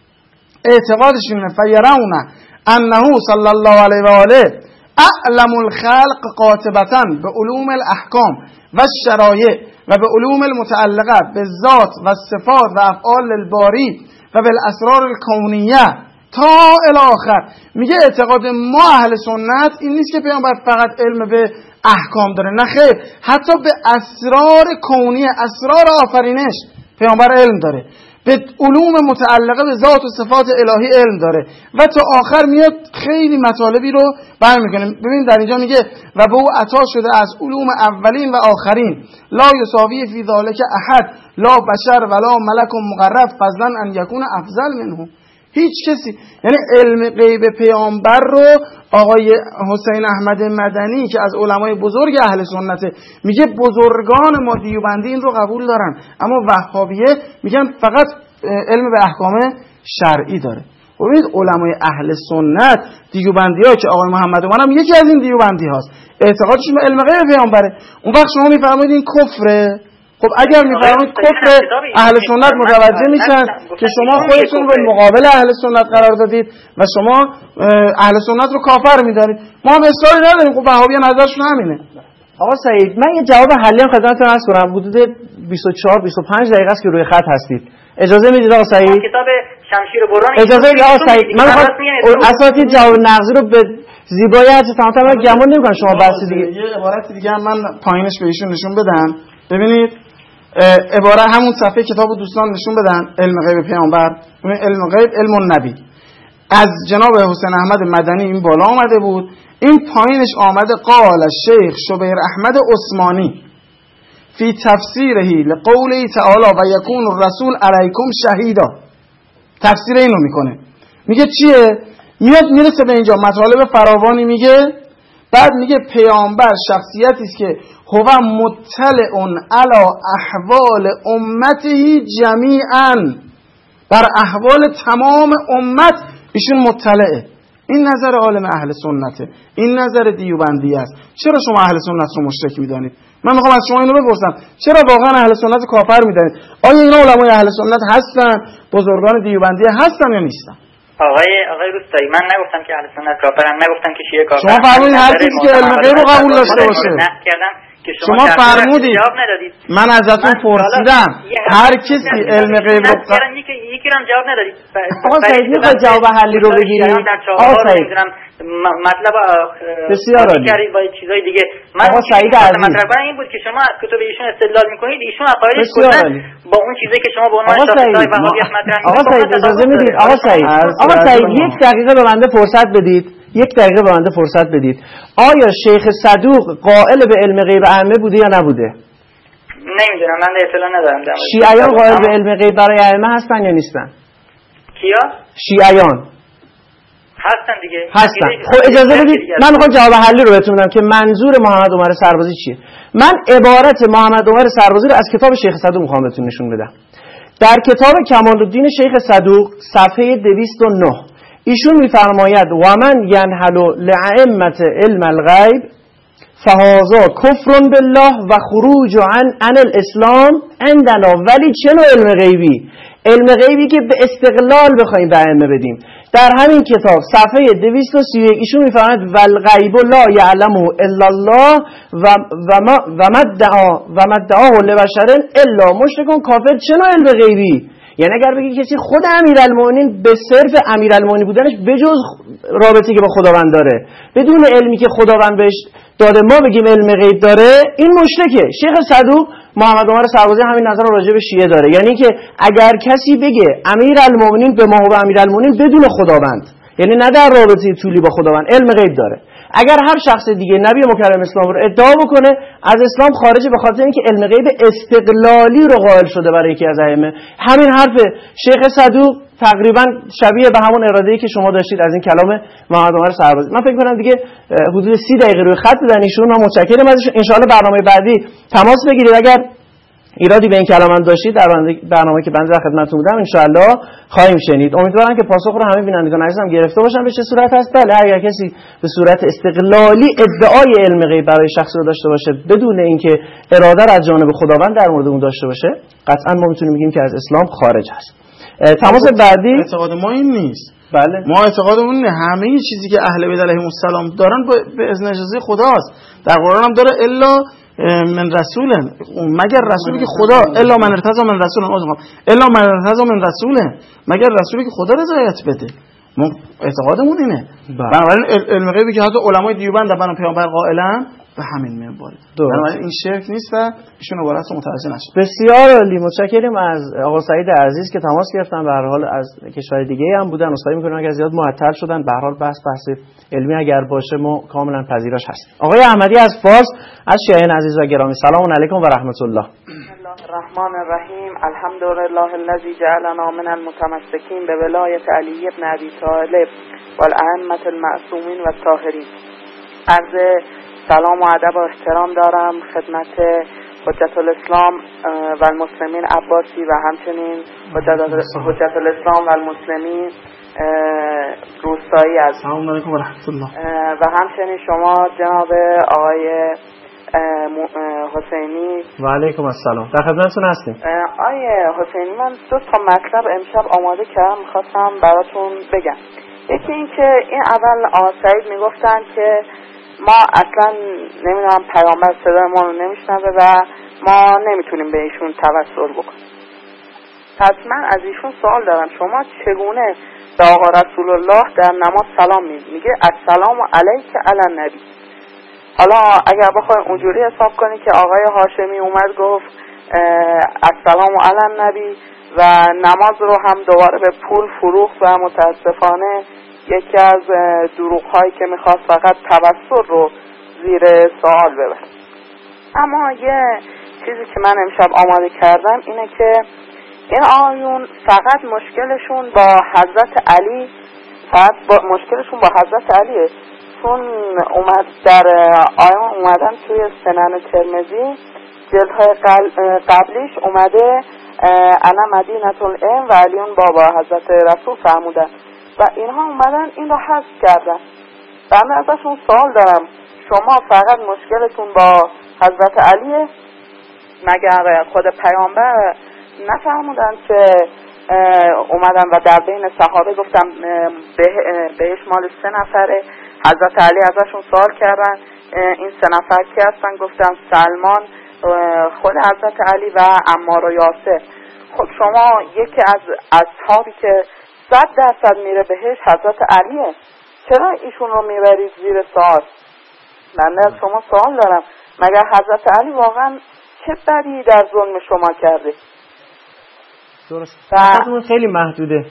اعتقادشونه فیرون انه صلی الله علیه و آله اعلم الخلق قاطبتا به علوم الاحکام و الشرایع و به علوم المتعلقه به ذات و صفات و افعال الباری و بالاسرار الکونیه تا الاخر. میگه اعتقاد ما اهل سنت این نیست که پیامبر فقط علم به احکام داره، نه خیر، حتی به اسرار کونیه، اسرار آفرینش پیامبر علم داره، به علوم متعلقه به ذات و صفات الهی علم داره و تا آخر میاد خیلی مطالبی رو بیان میکنه. ببین در اینجا میگه و به او عطا شده از علوم اولین و آخرین لا یساوی فی ذلک احد لا بشر ولا ملک مقرب فضلا ان یکون افضل منه. هیچ کسی، یعنی علم غیب پیامبر رو آقای حسین احمد مدنی که از علمای بزرگ اهل سنته میگه بزرگان ما دیوبندی این رو قبول دارن، اما وهابیه میگن فقط علم به احکام شرعی داره. ببینید علمای اهل سنت دیوبندی ها که آقای محمد عمر هم یکی از این دیوبندی هاست، اعتقادشون به علم غیب پیامبره. اون وقت شما میفرمایید این کفره. خب اگر میفرمایید کفر، اهل سنت متوجه میشن که شما خودتون رو مقابل اهل سنت قرار دادید و شما اهل سنت رو کافر میدارید. ما هم اصراری نداریم، خب وهابی نظرشون همینه. آقا سعید من یه جواب حلی هم خدمتتون عرض کنم. حدود 24-25 دقیقه است که روی خط هستید. اجازه میدید آقا سعید؟ کتاب شمشیر برهان اجازه میدید آقا سعید؟ من اساساتی جواب نقضی رو به زیبایت تمام گمون نمی‌کنم شما بحث دیگه. یه عبارت دیگه هم من پایینش به ایشون نشون بدم. ببینید عبارت همون صفحه کتابو دوستان نشون بدن. علم غیب پیامبر، علم غیب علم النبی از جناب حسین احمد مدنی این بالا آمده بود، این پایینش آمده قال شیخ شبیر احمد عثمانی فی تفسیره لقوله تعالی و یکون الرسول علیکم شهیدا. تفسیر اینو میکنه، میگه چیه؟ میاد میرسه به اینجا مطالب فراوانی میگه، بعد میگه پیامبر شخصیتی است که هو مطلع علی احوال امته جمیعا، بر احوال تمام امت ایشون مطلعه. این نظر عالم اهل سنته، این نظر دیوبندی است. چرا شما اهل سنت رو مشرک میدانید؟ من میخوام از شما اینو بپرسم، چرا واقعا اهل سنت کافر میدانید؟ آیا اینا علمای اهل سنت هستن؟ بزرگان دیوبندی هستن یا نیستن؟ آقای روستایی من نگفتم که اهل سنت کافرن، نگفتم که شیعه کافرن. شما فرمودید هر کسی که علم غیب رو قبول داشته باشه. شما فرمودید، من ازتون پرسیدم هر کسی علم غیب رو یکی هم جواب ندادید. آقا سعید میخواد جواب حلی رو بگیرید؟ آقا سعید مطلب بسیار عالی با چیزای دیگه. من آقا سعید عزیز مطلب این بود که شما کتب ایشون استدلال میکنید، ایشون عقایدش کلا با اون چیزی که شما به عنوان شاخصهای وهابیت مطرح میکنید. آقا سعید اجازه میدید؟ آقا سعید یک دقیقه به بنده فرصت بدید. یک دقیقه به بنده فرصت بدید. آیا شیخ صدوق قائل به علم غیب ائمه بوده یا نبوده؟ نمیدونم، من اطلاع ندارم. شیعیان قائل به علم غیب برای ائمه هستن یا نیستن؟ کیا؟ شیعیان هستن دیگه. هستن. خب اجازه بدید من میخوام جواب حلی رو بهتون بدم که منظور محمد عمر سربازی چیه. من عبارت محمد عمر سربازی رو از کتاب شیخ صدوق میخوام بهتون نشون بدم. در کتاب کمال الدین شیخ صدوق صفحه 209 ایشون میفرماید و من ینحل لائمه علم الغیب فهذا کفر بالله و خروج عن الاسلام عندنا. ولی چه نوع علم غیبی؟ علم غیبی که به استقلال بخوایم به ائمه بدیم. در همین کتاب صفحه 231 ایشون میفرماید والغیب لا یعلمه الا الله و ما ادعاه لبشر الا مشرک کافر. چه نوع علم غیبی؟ یعنی اگر بگی کسی خود امیرالمومنین به صرف امیرالمومنین بودنش بجز رابطه‌ای که با خداوند داره بدون علمی که خداوند بهش داده ما بگیم علم غیب داره، این مشرکه. شیخ صدوق محمد عمر سربازی همین نظر رو راجع به شیعه داره، یعنی که اگر کسی بگه امیرالمومنین به ما و امیرالمومنین بدون خداوند، یعنی نه در رابطه طولی با خداوند، علم غیب داره. اگر هر شخص دیگه نبی مکرم اسلام رو ادعا بکنه از اسلام خارجه، به خاطر اینکه علم غیب استقلالی رو قائل شده برای یکی از ائمه. همین حرف شیخ صدوق تقریبا شبیه به همون اراده‌ای که شما داشتید از این کلام محمد عمر سربازی. من فکر کنم دیگه حدود 30 دقیقه روی خط بودن ایشون. من متشکرم ازشون. ان شاءالله برنامه بعدی تماس بگیرید اگر ایرادی به این کلام داشتید در برنامه که بنده در خدمتتون بودم ان شاءالله خواهیم شنید. امیدوارم که پاسخ رو همه بینندگان عزیزم گرفته باشن. به چه صورت هست؟ بله، اگر کسی به صورت استقلالی ادعای علم غیب برای شخصی رو داشته باشه بدون اینکه اراده را از جانب خداوند در مورد اون داشته باشه، قطعا ما میتونیم بگیم که از اسلام خارج هست. تماس بعدی اعتقاد ما این نیست. بله، ما اعتقادمون اینه همه چیزی که اهل بیت علیهم السلام دارن به اذن اجازه خداست. در قرآن هم داره الا من رسوله، مگر رسولی که خدا، الا من ارتضی من رسول، الا من ارتضی من رسوله، مگر رسولی که خدا رضایت بده. ما اعتقادمون اینه. بنابراین علم غیبی که حتی علمای دیوبند در بنا پیامبر قائلن به همین منوال. بنابراین این شرک نیست و ایشون عبارت رو متوجه نشد. بسیار عالی، متشکرم از آقا سعید عزیز که تماس گرفتن. به هر حال از کشور دیگه هم بودن. عذرخواهی می‌کنم اگر زیاد معطل شدن. به هر حال بحث علمی اگر باشه ما کاملا پذیراش هستیم. آقای احمدی از فارس از شیعیان عزیز و گرامی، سلام علیکم و رحمت الله. بسم الله الرحمن الرحیم. الحمدلله الذی جعلنا من المتمسکین بولایت علی بن ابی طالب والائمه المعصومین والطاهرین. عرض سلام و ادب و احترام دارم خدمت حجت الاسلام و المسلمین عباسی و همچنین حجت الاسلام و المسلمین روستایی از سلام علیکم و رحمت الله و همچنین شما جناب آقای حسینی. و علیکم السلام، در خدمتتون هستیم. آقای حسینی، من دو تا مطلب امشب آماده کردم می‌خواستم براتون بگم. یکی این که این اول آقا سعید میگفتن که ما اصلا نمیدونم پیامبر صدای ما رو نمیشنوه و ما نمیتونیم به ایشون توسل بکنیم. پس من از ایشون سوال دارم، شما چگونه به آقا رسول الله در نماز سلام میدید؟ میگه السلام علیک علی النبی. حالا اگر بخوایم اونجوری حساب کنی که آقای هاشمی اومد گفت السلام علی النبی و نماز رو هم دوباره به پول فروخت و متاسفانه یکی از دروغ‌هایی که میخواست فقط توسل رو زیر سوال ببره. اما یه چیزی که من امشب آماده کردم اینه که این آیون فقط مشکلشون با حضرت علی، مشکلشون با حضرت علیه، چون اومد در آیون اومدن توی سنن ترمذی جلدهای قبلیش اومده انا مدینة العلم و علیون بابا حضرت رسول فرمودن و اینها اومدن این رو حذف کردن. من ازشون سوال دارم، شما فقط مشکلتون با حضرت علیه؟ مگر خود پیامبر نفرمودن که اومدن و در بین صحابه گفتم بهش مال 3 نفره؟ حضرت علی ازشون سوال کردن این 3 نفر کی هستن؟ گفتن سلمان، خود حضرت علی و عمار و یاسر. خب شما یکی از اصحابی که 100% میره بهش حضرت علیه، چرا ایشون رو میبرید زیر سوال؟ من از شما سوال دارم، مگر حضرت علی واقعا چه بدی در ظلم شما کرده؟ درست، خیلی محدوده.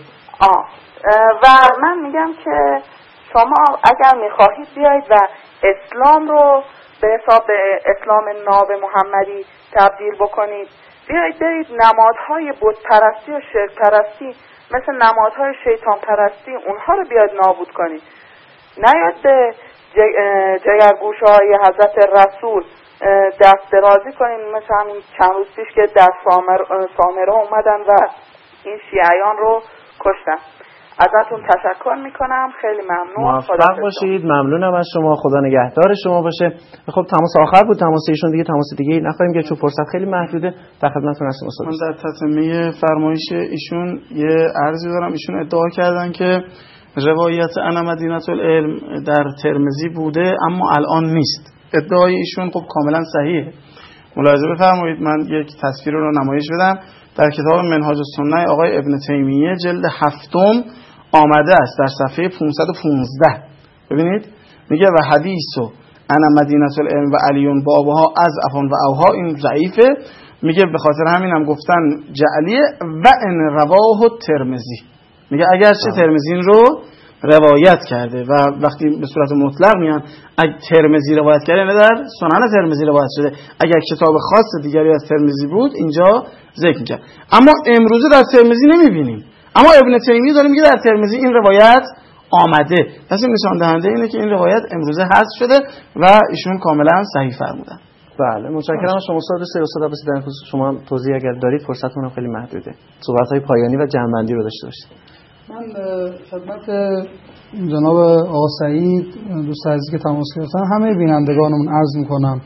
و من میگم که شما اگر میخواهید بیایید و اسلام رو به حساب اسلام ناب محمدی تبدیل بکنید، بیایید برید نمادهای بت پرستی و شرک پرستی مثل نمادهای شیطان پرستی اونها رو بیاید نابود کنید. نیاید به جگرگوشه های حضرت رسول دست درازی کنید مثل همین چند روز پیش که در سامره اومدن و این شیعیان رو کشتن. ازتون تشکر میکنم، خیلی ممنون. موفق باشید. ممنونم از شما، خدا نگهدار شما باشه. خب تماس آخر بود، تماس ایشون دیگه تماس دیگه نخواهیم که چون فرصت خیلی محدوده. در خدمتتون هستم استاد. من در تتمه فرمایش ایشون یه عرضی دارم. ایشون ادعا کردن که روایت انا مدینة العلم در ترمذی بوده اما الان نیست. ادعای ایشون خب کاملا صحیحه، ملاحظه بفرمایید من یک تصویر رو نمایش بدم. در کتاب منهاج السنه آقای ابن تیمیه جلد 7 آمده است در صفحه 515. ببینید میگه و حدیث انا مدینه العلم و علیون بابها از افان و اوها، این ضعیفه. میگه به خاطر همین هم گفتن جعلیه و ان رواه ترمذی. میگه اگرچه ترمذی رو روایت کرده و وقتی به صورت مطلق میان اگه ترمذی روایت کرده نه در سنن ترمذی روایت شده، اگر کتاب خاص دیگری از ترمذی بود اینجا ذکر می‌کرد. اما امروزه در ترمذی نمیبینیم، اما ابن تیمیه داره میگه در ترمذی این روایت آمده. پس این نشان دهنده اینه که این روایت امروزه حذف شده و ایشون کاملا صحیح فرمودن. بله متشکرم از شما استاد عباسی. در خصوص شما توضیح اگر دارید، فرصتمون خیلی محدوده، صحبت‌های پایانی و جمع‌بندی رو داشته باشید. من خدمت جناب آقا سعید دوست عزیزی که تماس گرفتن همه بینندگانمون عرض میکنم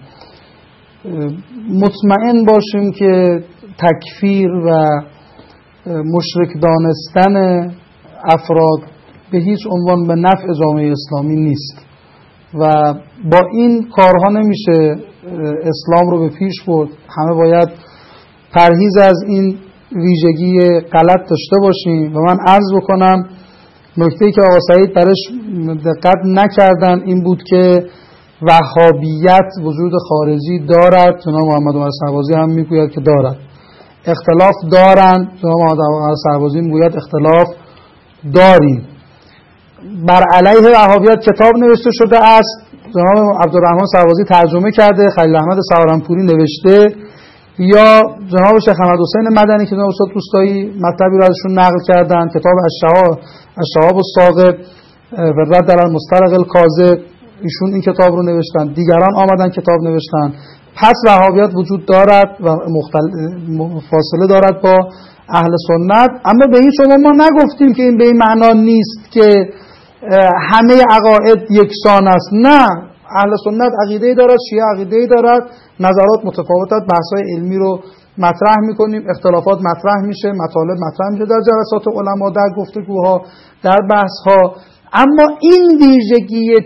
مطمئن باشیم که تکفیر و مشرک دانستن افراد به هیچ عنوان به نفع جامعه اسلامی نیست و با این کارها نمیشه اسلام رو به پیش برد. همه باید پرهیز از این ویژگی غلط داشته باشیم و من عرض بکنم نکته‌ای که آقا سعید برش دقت نکردن این بود که وهابیت وجود خارجی دارد. جناب محمد عمر سربازی هم میگوید که دارد. اختلاف دارن. جناب محمد عمر سربازی میگوید اختلاف داریم. بر علیه وهابیت کتاب نوشته شده است. جناب عبدالرحمن سربازی ترجمه کرده، خلیل احمد سهارنپوری نوشته، یا جناب شیخ احمد حسین مدنی که جناب استاد روستایی مطلبی رو ازشون نقل کردن، کتاب الشهاب الثاقب و رد علی المسترق الکاذب، ایشون این کتاب رو نوشتن. دیگران آمدن کتاب نوشتن. پس وهابیت وجود دارد و فاصله دارد با اهل سنت، اما به هیچ عنوان ما نگفتیم که این به این معنا نیست که همه عقاید یکسان است. نه، اهل سنت عقیده‌ای دارد، شیعه عقیده‌ای دارد، نظرات متفاوتات، بحث‌های علمی رو مطرح می‌کنیم، اختلافات مطرح میشه، مطالب مطرح میشه در جلسات علما، در گفتگوها، در بحث‌ها. اما این ویژگی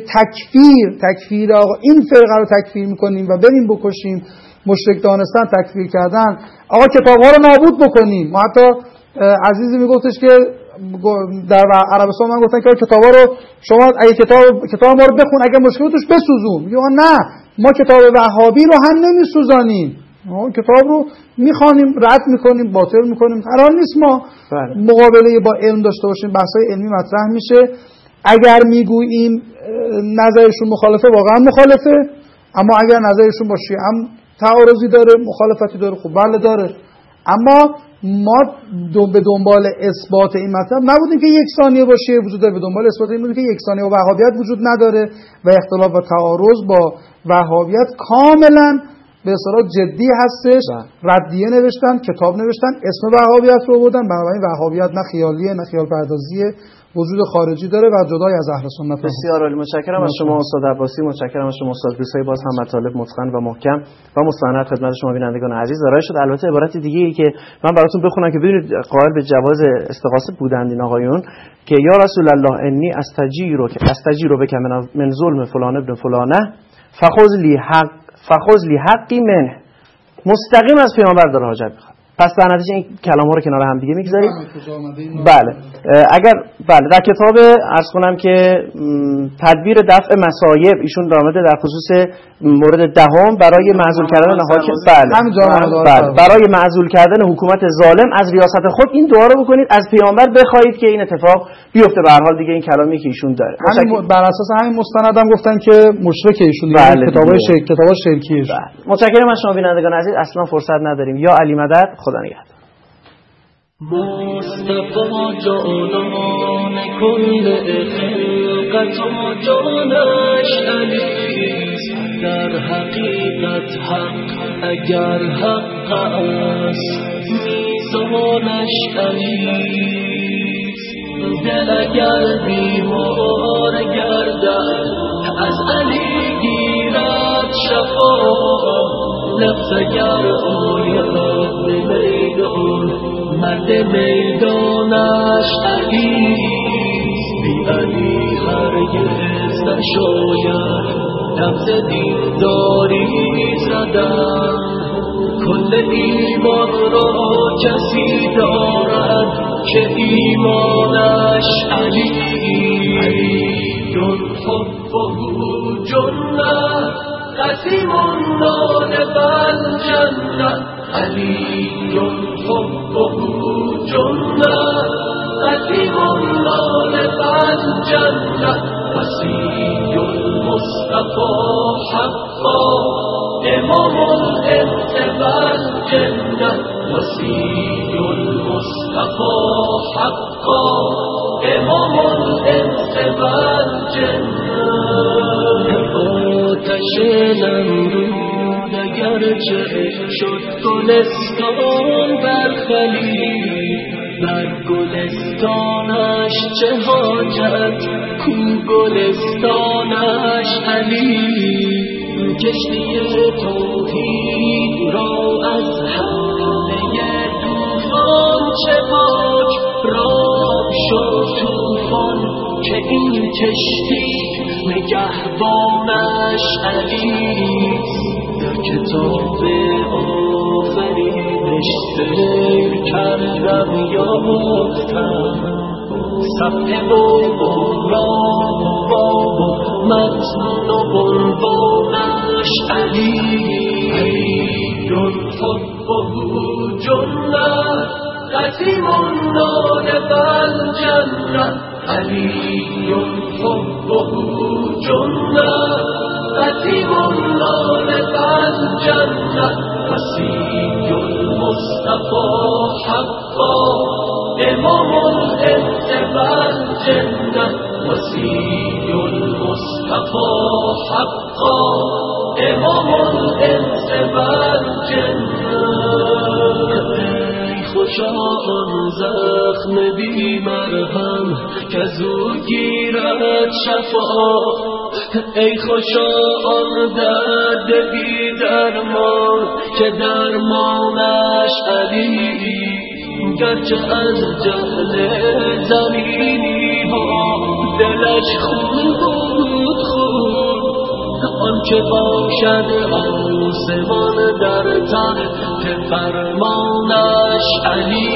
تکفیر آقا این فرقه رو تکفیر می‌کنیم و بریم بکشیم، مشرک دانستن، تکفیر کردن، آقا کتاب‌ها رو نابود بکنیم. ما حتی عزیزی میگفتش که در عربستان من گفتن که کتابا رو شما اگه کتاب ما رو بخون، اگه مشکلی توش بسوزون. میگه نه، ما کتاب وهابی رو هم نمیسوزانیم، ما کتاب رو میخوانیم، رد میکنیم، باطل میکنیم. قرار نیست ما مقابله با علم داشته باشیم، بحث‌های علمی مطرح میشه. اگر میگوییم نظرشون مخالفه، واقعا مخالفه، اما اگر نظرشون با شیعه هم تعارضی داره، مخالفتی داره، خب بله داره. اما ما به دنبال اثبات این مطلب نبودیم که یک ثانیه با شیعه وجود داره، به دنبال اثبات این بودیم که یک ثانیه با وهابیت وجود نداره و اختلاف و تعارض با وهابیت کاملا به اصطلاح جدی هستش. ردیه نوشتن، کتاب نوشتن، اسم وهابیت رو بردن. بنابراین وهابیت نه خیالیه نه خیال پردازیه، وجود خارجی داره و جدای از اهل سنت. بسیار عالی، متشکرم از شما استاد عباسی، متشکرم از شما استاد روستایی. باز هم مطالب متقن و محکم و مستند خدمت شما بینندگان عزیز ارائه شد. البته عبارت دیگه ای که من براتون بخونم که ببینید قائل به جواز استغاثه بودند این آقایون، که یا رسول الله انی استجیرو بک من ظلم فلان ابن فلانه فخذ لی حقی منه. مستقیم از پیامبر داره حاجت میخواد. پس در نتیجه این کلام ها رو کنار هم دیگه میگذاریم. بله اگر در کتاب عرض کنم که تدبیر دفع مصایب ایشون آمده در خصوص مورد دهم برای معزول کردن حاکم، برای معزول کردن حکومت ظالم از ریاست خود این دعا رو بکنید، از پیامبر بخواهید که این اتفاق بیفته. به هر حال دیگه این کلامی که ایشون داره بر اساس همین مستندم گفتن که مشرک ایشون کتاب شرکیه. متشکرم از شما بینندگان عزیز. اصلا فرصت نداریم. یا علی مدد، خدا نگهدار. مصطفی جانان کل خلقت و جانش علیست، در حقیقت حق اگر حق است میزانش علیست. دل اگر بیمار گردد از علی گیرد شفا، نفس اگر آید به میدان مرد میدانش علیست. بی علی هرگز نشاید نفس دینداری زدن. کل ایمان را کسی دارد که ایمانش علی حبه جنة قسیم النار والجنة علی حبه جنة قسیم النار والجنة وصی المصطفى حقا امام الانس والجنة وصی المصطفى حقا امام الانس والجنة آتش نمرود اگرچه شد گلستان بر خلیل بر گلستانش چه حاجت کو گلستانش علی کشتی توحید را از حمله طوفان چه پاک راه شد طوفان که این کشتی نگهبانش علیست در کتاب آفرینش سیر کردم یافتم صفحه و بحران و باب و متن و عنوانش علی حبه جنة قسیم النار والجنة علی حبه جنة قسیم النار والجنة وصی المصطفى حقا امام الانس والجنة وصی المصطفى حقا امام الانس والجنة خوشا آن زخم بی مرهم که زود گیرد شفا ای خوشا آن درد بی درمان که درمانش علی گرچه از جهل زمینی ها دلش خون بود خون آنچه باشد آسمان در تحت فرمانش علی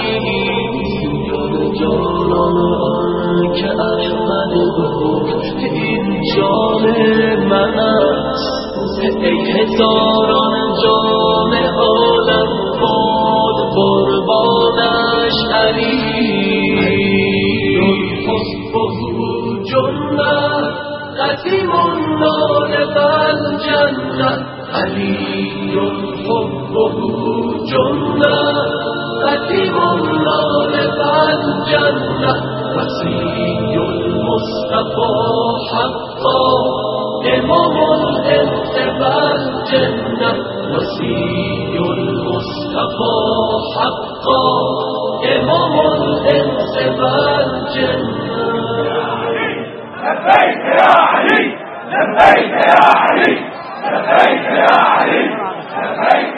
جانان آن که احمد گفت این جان من است ای هزاران جان عالم باد قربانش علی حبه جنة قسیم النار والجنة علی حبه جنة قسیم النار والجنة وصی المصطفى حقا امام الانس والجنة وصی المصطفى حقا امام الانس والجنة لبيك يا علي لبيك يا علي لبيك يا علي لبيك